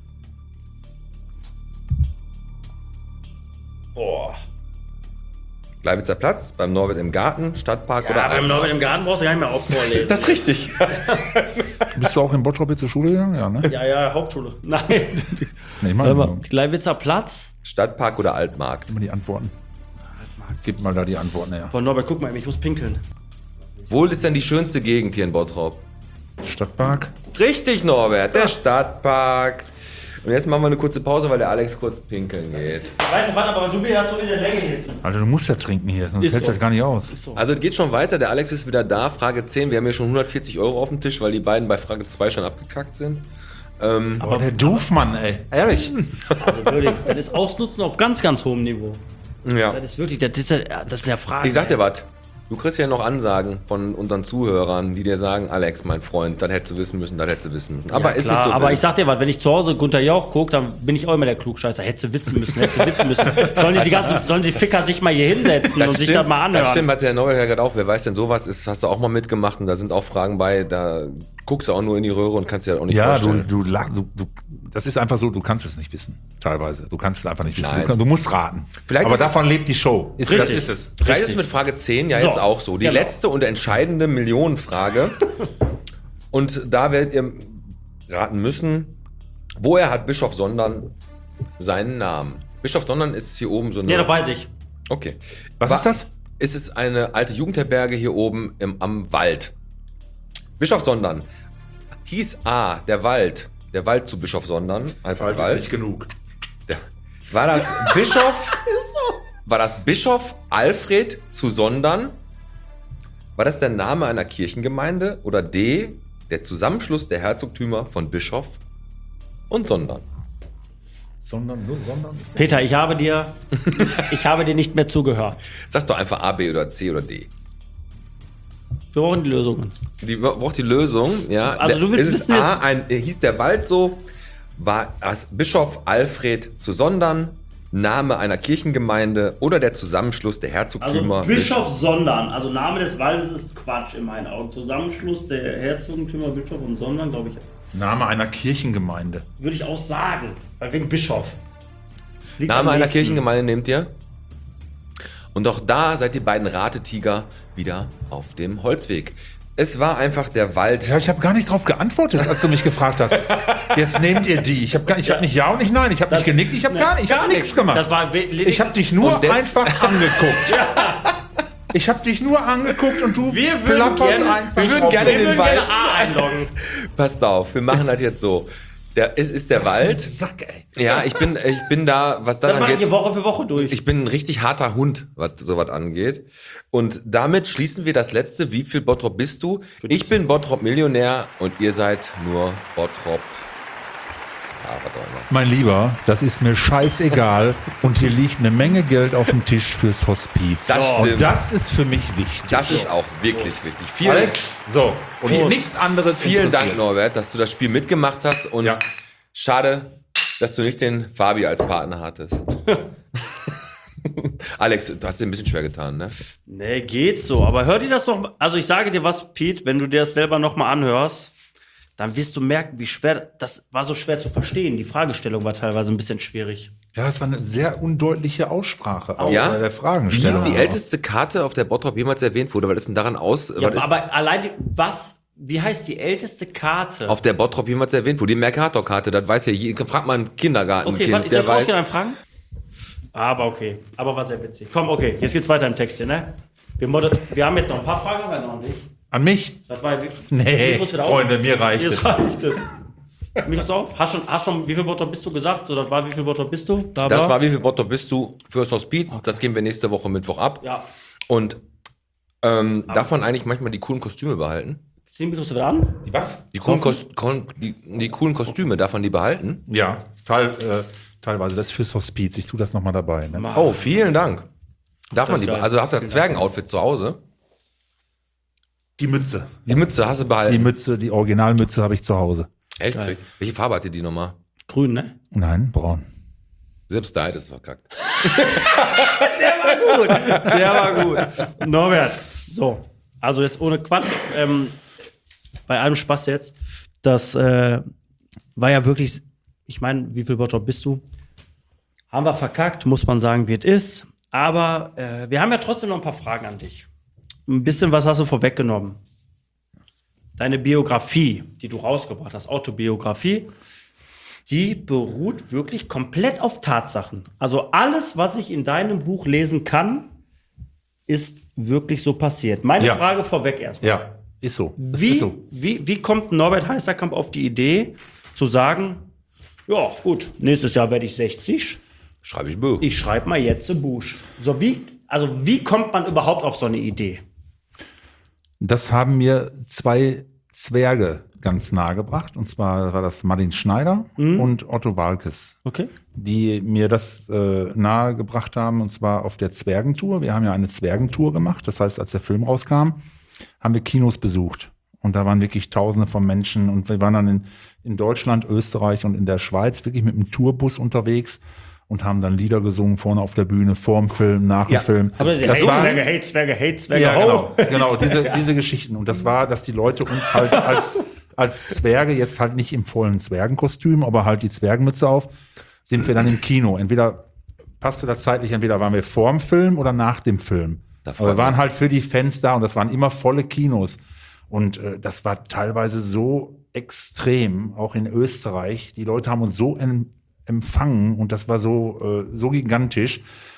Boah. Gleiwitzer Platz, beim Norbert im Garten, Stadtpark oder Ja, beim Altmarkt? Norbert im Garten brauchst du gar nicht mehr aufvorlesen. Das ist richtig. Bist du auch in Bottrop jetzt zur Schule gegangen? Ja, ne? Ja, ja, Hauptschule. Nein. Nee, ich Warte meine mal, Gleiwitzer Platz. Stadtpark oder Altmarkt? mal die Antworten. Gib mal da die Antworten her. Boah, Norbert, guck mal, ich muss pinkeln. Wo ist denn die schönste Gegend hier in Bottrop? Stadtpark. Richtig, Norbert, der Stadtpark. Und jetzt machen wir eine kurze Pause, weil der Alex kurz pinkeln geht. Weißt du was, aber du mir dazu in der Länge jetzt. Also du musst ja trinken hier, sonst Ist hältst du so. das gar nicht aus. Also es geht schon weiter, der Alex ist wieder da. Frage zehn, wir haben hier schon hundertvierzig Euro auf dem Tisch, weil die beiden bei Frage zwei schon abgekackt sind. Ähm, Aber der Doofmann, ey. Ehrlich. Also wirklich, das ist Ausnutzen auf ganz, ganz hohem Niveau. ja. Das ist wirklich, das ist ja, das ist ja Frage. Ich sag dir was. Du kriegst ja noch Ansagen von unseren Zuhörern, die dir sagen, Alex, mein Freund, das hättest du wissen müssen, das hättest du wissen müssen. Aber Ja, ist klar, nicht so aber wild. ich sag dir was, wenn ich zu Hause Gunter Jauch gucke, dann bin ich auch immer der Klugscheißer. Hättest du wissen müssen, hättest du wissen müssen. Sollen die, die ganzen, sollen die Ficker sich mal hier hinsetzen und sich das mal anhören? Das stimmt, hat der Norbert ja gerade auch. Wer weiß denn sowas ist, hast du auch mal mitgemacht und da sind auch Fragen bei, da guckst du auch nur in die Röhre und kannst dir das auch nicht Ja, du, vorstellen. du, lach, du, du, das ist einfach so, du kannst es nicht wissen, teilweise. Du kannst es einfach nicht wissen. Nein. Du, du musst raten. Vielleicht Aber ist es- davon lebt die Show. Ist, das Richtig. ist es. Vielleicht ist Richtig. es mit Frage zehn ja So, jetzt auch so. Die genau. letzte und entscheidende Millionenfrage. Und da werdet ihr raten müssen, woher hat Bischof Sondern seinen Namen? Bischof Sondern ist hier oben so eine... Ja, das weiß ich. Okay. Was Wa- ist das? ist es eine alte Jugendherberge hier oben im, am Wald. Bischofsondern. Hieß A, der Wald, der Wald zu Bischofsondern, einfach Wald Wald. ist nicht genug. Der, war das Bischof, war das Bischof Alfred zu Sondern? War das der Name einer Kirchengemeinde? Oder D, der Zusammenschluss der Herzogtümer von Bischof und Sondern? Sondern, nur sondern. Peter, ich habe dir, ich habe dir nicht mehr zugehört. Sag doch einfach A, B oder C oder D. Wir brauchen die Lösungen. Die braucht die Lösung, ja. Also du willst ist es wissen, A, ein, hieß der Wald so, war das Bischof Alfred zu Sondern, Name einer Kirchengemeinde oder der Zusammenschluss der Herzogtümer? Also Bischof Sondern, also Name des Waldes ist Quatsch in meinen Augen. Zusammenschluss der Herzogtümer Bischof und Sondern, glaube ich, Name einer Kirchengemeinde. würde ich auch sagen. Weil wegen Bischof. Liegt Name am einer nächsten. Kirchengemeinde nehmt ihr? Und auch da seid ihr beiden Ratetiger wieder auf dem Holzweg. Es war einfach der Wald. Ja, ich habe gar nicht drauf geantwortet, als du mich gefragt hast. Jetzt nehmt ihr die. Ich habe ich hab nicht ja und nicht nein. Ich habe nicht genickt. Ich habe Nee, gar nicht. Ich habe nichts gemacht. Das war Ich habe dich nur Und des- einfach angeguckt. Ich habe dich nur angeguckt und du Wir würden plapperst gerne- einfach wir würden drauf gerne los. den würden Wald- gerne A einloggen. Passt auf, wir machen das jetzt so. Der, es ist der Wald. Sack, ey. Ja, ich bin, ich bin da, was das Das mache ich angeht. hier Woche für Woche durch. Ich bin ein richtig harter Hund, was sowas angeht. Und damit schließen wir das letzte. Wie viel Bottrop bist du? Ich bin Bottrop Millionär und ihr seid nur Bottrop. Ah, was auch immer. Mein Lieber, das ist mir scheißegal und hier liegt eine Menge Geld auf dem Tisch fürs Hospiz. Das und stimmt. das ist für mich wichtig. Das ist auch wirklich wichtig. Vielen, Alex, so, und Viel- nichts anderes vielen Dank, interessiert. Norbert, dass du das Spiel mitgemacht hast. Und Ja. schade, dass du nicht den Fabi als Partner hattest. Alex, du hast dir ein bisschen schwer getan, ne? Nee, geht so. Aber hör dir das doch. Also ich sage dir was, Pete, wenn du dir das selber nochmal anhörst, dann wirst du merken, wie schwer, das war so schwer zu verstehen. Die Fragestellung war teilweise ein bisschen schwierig. Ja, es war eine sehr undeutliche Aussprache auch Ja? bei der Wie Fragestellung. hieß die älteste Karte, auf der Bottrop jemals erwähnt wurde? Weil das denn daran aus... Ja, was ist aber allein, die, was, wie heißt die älteste Karte? auf der Bottrop jemals erwähnt wurde? Die Mercator-Karte, das weiß ja je, fragt mal ein Kindergartenkind, okay, warte, ich der soll rausgehen weiß... und fragen? Aber okay, aber war sehr witzig. Komm, okay, jetzt geht's weiter im Text hier, ne? Wir, moder- wir haben jetzt noch ein paar Fragen, aber noch nicht. An mich? Das war ja wirklich... Nee, Mikros wieder auf. Freunde, mir reicht Jetzt es. reicht es. Mikros auf. Hast schon, hast schon, wie viel Bottrop bist du gesagt? So, das war, wie viel Bottrop bist du? Da Das war, wie viel Bottrop bist du fürs Hospiz? Das geben wir nächste Woche Mittwoch ab. Ja. Und ähm, darf man eigentlich manchmal die coolen Kostüme behalten? Zieh Mikros wieder an. Was? Die coolen, Kos kon die, die coolen Kostüme, darf man die behalten? Ja, teil, äh, teilweise. Das ist fürs Hospiz. Ich tue das nochmal dabei. Ne? Oh, vielen Dank. Darf man ist die geil. behalten? Also hast du das Zwergen-Outfit zu Hause? Die Mütze. Die Mütze hast du Die behalten? Mütze, die Originalmütze habe ich zu Hause. Echt? Richtig. Welche Farbe hatte die nochmal? Grün, ne? Nein, braun. Selbst da ist es verkackt. Der war gut. Norbert. So, also jetzt ohne Quatsch. Ähm, bei allem Spaß jetzt. Das äh, war ja wirklich, ich meine, wie viel Bottrop bist du? Haben wir verkackt, muss man sagen, wie es ist. Aber äh, wir haben ja trotzdem noch ein paar Fragen an dich. Ein bisschen was hast du vorweggenommen. Deine Biografie, die du rausgebracht hast, Autobiografie, die beruht wirklich komplett auf Tatsachen. Also alles, was ich in deinem Buch lesen kann, ist wirklich so passiert. Meine Ja. Frage vorweg erstmal. Ja, ist so. Das Wie, ist so. wie, wie kommt Norbert Heisterkamp auf die Idee, zu sagen, ja gut, nächstes Jahr werde ich sechzig, Schreibe ich ein Buch. ich schreibe mal jetzt ein Buch. So wie, also wie kommt man überhaupt auf so eine Idee? Das haben mir zwei Zwerge ganz nahe gebracht. Und zwar war das Martin Schneider und Otto Walkes, Okay. die mir das äh, nahe gebracht haben. Und zwar auf der Zwergentour. Wir haben ja eine Zwergentour gemacht. Das heißt, als der Film rauskam, haben wir Kinos besucht. Und da waren wirklich Tausende von Menschen. Und wir waren dann in, in Deutschland, Österreich und in der Schweiz wirklich mit einem Tourbus unterwegs und haben dann Lieder gesungen vorne auf der Bühne, vorm Film, nach dem Ja. Film. Aber das hey, war, Zwerge, hey, Zwerge, hey, Zwerge, ja, ho. genau, genau diese, diese Geschichten. Und das war, dass die Leute uns halt als, als Zwerge, jetzt halt nicht im vollen Zwergenkostüm, aber halt die Zwergenmütze auf, sind wir dann im Kino. Entweder passte das zeitlich, entweder waren wir vorm Film oder nach dem Film. Da Aber freuen wir wir waren uns. halt für die Fans da und das waren immer volle Kinos. Und äh, das war teilweise so extrem, auch in Österreich. Die Leute haben uns so em- empfangen und das war so, äh, so gigantisch.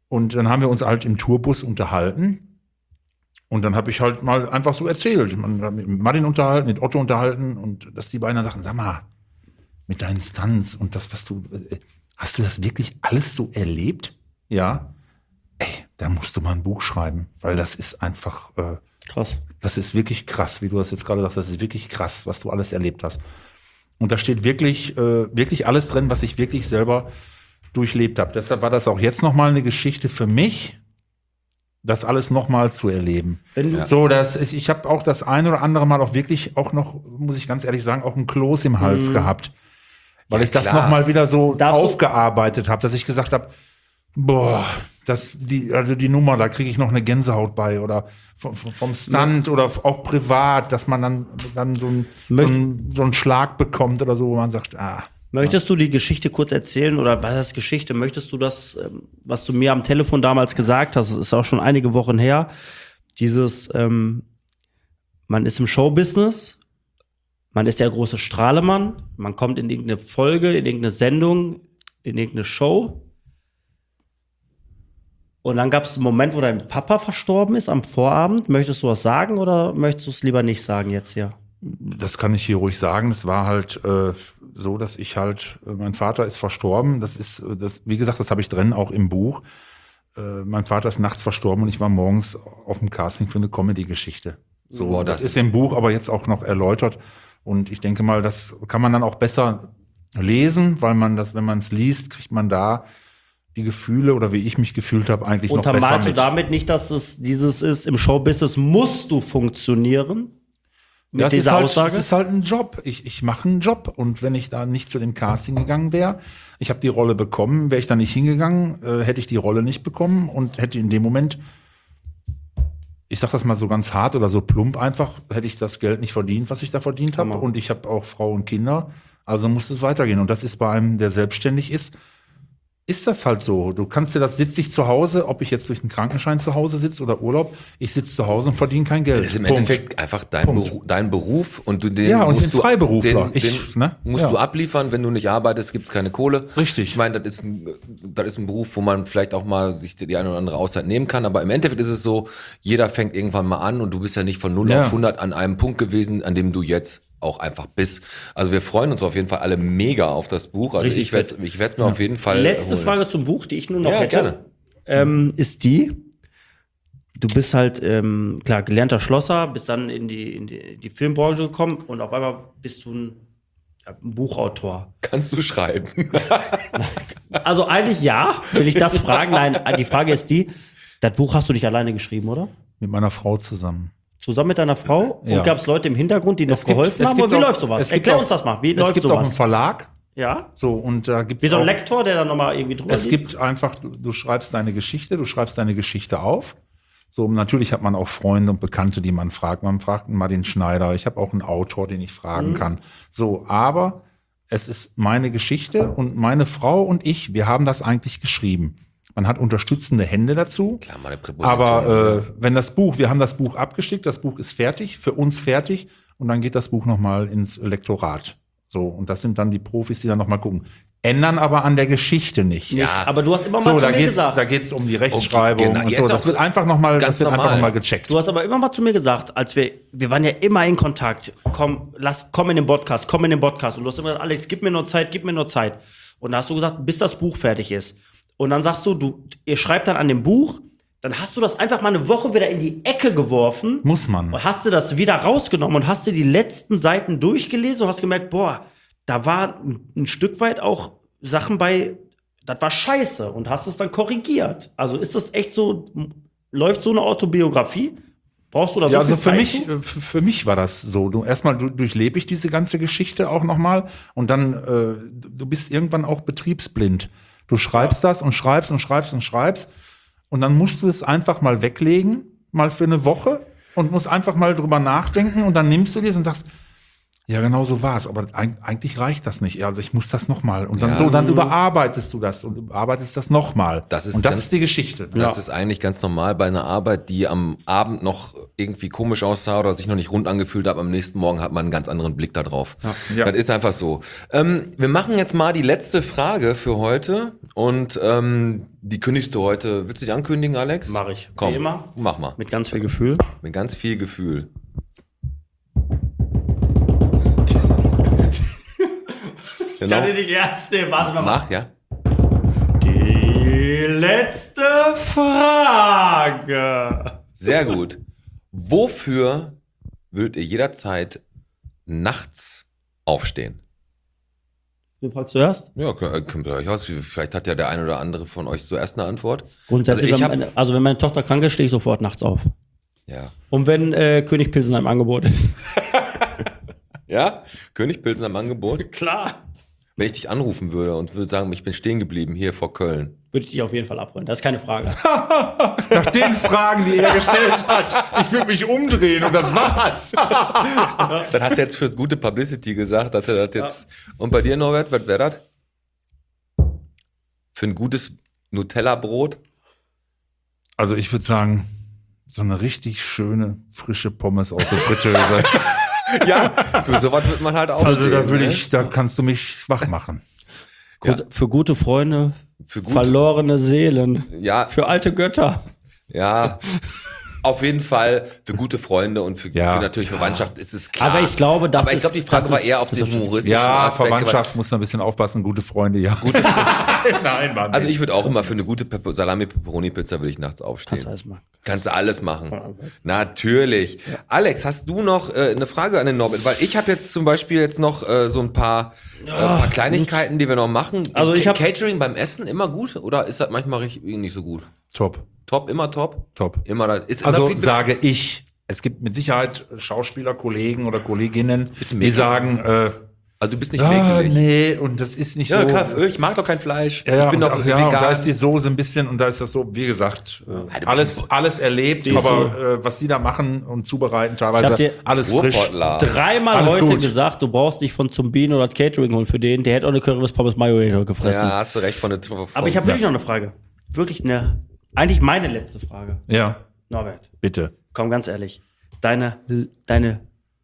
Und dann haben wir uns halt im Tourbus unterhalten. Und dann habe ich halt mal einfach so erzählt. Man hat mit Martin unterhalten, mit Otto unterhalten. Und dass die beiden dann sagten, sag mal, mit deinen Stunts und das, was du, äh, hast du das wirklich alles so erlebt? Ja. Ey, da musst du mal ein Buch schreiben, weil das ist einfach, äh, Krass. das ist wirklich krass, wie du das jetzt gerade sagst, das ist wirklich krass, was du alles erlebt hast. Und da steht wirklich, äh, wirklich alles drin, was ich wirklich selber durchlebt habe. Deshalb war das auch jetzt nochmal eine Geschichte für mich, das alles nochmal zu erleben. Wenn du- So, das ist, ich habe auch das ein oder andere Mal auch wirklich auch noch, muss ich ganz ehrlich sagen, auch ein Kloß im Hals gehabt. Weil Ja, ich das klar. nochmal wieder so Darfst du- aufgearbeitet habe, dass ich gesagt habe, boah, das, die, also die Nummer, da kriege ich noch eine Gänsehaut bei oder vom, vom Stunt oder auch privat, dass man dann, dann so, ein, so, ein, so einen Schlag bekommt oder so, wo man sagt, ah. Möchtest du die Geschichte kurz erzählen oder was ist Geschichte? Möchtest du das, ähm, was du mir am Telefon damals gesagt hast, das ist auch schon einige Wochen her, dieses, ähm, man ist im Showbusiness, man ist der große Strahlemann, man kommt in irgendeine Folge, in irgendeine Sendung, in irgendeine Show. Und dann gab es einen Moment, wo dein Papa verstorben ist am Vorabend. Möchtest du was sagen oder möchtest du es lieber nicht sagen jetzt hier? Das kann ich hier ruhig sagen. Es war halt äh, so, dass ich halt, äh, mein Vater ist verstorben. Das ist, äh, das, wie gesagt, das habe ich drin, auch im Buch. Äh, mein Vater ist nachts verstorben und ich war morgens auf dem Casting für eine Comedy-Geschichte. So, Boah, das, das- ist im Buch aber jetzt auch noch erläutert. Und ich denke mal, das kann man dann auch besser lesen, weil man das, wenn man es liest, kriegt man da die Gefühle oder wie ich mich gefühlt habe, eigentlich noch besser Untermalst du mit. damit nicht, dass es dieses ist, im Showbusiness musst du funktionieren? Mit Ja, es ist, dieser halt, Aussage? es ist halt ein Job. Ich, ich mache einen Job. Und wenn ich da nicht zu dem Casting gegangen wäre, ich habe die Rolle bekommen, wäre ich da nicht hingegangen, äh, hätte ich die Rolle nicht bekommen und hätte in dem Moment, ich sag das mal so ganz hart oder so plump einfach, hätte ich das Geld nicht verdient, was ich da verdient habe. Hammer. Und ich habe auch Frau und Kinder. Also muss es weitergehen. Und das ist bei einem, der selbstständig ist, ist das halt so. Du kannst dir das, sitze ich zu Hause, ob ich jetzt durch einen Krankenschein zu Hause sitze oder Urlaub, ich sitze zu Hause und verdiene kein Geld. Das ist im Punkt. Endeffekt einfach dein, Punkt. Beru dein Beruf und du den Ja, und musst den du, Freiberufler. Den, Ich, den ne? musst Ja. du abliefern, wenn du nicht arbeitest, gibt's keine Kohle. Richtig. Ich meine, das ist ein, das ist ein Beruf, wo man vielleicht auch mal sich die eine oder andere Auszeit nehmen kann, aber im Endeffekt ist es so, jeder fängt irgendwann mal an und du bist ja nicht von null Ja. auf hundert an einem Punkt gewesen, an dem du jetzt auch einfach bist. Also wir freuen uns auf jeden Fall alle mega auf das Buch. Also Richtig ich werde ich werde es mir auf jeden Fall Letzte holen. Frage zum Buch, die ich nur noch Ja, hätte, gerne. Ähm, ist die, du bist halt, ähm, klar, gelernter Schlosser, bist dann in die, in die, die Filmbranche gekommen und auf einmal bist du ein, ja, ein Buchautor. Kannst du schreiben? Also eigentlich ja, will ich das fragen? Nein, die Frage ist die, das Buch hast du nicht alleine geschrieben, oder? Mit meiner Frau zusammen. Zusammen mit deiner Frau? Ja. Und gab es Leute im Hintergrund, die noch Es gibt- geholfen es haben? gibt Und wie auch- läuft sowas? es gibt Erklär auch- uns das mal. Wie Es läuft gibt auch einen sowas? Verlag. Ja? So, und da gibt's Wie so ein auch, Lektor, der dann nochmal irgendwie drüber Es liest? gibt einfach, du, du schreibst deine Geschichte, du schreibst deine Geschichte auf. So, natürlich hat man auch Freunde und Bekannte, die man fragt. Man fragt mal den Schneider. Ich habe auch einen Autor, den ich fragen Mhm. kann. So, aber es ist meine Geschichte und meine Frau und ich, wir haben das eigentlich geschrieben. Man hat unterstützende Hände dazu. Klar, meine Präposition. Aber äh, wenn das Buch, wir haben das Buch abgeschickt, das Buch ist fertig, für uns fertig und dann geht das Buch nochmal ins Lektorat. So, und das sind dann die Profis, die dann nochmal gucken. Ändern aber an der Geschichte nicht. Ja, Aber du hast immer mal So, zu da mir geht's, gesagt, da geht's um die Rechtschreibung Okay, genau. und Ja, so. ist Das auch wird einfach nochmal, ganz das wird einfach normal. nochmal gecheckt. du hast aber immer mal zu mir gesagt, als wir, wir waren ja immer in Kontakt, komm, lass, komm in den Podcast, komm in den Podcast. Und du hast immer gesagt, Alex, gib mir nur Zeit, gib mir nur Zeit. Und da hast du gesagt, bis das Buch fertig ist. Und dann sagst du, du, ihr schreibt dann an dem Buch, dann hast du das einfach mal eine Woche wieder in die Ecke geworfen. Muss man. Und hast du das wieder rausgenommen und hast dir die letzten Seiten durchgelesen und hast gemerkt, boah, da war ein, ein Stück weit auch Sachen bei, das war scheiße und hast es dann korrigiert. Also ist das echt so, läuft so eine Autobiografie? Brauchst du da so Ja, viel also für Zeit mich, zu? äh, f- für mich war das so. Du erstmal du, durchlebe ich diese ganze Geschichte auch nochmal und dann äh, du du bist irgendwann auch betriebsblind. Du schreibst das und schreibst und schreibst und schreibst und dann musst du es einfach mal weglegen, mal für eine Woche und musst einfach mal drüber nachdenken und dann nimmst du das und sagst, ja, genau so war es, aber eig- eigentlich reicht das nicht. Also ich muss das nochmal und dann Ja. so, dann überarbeitest du das und überarbeitest das nochmal. Das ist und das ganz- ist die Geschichte. Das ist eigentlich ganz normal bei einer Arbeit, die am Abend noch irgendwie komisch aussah oder sich noch nicht rund angefühlt hat, am nächsten Morgen hat man einen ganz anderen Blick da drauf. Ja. Das ist einfach so. Ähm, wir machen jetzt mal die letzte Frage für heute und ähm, die kündigst du heute. Willst du die ankündigen, Alex? Mach ich. Komm, Wie immer. mach mal. Mit ganz viel Gefühl. Mit ganz viel Gefühl. Genau. nicht ernst nehmen. Warte mal. Mach, ja. Die letzte Frage. Sehr gut. Wofür würdet ihr jederzeit nachts aufstehen? Wen fragst du erst? Ja, könnt könnt ihr euch aus. Vielleicht hat ja der ein oder andere von euch zuerst eine Antwort. Grundsätzlich, Also ich wenn, meine, also wenn meine Tochter krank ist, stehe ich sofort nachts auf. Ja. Und wenn äh, König Pilsen im Angebot ist. Ja? König Pilsen am Angebot. Klar. Wenn ich dich anrufen würde und würde sagen, ich bin stehen geblieben hier vor Köln. Würde ich dich auf jeden Fall abholen. Das ist keine Frage. Nach den Fragen, die er gestellt hat, ich würde mich umdrehen und das war's. Dann hast du jetzt für gute Publicity gesagt, dass er das jetzt. Und bei dir, Norbert, was wäre das? Für ein gutes Nutella-Brot? Also ich würde sagen, so eine richtig schöne, frische Pommes aus der Fritteuse. Ja, für sowas wird man halt aufstehen. Also da würde ne? ich, da kannst du mich wach machen. Ja. Gut, für gute Freunde, Für gute- verlorene Seelen, Ja, für alte Götter. ja. Auf jeden Fall für gute Freunde und für, Ja. für natürlich Verwandtschaft ist es klar. Aber ich glaube, das Aber ich ist- glaube, die Frage das war ist eher auf den unterschiedlich. humoristischen Ja, Aspekt. Verwandtschaft muss man ein bisschen aufpassen, gute Freunde, ja. Gute Nein, Mann. Also ich würde auch immer für eine gute Pepper Salami-Pepperoni-Pizza würde ich nachts aufstehen. Kannst du alles machen. Kannst du alles machen. alles. Natürlich. Alex, hast du noch äh, eine Frage an den Norbert? Weil ich habe jetzt zum Beispiel jetzt noch äh, so ein paar, äh, paar Kleinigkeiten, die wir noch machen. Also ich Ca- hab- Catering beim Essen immer gut oder ist das manchmal richtig, nicht so gut? Top, Top, immer top? top. Immer da, ist Also immer viel- sage ich, es gibt mit Sicherheit Schauspieler, Kollegen oder Kolleginnen, Bisschen die mäkelig. sagen, äh, Also du bist nicht ah, mäkelig. nee, und das ist nicht Ja, so. Kaff, ich mag doch kein Fleisch. Ja, ja, ich bin und, doch ach, ja, und da vegan. ist die Soße ein bisschen und da ist das so, wie gesagt, äh, du bist alles, ein- alles erlebt, ist aber äh, was die da machen und zubereiten, teilweise Ich hab dir- alles frisch. Ruhrpottler. Dreimal Alles heute gut. gesagt, du brauchst dich von Zumbin oder Catering holen für den. Der hätte auch eine Currywurst Pommes Mayo gefressen. Ja, hast du recht von der von, Aber ich habe wirklich noch eine Frage. Wirklich eine, eigentlich meine letzte Frage. Ja, Norbert, bitte. komm ganz ehrlich. Deine, deine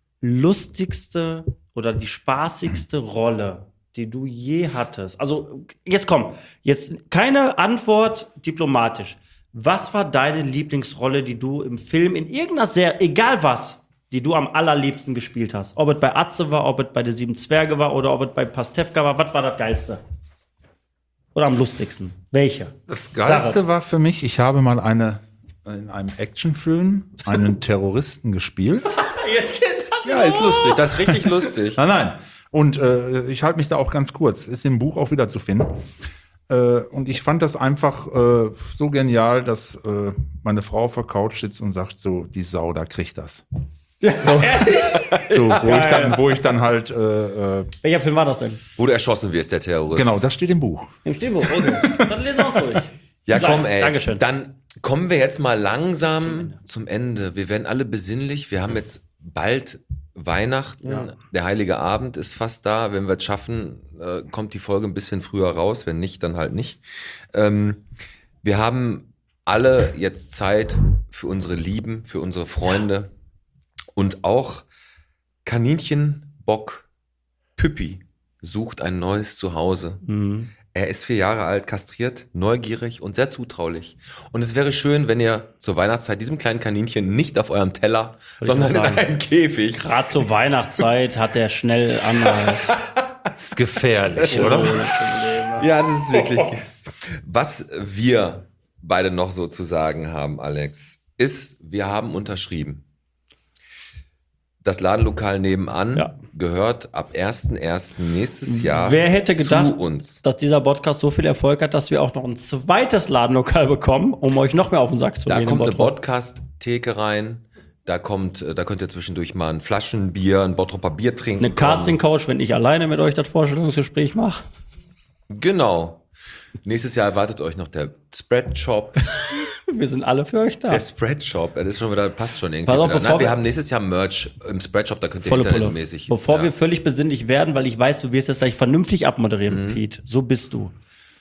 lustigste oder die spaßigste Rolle, die du je hattest. Also jetzt komm, jetzt keine Antwort diplomatisch. Was war deine Lieblingsrolle, die du im Film in irgendeiner Serie, egal was, die du am allerliebsten gespielt hast? Ob es bei Atze war, ob es bei der Sieben Zwerge war oder ob es bei Pastewka war, was war das Geilste? Oder am lustigsten? Welche? Das Geilste Sache. war für mich, ich habe mal eine in einem Actionfilm einen Terroristen gespielt. Jetzt geht das Ja, ist lustig. Das ist richtig lustig. Nein, nein. Und äh, ich halte mich da auch ganz kurz. Ist im Buch auch wieder zu finden. Äh, und ich fand das einfach äh, so genial, dass äh, meine Frau auf der Couch sitzt und sagt so, die Sau, da kriegt das. So, so wo, ich dann, wo ich dann halt, äh, äh, Welcher Film war das denn? Wo du erschossen wirst, der Terrorist. genau, das steht im Buch. Im Stimmbuch, okay. Dann lesen wir es durch. Ja, komm, ey. Dankeschön. Dann kommen wir jetzt mal langsam zum Ende. Wir werden alle besinnlich. Wir haben jetzt bald Weihnachten. Der Heilige Abend ist fast da. Wenn wir es schaffen, äh, kommt die Folge ein bisschen früher raus. Wenn nicht, dann halt nicht. Ähm, wir haben alle jetzt Zeit für unsere Lieben, für unsere Freunde. Und auch Kaninchen Bock Püppi sucht ein neues Zuhause. Er ist vier Jahre alt, kastriert, neugierig und sehr zutraulich. Und es wäre schön, wenn ihr zur Weihnachtszeit diesem kleinen Kaninchen nicht auf eurem Teller, ich sondern in mal sagen. einem Käfig. Gerade zur Weihnachtszeit hat der schnell Anhalt. Das ist gefährlich, oder? Ja, das ist wirklich. Was wir beide noch so zu sagen haben, Alex, ist, wir haben unterschrieben. Das Ladenlokal nebenan Ja. gehört ab ersten ersten nächstes Jahr Wer hätte gedacht, zu uns. dass dieser Podcast so viel Erfolg hat, dass wir auch noch ein zweites Ladenlokal bekommen, um euch noch mehr auf den Sack zu Da gehen. kommt in eine Bottrop. Podcast-Theke rein. Da kommt, äh, da könnt ihr zwischendurch mal ein Flaschenbier, ein Bottroper Bier trinken. Eine Casting-Couch, wenn ich alleine mit euch das Vorstellungsgespräch mache. Genau. Nächstes Jahr erwartet euch noch der Spread-Shop. Wir sind alle für euch da. Der Spread-Shop, das ist schon wieder, passt schon irgendwie Pass auf, wieder. bevor Nein, wir wir- haben nächstes Jahr Merch im Spread-Shop, da könnt ihr Volle Pulle. internetmäßig. Bevor ja. wir völlig besinnlich werden, weil ich weiß, du wirst das gleich vernünftig abmoderieren, Mhm. Pete. So bist du.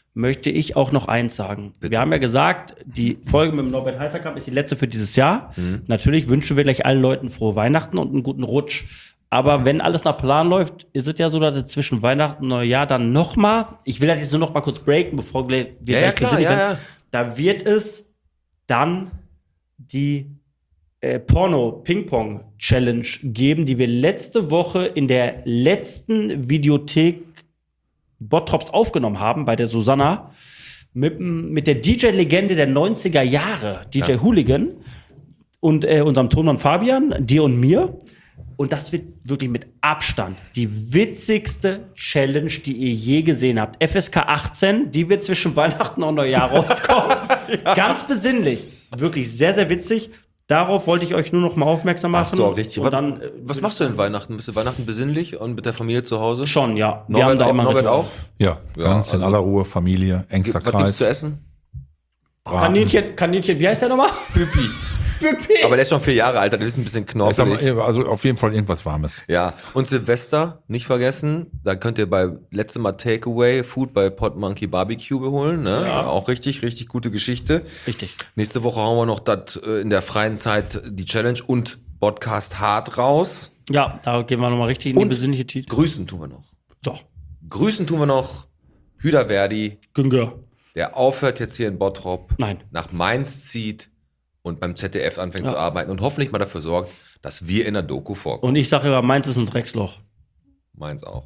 möchte ich auch noch eins sagen. Bitte. Wir haben ja gesagt, die Folge mit dem Norbert Heißerkamp ist die letzte für dieses Jahr. Mhm. Natürlich wünschen wir gleich allen Leuten frohe Weihnachten und einen guten Rutsch. Aber wenn alles nach Plan läuft, ist es ja so, dass es zwischen Weihnachten und Neujahr dann nochmal, ich will das jetzt nur noch mal kurz breaken, bevor wir wir Ja, ja, gleich klar, besinnlich ja, werden. ja. Da wird es dann die äh, Porno-Ping-Pong-Challenge geben, die wir letzte Woche in der letzten Videothek Bottrops aufgenommen haben, bei der Susanna, mit, mit der D J-Legende der neunziger Jahre, D J Ja. Hooligan und äh, unserem Tonmann Fabian, dir und mir. Und das wird wirklich mit Abstand die witzigste Challenge, die ihr je gesehen habt. F S K achtzehn, die wird zwischen Weihnachten und Neujahr rauskommen. Ja. Ganz besinnlich. Wirklich sehr, sehr witzig. Darauf wollte ich euch nur noch mal aufmerksam machen. Ach so, richtig. Und Was, dann, äh, was machst du denn Weihnachten? Bist du Weihnachten besinnlich und mit der Familie zu Hause? Schon, ja. Wir Norbert, da auch, immer Norbert Ritual. auch? Ja, Ja, ganz in also- aller Ruhe, Familie, engster Was gibt's Kreis. zu essen? Braten. Kaninchen, Kaninchen, wie heißt der nochmal? Pipi. Pipi. Aber der ist schon vier Jahre alt, das ist ein bisschen Ich sag knorpelig. mal, also auf jeden Fall irgendwas Warmes. Ja, und Silvester, nicht vergessen, da könnt ihr bei letztem Mal Takeaway Food bei Pot Monkey Barbecue holen, ne? Ja. Auch richtig, richtig gute Geschichte. Richtig. Nächste Woche hauen wir noch das äh, in der freien Zeit die Challenge und Podcast hart raus. Ja, da gehen wir nochmal richtig in die Und besinnliche Titel. Grüßen tun wir noch. So, Grüßen tun wir noch Hüder Verdi, Günger. der aufhört jetzt hier in Bottrop, Nein. nach Mainz zieht und beim Z D F anfängt Ja. zu arbeiten und hoffentlich mal dafür sorgt, dass wir in der Doku vorkommen. Und ich sage immer, meins ist ein Drecksloch. Mainz auch.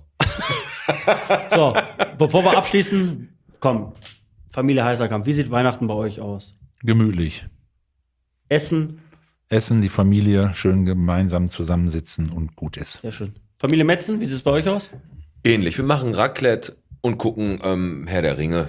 So, bevor wir abschließen, komm, Familie Heißerkamp, wie sieht Weihnachten bei euch aus? Gemütlich. Essen, Essen, die Familie, schön gemeinsam zusammensitzen und gut ist. sehr schön. Familie Metzen, wie sieht es bei euch aus? Ähnlich. Wir machen Raclette und gucken ähm, Herr der Ringe.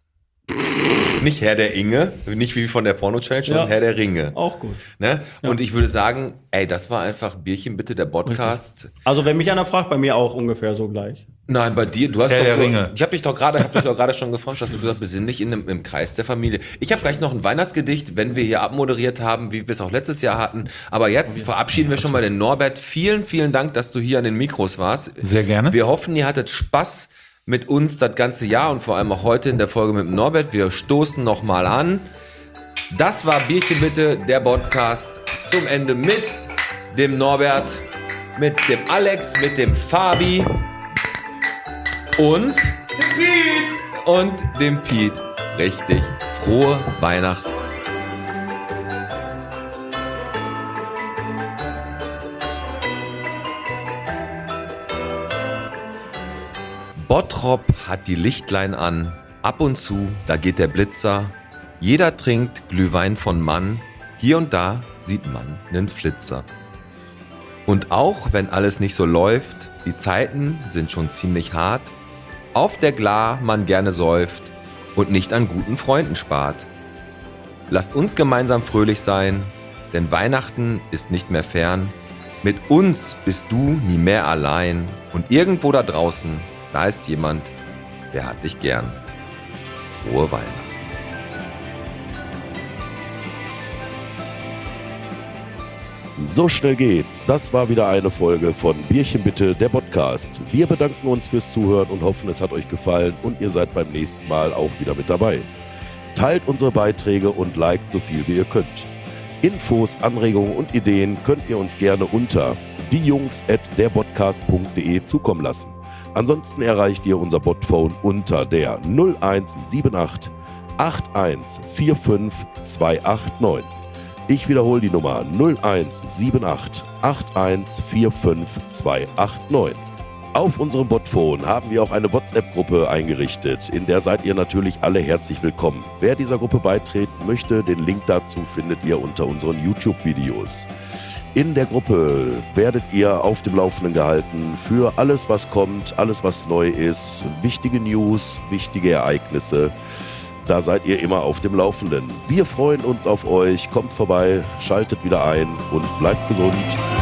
Nicht Herr der Inge, nicht wie von der Porno-Challenge, sondern Ja. Herr der Ringe. Auch gut. Ne? Und ich würde sagen, ey, das war einfach Bierchen bitte, der Podcast. Also wenn mich einer fragt, bei mir auch ungefähr so gleich. Nein, bei dir, du hast Herr doch, der du, Ringe. ich habe dich doch gerade, hab dich doch gerade schon gefragt, hast du gesagt, besinnlich in dem, im Kreis der Familie. Ich habe gleich noch ein Weihnachtsgedicht, wenn wir hier abmoderiert haben, wie wir es auch letztes Jahr hatten. Aber jetzt verabschieden wir schon mal den Norbert. Vielen, vielen Dank, dass du hier an den Mikros warst. Sehr gerne. Wir hoffen, ihr hattet Spaß mit uns das ganze Jahr und vor allem auch heute in der Folge mit dem Norbert. Wir stoßen noch mal an. Das war Bierchen bitte, der Podcast zum Ende mit dem Norbert, mit dem Alex, mit dem Fabi und dem Piet. Und dem Piet. Richtig. Frohe Weihnachten. Bottrop hat die Lichtlein an, ab und zu, da geht der Blitzer. Jeder trinkt Glühwein von Mann, hier und da sieht man nen Flitzer. Und auch wenn alles nicht so läuft, die Zeiten sind schon ziemlich hart, auf der Glar man gerne säuft und nicht an guten Freunden spart. Lasst uns gemeinsam fröhlich sein, denn Weihnachten ist nicht mehr fern. Mit uns bist du nie mehr allein und irgendwo da draußen, da ist jemand, der hat dich gern. Frohe Weihnachten. So schnell geht's. Das war wieder eine Folge von Bierchen bitte, der Podcast. Wir bedanken uns fürs Zuhören und hoffen, es hat euch gefallen und ihr seid beim nächsten Mal auch wieder mit dabei. Teilt unsere Beiträge und liked so viel wie ihr könnt. Infos, Anregungen und Ideen könnt ihr uns gerne unter diejungs at derpodcast punkt de zukommen lassen. Ansonsten erreicht ihr unser Botphone unter der null eins sieben acht acht eins vier fünf zwei acht neun. Ich wiederhole die Nummer null eins sieben acht acht eins vier fünf zwei acht neun. Auf unserem Botphone haben wir auch eine WhatsApp-Gruppe eingerichtet, in der seid ihr natürlich alle herzlich willkommen. Wer dieser Gruppe beitreten möchte, den Link dazu findet ihr unter unseren YouTube-Videos. In der Gruppe werdet ihr auf dem Laufenden gehalten für alles, was kommt, alles, was neu ist, wichtige News, wichtige Ereignisse. Da seid ihr immer auf dem Laufenden. Wir freuen uns auf euch, kommt vorbei, schaltet wieder ein und bleibt gesund.